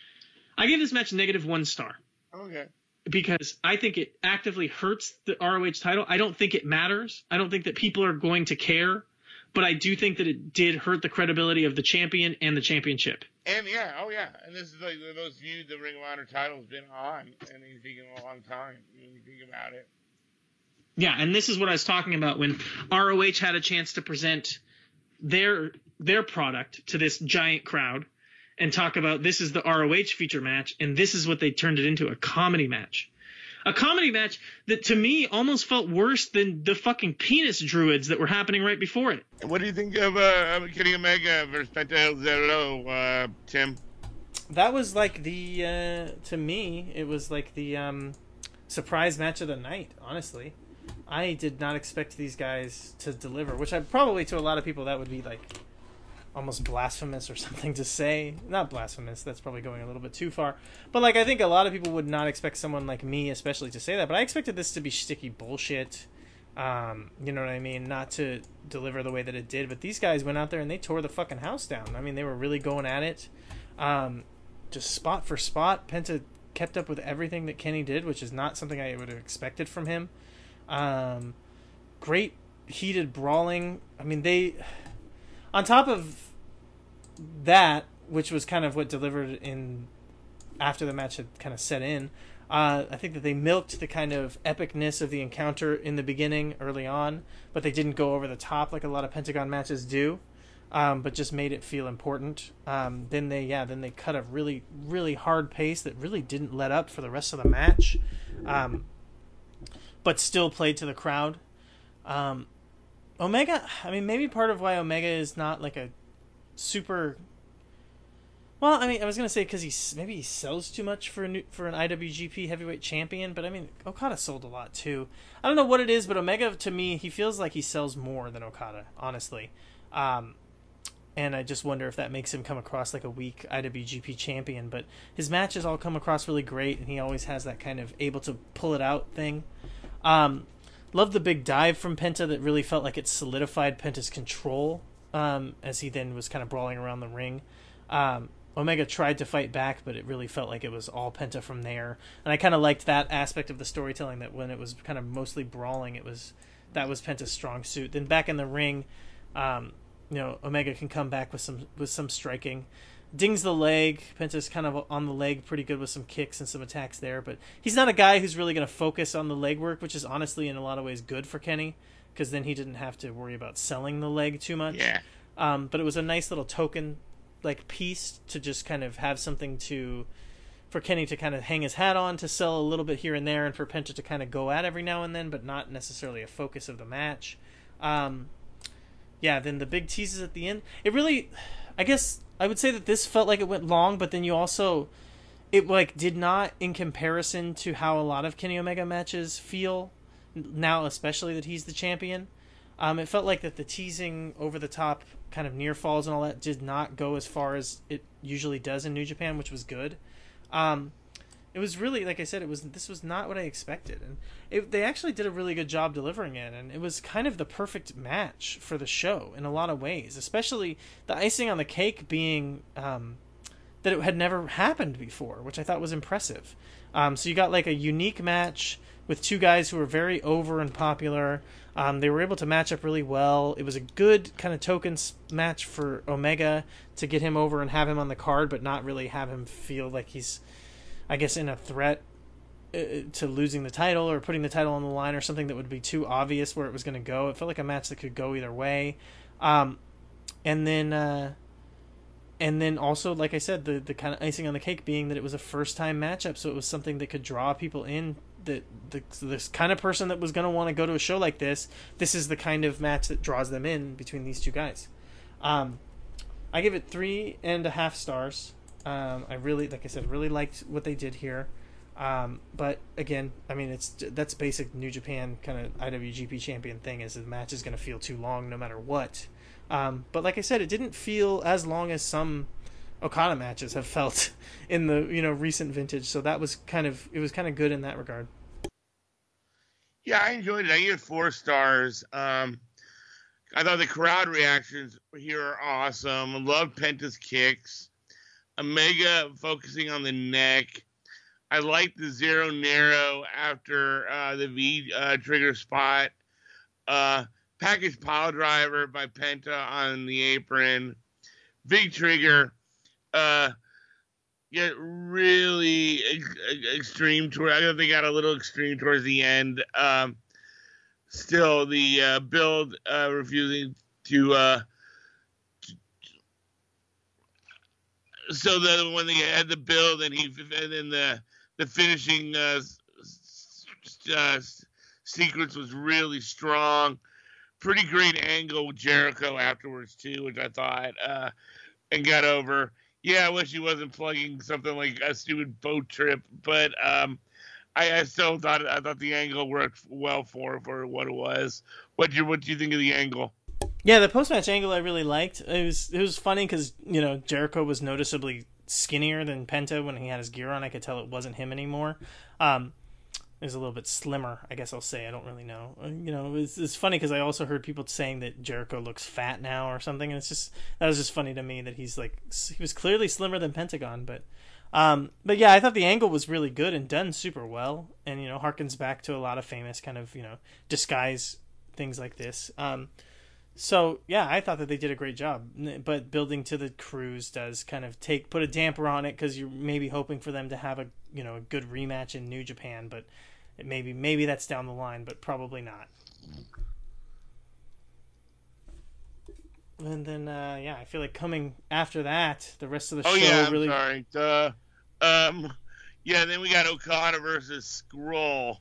I gave this match negative one star. Okay. Because I think it actively hurts the R O H title. I don't think it matters. I don't think that people are going to care. But I do think that it did hurt the credibility of the champion and the championship. And yeah, oh yeah. And this is like those feud the Ring of Honor title's been on and anything in a long time when you think about it. Yeah, and this is what I was talking about when R O H had a chance to present their their product to this giant crowd. And talk about this is the R O H feature match, and this is what they turned it into, a comedy match. A comedy match that, to me, almost felt worse than the fucking penis druids that were happening right before it. What do you think of uh, Kenny Omega versus Penta El Zero, uh, Tim? That was like the, uh, to me, it was like the um, surprise match of the night, honestly. I did not expect these guys to deliver, which I probably, to a lot of people, that would be like almost blasphemous or something to say. Not blasphemous, that's probably going a little bit too far. But like, I think a lot of people would not expect someone like me especially to say that, but I expected this to be sticky bullshit. Um, you know what I mean? Not to deliver the way that it did, but these guys went out there and they tore the fucking house down. I mean, they were really going at it. Um, just spot for spot. Penta kept up with everything that Kenny did, which is not something I would have expected from him. Um, great heated brawling. I mean, they... On top of that, which was kind of what delivered in after the match had kind of set in, uh, I think that they milked the kind of epicness of the encounter in the beginning, early on, but they didn't go over the top like a lot of Pentagon matches do. um, but just made it feel important. Um, then they, yeah, then they cut a really, really hard pace that really didn't let up for the rest of the match, um, but still played to the crowd. Um, Omega, I mean, maybe part of why Omega is not like a super. Well, I mean, I was gonna say because he maybe he sells too much for a new, for an I W G P Heavyweight Champion, but I mean, Okada sold a lot too. I don't know what it is, but Omega to me, he feels like he sells more than Okada, honestly. Um, and I just wonder if that makes him come across like a weak I W G P champion. But his matches all come across really great, and he always has that kind of able to pull it out thing. Um, loved the big dive from Penta that really felt like it solidified Penta's control um, as he then was kind of brawling around the ring. Um, Omega tried to fight back, but it really felt like it was all Penta from there. And I kind of liked that aspect of the storytelling, that when it was kind of mostly brawling, it was that was Penta's strong suit. Then back in the ring, um, you know, Omega can come back with some with some striking. Dings the leg. Penta's kind of on the leg pretty good with some kicks and some attacks there. But he's not a guy who's really going to focus on the leg work, which is honestly in a lot of ways good for Kenny, because then he didn't have to worry about selling the leg too much. Yeah. Um, but it was a nice little token like piece to just kind of have something to for Kenny to kind of hang his hat on, to sell a little bit here and there, and for Penta to kind of go at every now and then, but not necessarily a focus of the match. Um, yeah, then the big teases at the end. It really, I guess I would say that this felt like it went long, but then you also, it like did not in comparison to how a lot of Kenny Omega matches feel now, especially that he's the champion. Um, it felt like that the teasing over the top kind of near falls and all that did not go as far as it usually does in New Japan, which was good. Um, it was really, like I said, it was this was not what I expected, and it, they actually did a really good job delivering it, and it was kind of the perfect match for the show in a lot of ways, especially the icing on the cake being um, that it had never happened before, which I thought was impressive. Um, so you got like a unique match with two guys who were very over and popular. Um, they were able to match up really well. It was a good kind of token match for Omega to get him over and have him on the card, but not really have him feel like he's, I guess, in a threat uh, to losing the title or putting the title on the line or something that would be too obvious where it was going to go. It felt like a match that could go either way. Um, and then, uh, and then also, like I said, the the kind of icing on the cake being that it was a first time matchup, so it was something that could draw people in. That the, this kind of person that was going to want to go to a show like this, this is the kind of match that draws them in between these two guys. Um, I give it three and a half stars. Um, I really, like I said, really liked what they did here. Um, but again, I mean, it's that's basic New Japan kind of I W G P champion thing, is the match is going to feel too long no matter what. Um, but like I said, it didn't feel as long as some Okada matches have felt in the, you know, recent vintage, so that was kind of it was kind of good in that regard. Yeah, I enjoyed it. I gave it four stars. Um, I thought the crowd reactions here are awesome. I love Penta's kicks. Omega focusing on the neck. I like the zero narrow after uh, the V uh, trigger spot. Uh, package pile driver by Penta on the apron. Big trigger. Uh, yeah, really ex- extreme toward. I thought they got a little extreme towards the end. Um, still, the uh, build uh, refusing to, uh, to. So that when they had the build and he and then the the finishing uh, uh, sequence was really strong. Pretty great angle with Jericho afterwards too, which I thought uh, and got over. Yeah, I wish he wasn't plugging something like a stupid boat trip, but um, I, I still thought I thought the angle worked well for for what it was. What you what do you think of the angle? Yeah, the post match angle I really liked. It was it was funny because, you know, Jericho was noticeably skinnier than Penta when he had his gear on. I could tell it wasn't him anymore. Um, it was a little bit slimmer, I guess I'll say. I don't really know. You know, it's it's funny because I also heard people saying that Jericho looks fat now or something, and it's just that was just funny to me that he's like he was clearly slimmer than Pentagon, but um, but yeah, I thought the angle was really good and done super well, and you know, harkens back to a lot of famous kind of, you know, disguise things like this. Um, so yeah, I thought that they did a great job, but building to the cruise does kind of take put a damper on it because you're maybe hoping for them to have a, you know, a good rematch in New Japan, but it maybe maybe that's down the line, but probably not. And then, uh, yeah, I feel like coming after that, the rest of the oh, show yeah, I'm really. sorry. Duh. Um, yeah, then we got Okada versus Scroll.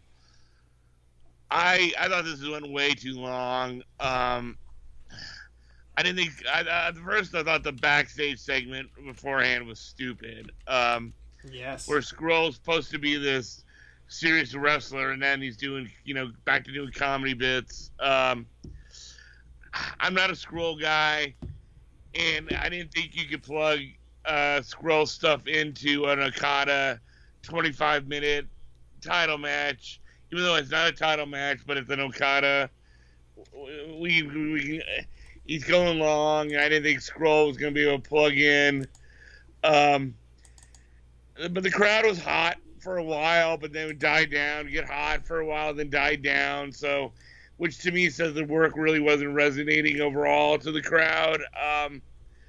I I thought this went way too long. Um, I didn't think. I, at first, I thought the backstage segment beforehand was stupid. Um, yes. Where Scroll's supposed to be this serious wrestler, and then he's doing, you know, back to doing comedy bits. Um, I'm not a Scroll guy, and I didn't think you could plug uh, Scroll stuff into an Okada twenty-five minute title match, even though it's not a title match, but it's an Okada. We, we he's going long. I didn't think Scroll was going to be able to plug in. Um, but the crowd was hot for a while, but then it would die down, get hot for a while, then die down. So, which to me says the work really wasn't resonating overall to the crowd. Um,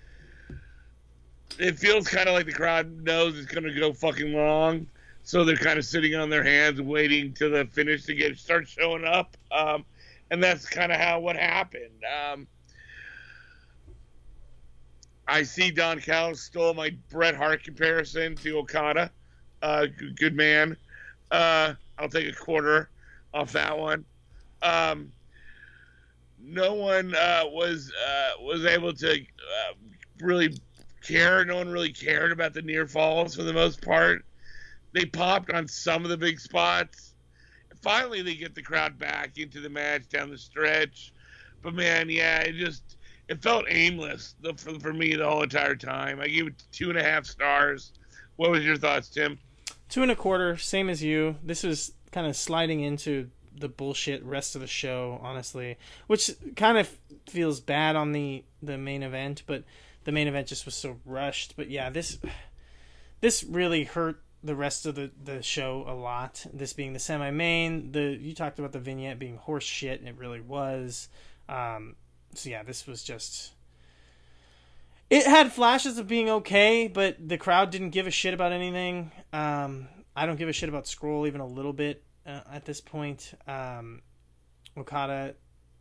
it feels kind of like the crowd knows it's going to go fucking long, so they're kind of sitting on their hands waiting to the finish to get start showing up. Um, and that's kind of how what happened. Um, I see Don Callis stole my Bret Hart comparison to Okada. Uh, good, good man. Uh, I'll take a quarter off that one. Um, no one uh, was uh, was able to uh, really care. No one really cared about the near falls for the most part. They popped on some of the big spots. Finally, they get the crowd back into the match down the stretch. But man, yeah, it just it felt aimless for, for me the whole entire time. I gave it two and a half stars. What was your thoughts, Tim? Two and a quarter, same as you. This is kind of sliding into the bullshit rest of the show, honestly, which kind of feels bad on the, the main event, but the main event just was so rushed. But yeah, this this really hurt the rest of the, the show a lot. This being the semi-main, the you talked about the vignette being horse shit, and it really was. Um, so yeah, this was just... It had flashes of being okay, but the crowd didn't give a shit about anything. Um, I don't give a shit about Scroll even a little bit uh, at this point. Um, Okada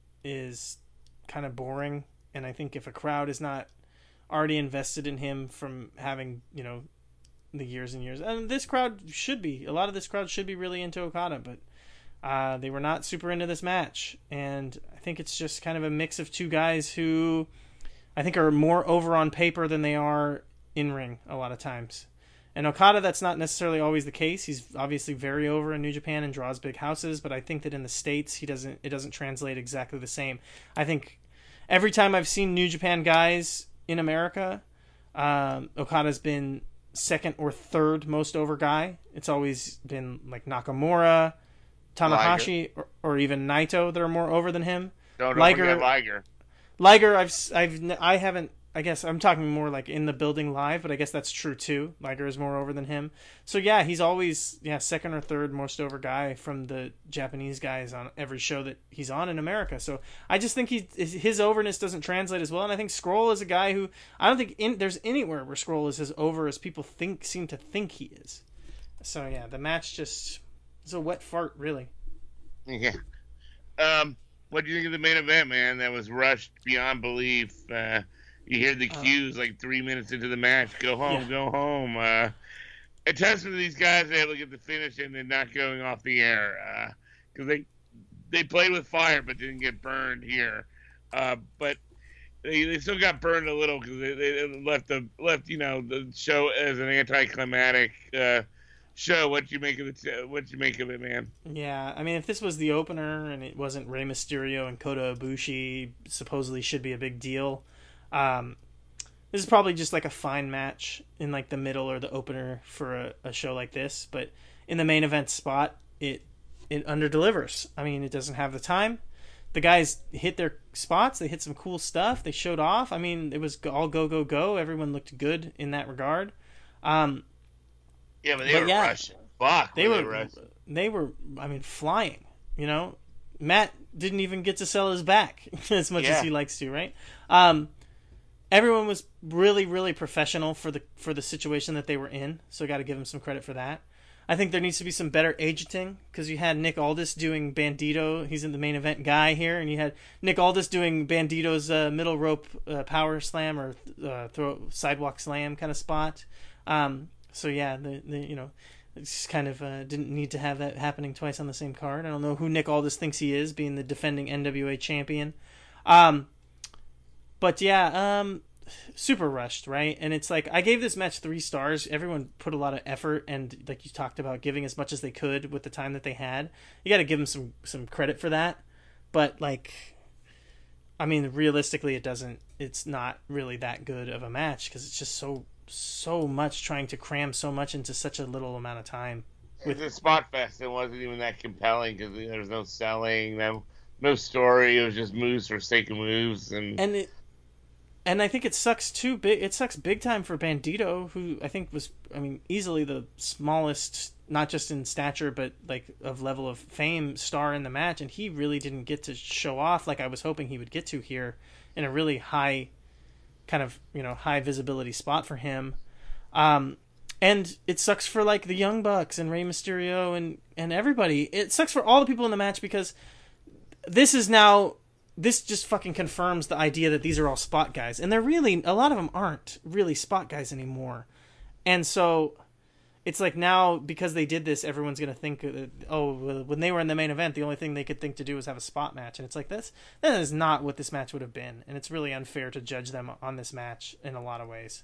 is kind of boring, and I think if a crowd is not already invested in him from having, you know, the years and years, and this crowd should be, a lot of this crowd should be really into Okada, but uh, they were not super into this match, and I think it's just kind of a mix of two guys who I think are more over on paper than they are in ring a lot of times. And Okada, that's not necessarily always the case. He's obviously very over in New Japan and draws big houses, but I think that in the States, he doesn't. It doesn't translate exactly the same. I think every time I've seen New Japan guys in America, um, Okada's been second or third most over guy. It's always been like Nakamura, Tanahashi, or, or even Naito that are more over than him. Don't Liger, forget Liger. Liger, I've, I've, I haven't, I guess I'm talking more like in the building live, but I guess that's true too. Liger is more over than him. So yeah, he's always, yeah, second or third most over guy from the Japanese guys on every show that he's on in America. So I just think he, his overness doesn't translate as well. And I think Scroll is a guy who, I don't think in, there's anywhere where Scroll is as over as people think, seem to think he is. So yeah, the match just, it's a wet fart, really. Yeah. Um, what do you think of the main event, man? That was rushed beyond belief. Uh, you hear the cues like three minutes into the match. Go home, yeah. go home. Uh, a testament to these guys are able to get the finish and then not going off the air. Because uh, they they played with fire but didn't get burned here. Uh, but they, they still got burned a little because they, they left the left you know the show as an anticlimactic uh, show. What you make of it? What you make of it, man? Yeah, I mean, if this was the opener and it wasn't Rey Mysterio and Kota Ibushi, supposedly should be a big deal. Um, this is probably just like a fine match in like the middle or the opener for a, a show like this. But in the main event spot, it it underdelivers. I mean, it doesn't have the time. The guys hit their spots. They hit some cool stuff. They showed off. I mean, it was all go go go. Everyone looked good in that regard. Um, Yeah, but they but were yeah, rushing. Fuck, they were. They, rushing. they were. I mean, flying. You know, Matt didn't even get to sell his back as much Yeah. as he likes to, right? Um, everyone was really, really professional for the for the situation that they were in. So, got to give them some credit for that. I think there needs to be some better agenting, because you had Nick Aldis doing Bandito. He's in the main event guy here, and you had Nick Aldis doing Bandito's uh, middle rope uh, power slam or uh, throw sidewalk slam kind of spot. Um, so yeah, the, the you know, it's kind of uh, didn't need to have that happening twice on the same card. I don't know who Nick Aldis thinks he is, being the defending N W A champion. Um, but yeah, um, super rushed, right? And it's like, I gave this match three stars. Everyone put a lot of effort, and like you talked about, giving as much as they could with the time that they had. You got to give them some some credit for that. But like, I mean, realistically, it doesn't. It's not really that good of a match, because it's just so so much, trying to cram so much into such a little amount of time. With a spot fest, it wasn't even that compelling because there was no selling, no no story. It was just moves for sake of moves, and and it. And I think it sucks too. Big, it sucks big time for Bandito, who I think was, I mean, easily the smallest, not just in stature, but like of level of fame, star in the match, and he really didn't get to show off like I was hoping he would get to here, in a really high, kind of, you know, high visibility spot for him. Um, and it sucks for like the Young Bucks and Rey Mysterio and and everybody. It sucks for all the people in the match, because this is now. This just fucking confirms the idea that these are all spot guys. And they're really, a lot of them aren't really spot guys anymore. And so it's like now, because they did this, everyone's going to think, uh, oh, when they were in the main event, the only thing they could think to do was have a spot match. And it's like, this, that is not what this match would have been. And it's really unfair to judge them on this match in a lot of ways.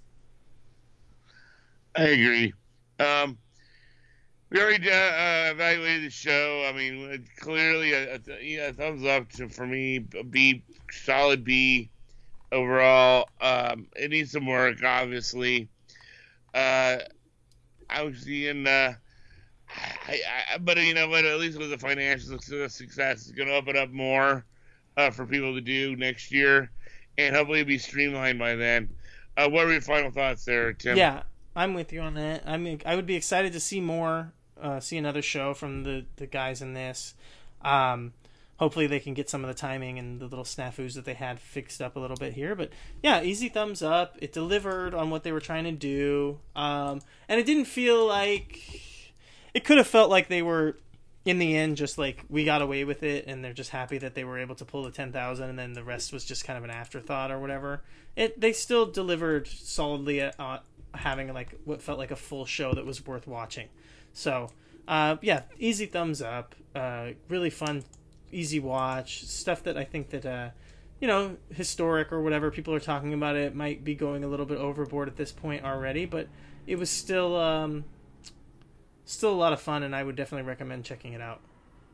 I agree. Um, We already uh, uh, evaluated the show. I mean, clearly a, a, a thumbs up to, for me, a B, solid B overall. Um, it needs some work, obviously. Uh, I was seeing, uh, I, I, but you know what? At least with the financial success, it's going to open up more uh, for people to do next year, and hopefully be streamlined by then. Uh, what are your final thoughts there, Tim? Yeah, I'm with you on that. I mean, I would be excited to see more. Uh, see another show from the, the guys in this. Um, hopefully they can get some of the timing and the little snafus that they had fixed up a little bit here. But yeah, easy thumbs up. It delivered on what they were trying to do. Um, and it didn't feel like... It could have felt like they were, in the end, just like, we got away with it, and they're just happy that they were able to pull the ten thousand, and then the rest was just kind of an afterthought or whatever. It They still delivered solidly at uh, having like what felt like a full show that was worth watching. So, uh, yeah, easy thumbs up. Uh, really fun, easy watch. Stuff that I think that, uh, you know, historic or whatever, people are talking about it, might be going a little bit overboard at this point already, but it was still, um, still a lot of fun, and I would definitely recommend checking it out.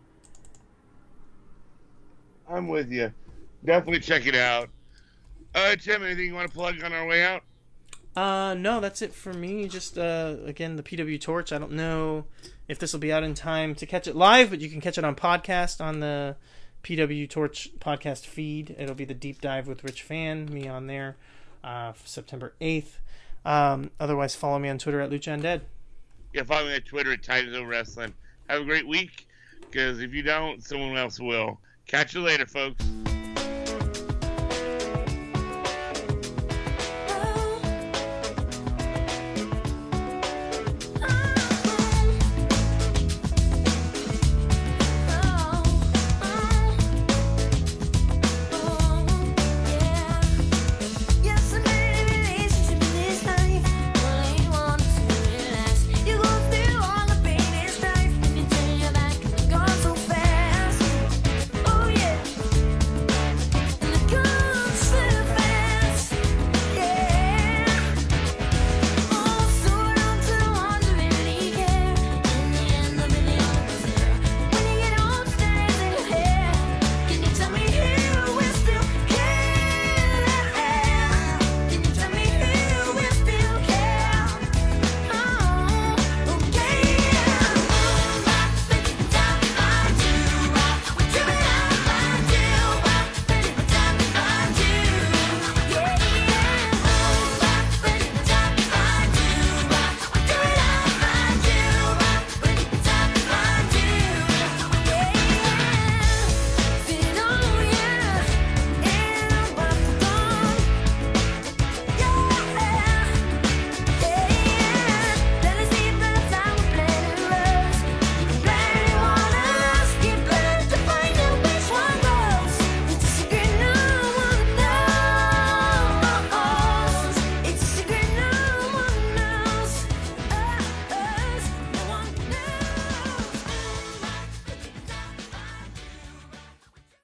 I'm with you. Definitely check it out. Uh, Tim, anything you want to plug on our way out? Uh, no, that's it for me. Just, uh, again, the P W Torch. I don't know if this will be out in time to catch it live, but you can catch it on podcast on the P W Torch podcast feed. It'll be the deep dive with Rich Fan, me on there, uh, September eighth. Um, otherwise, follow me on Twitter at Lucha Undead. Yeah, follow me on Twitter at Titanville Wrestling. Have a great week, because if you don't, someone else will. Catch you later, folks.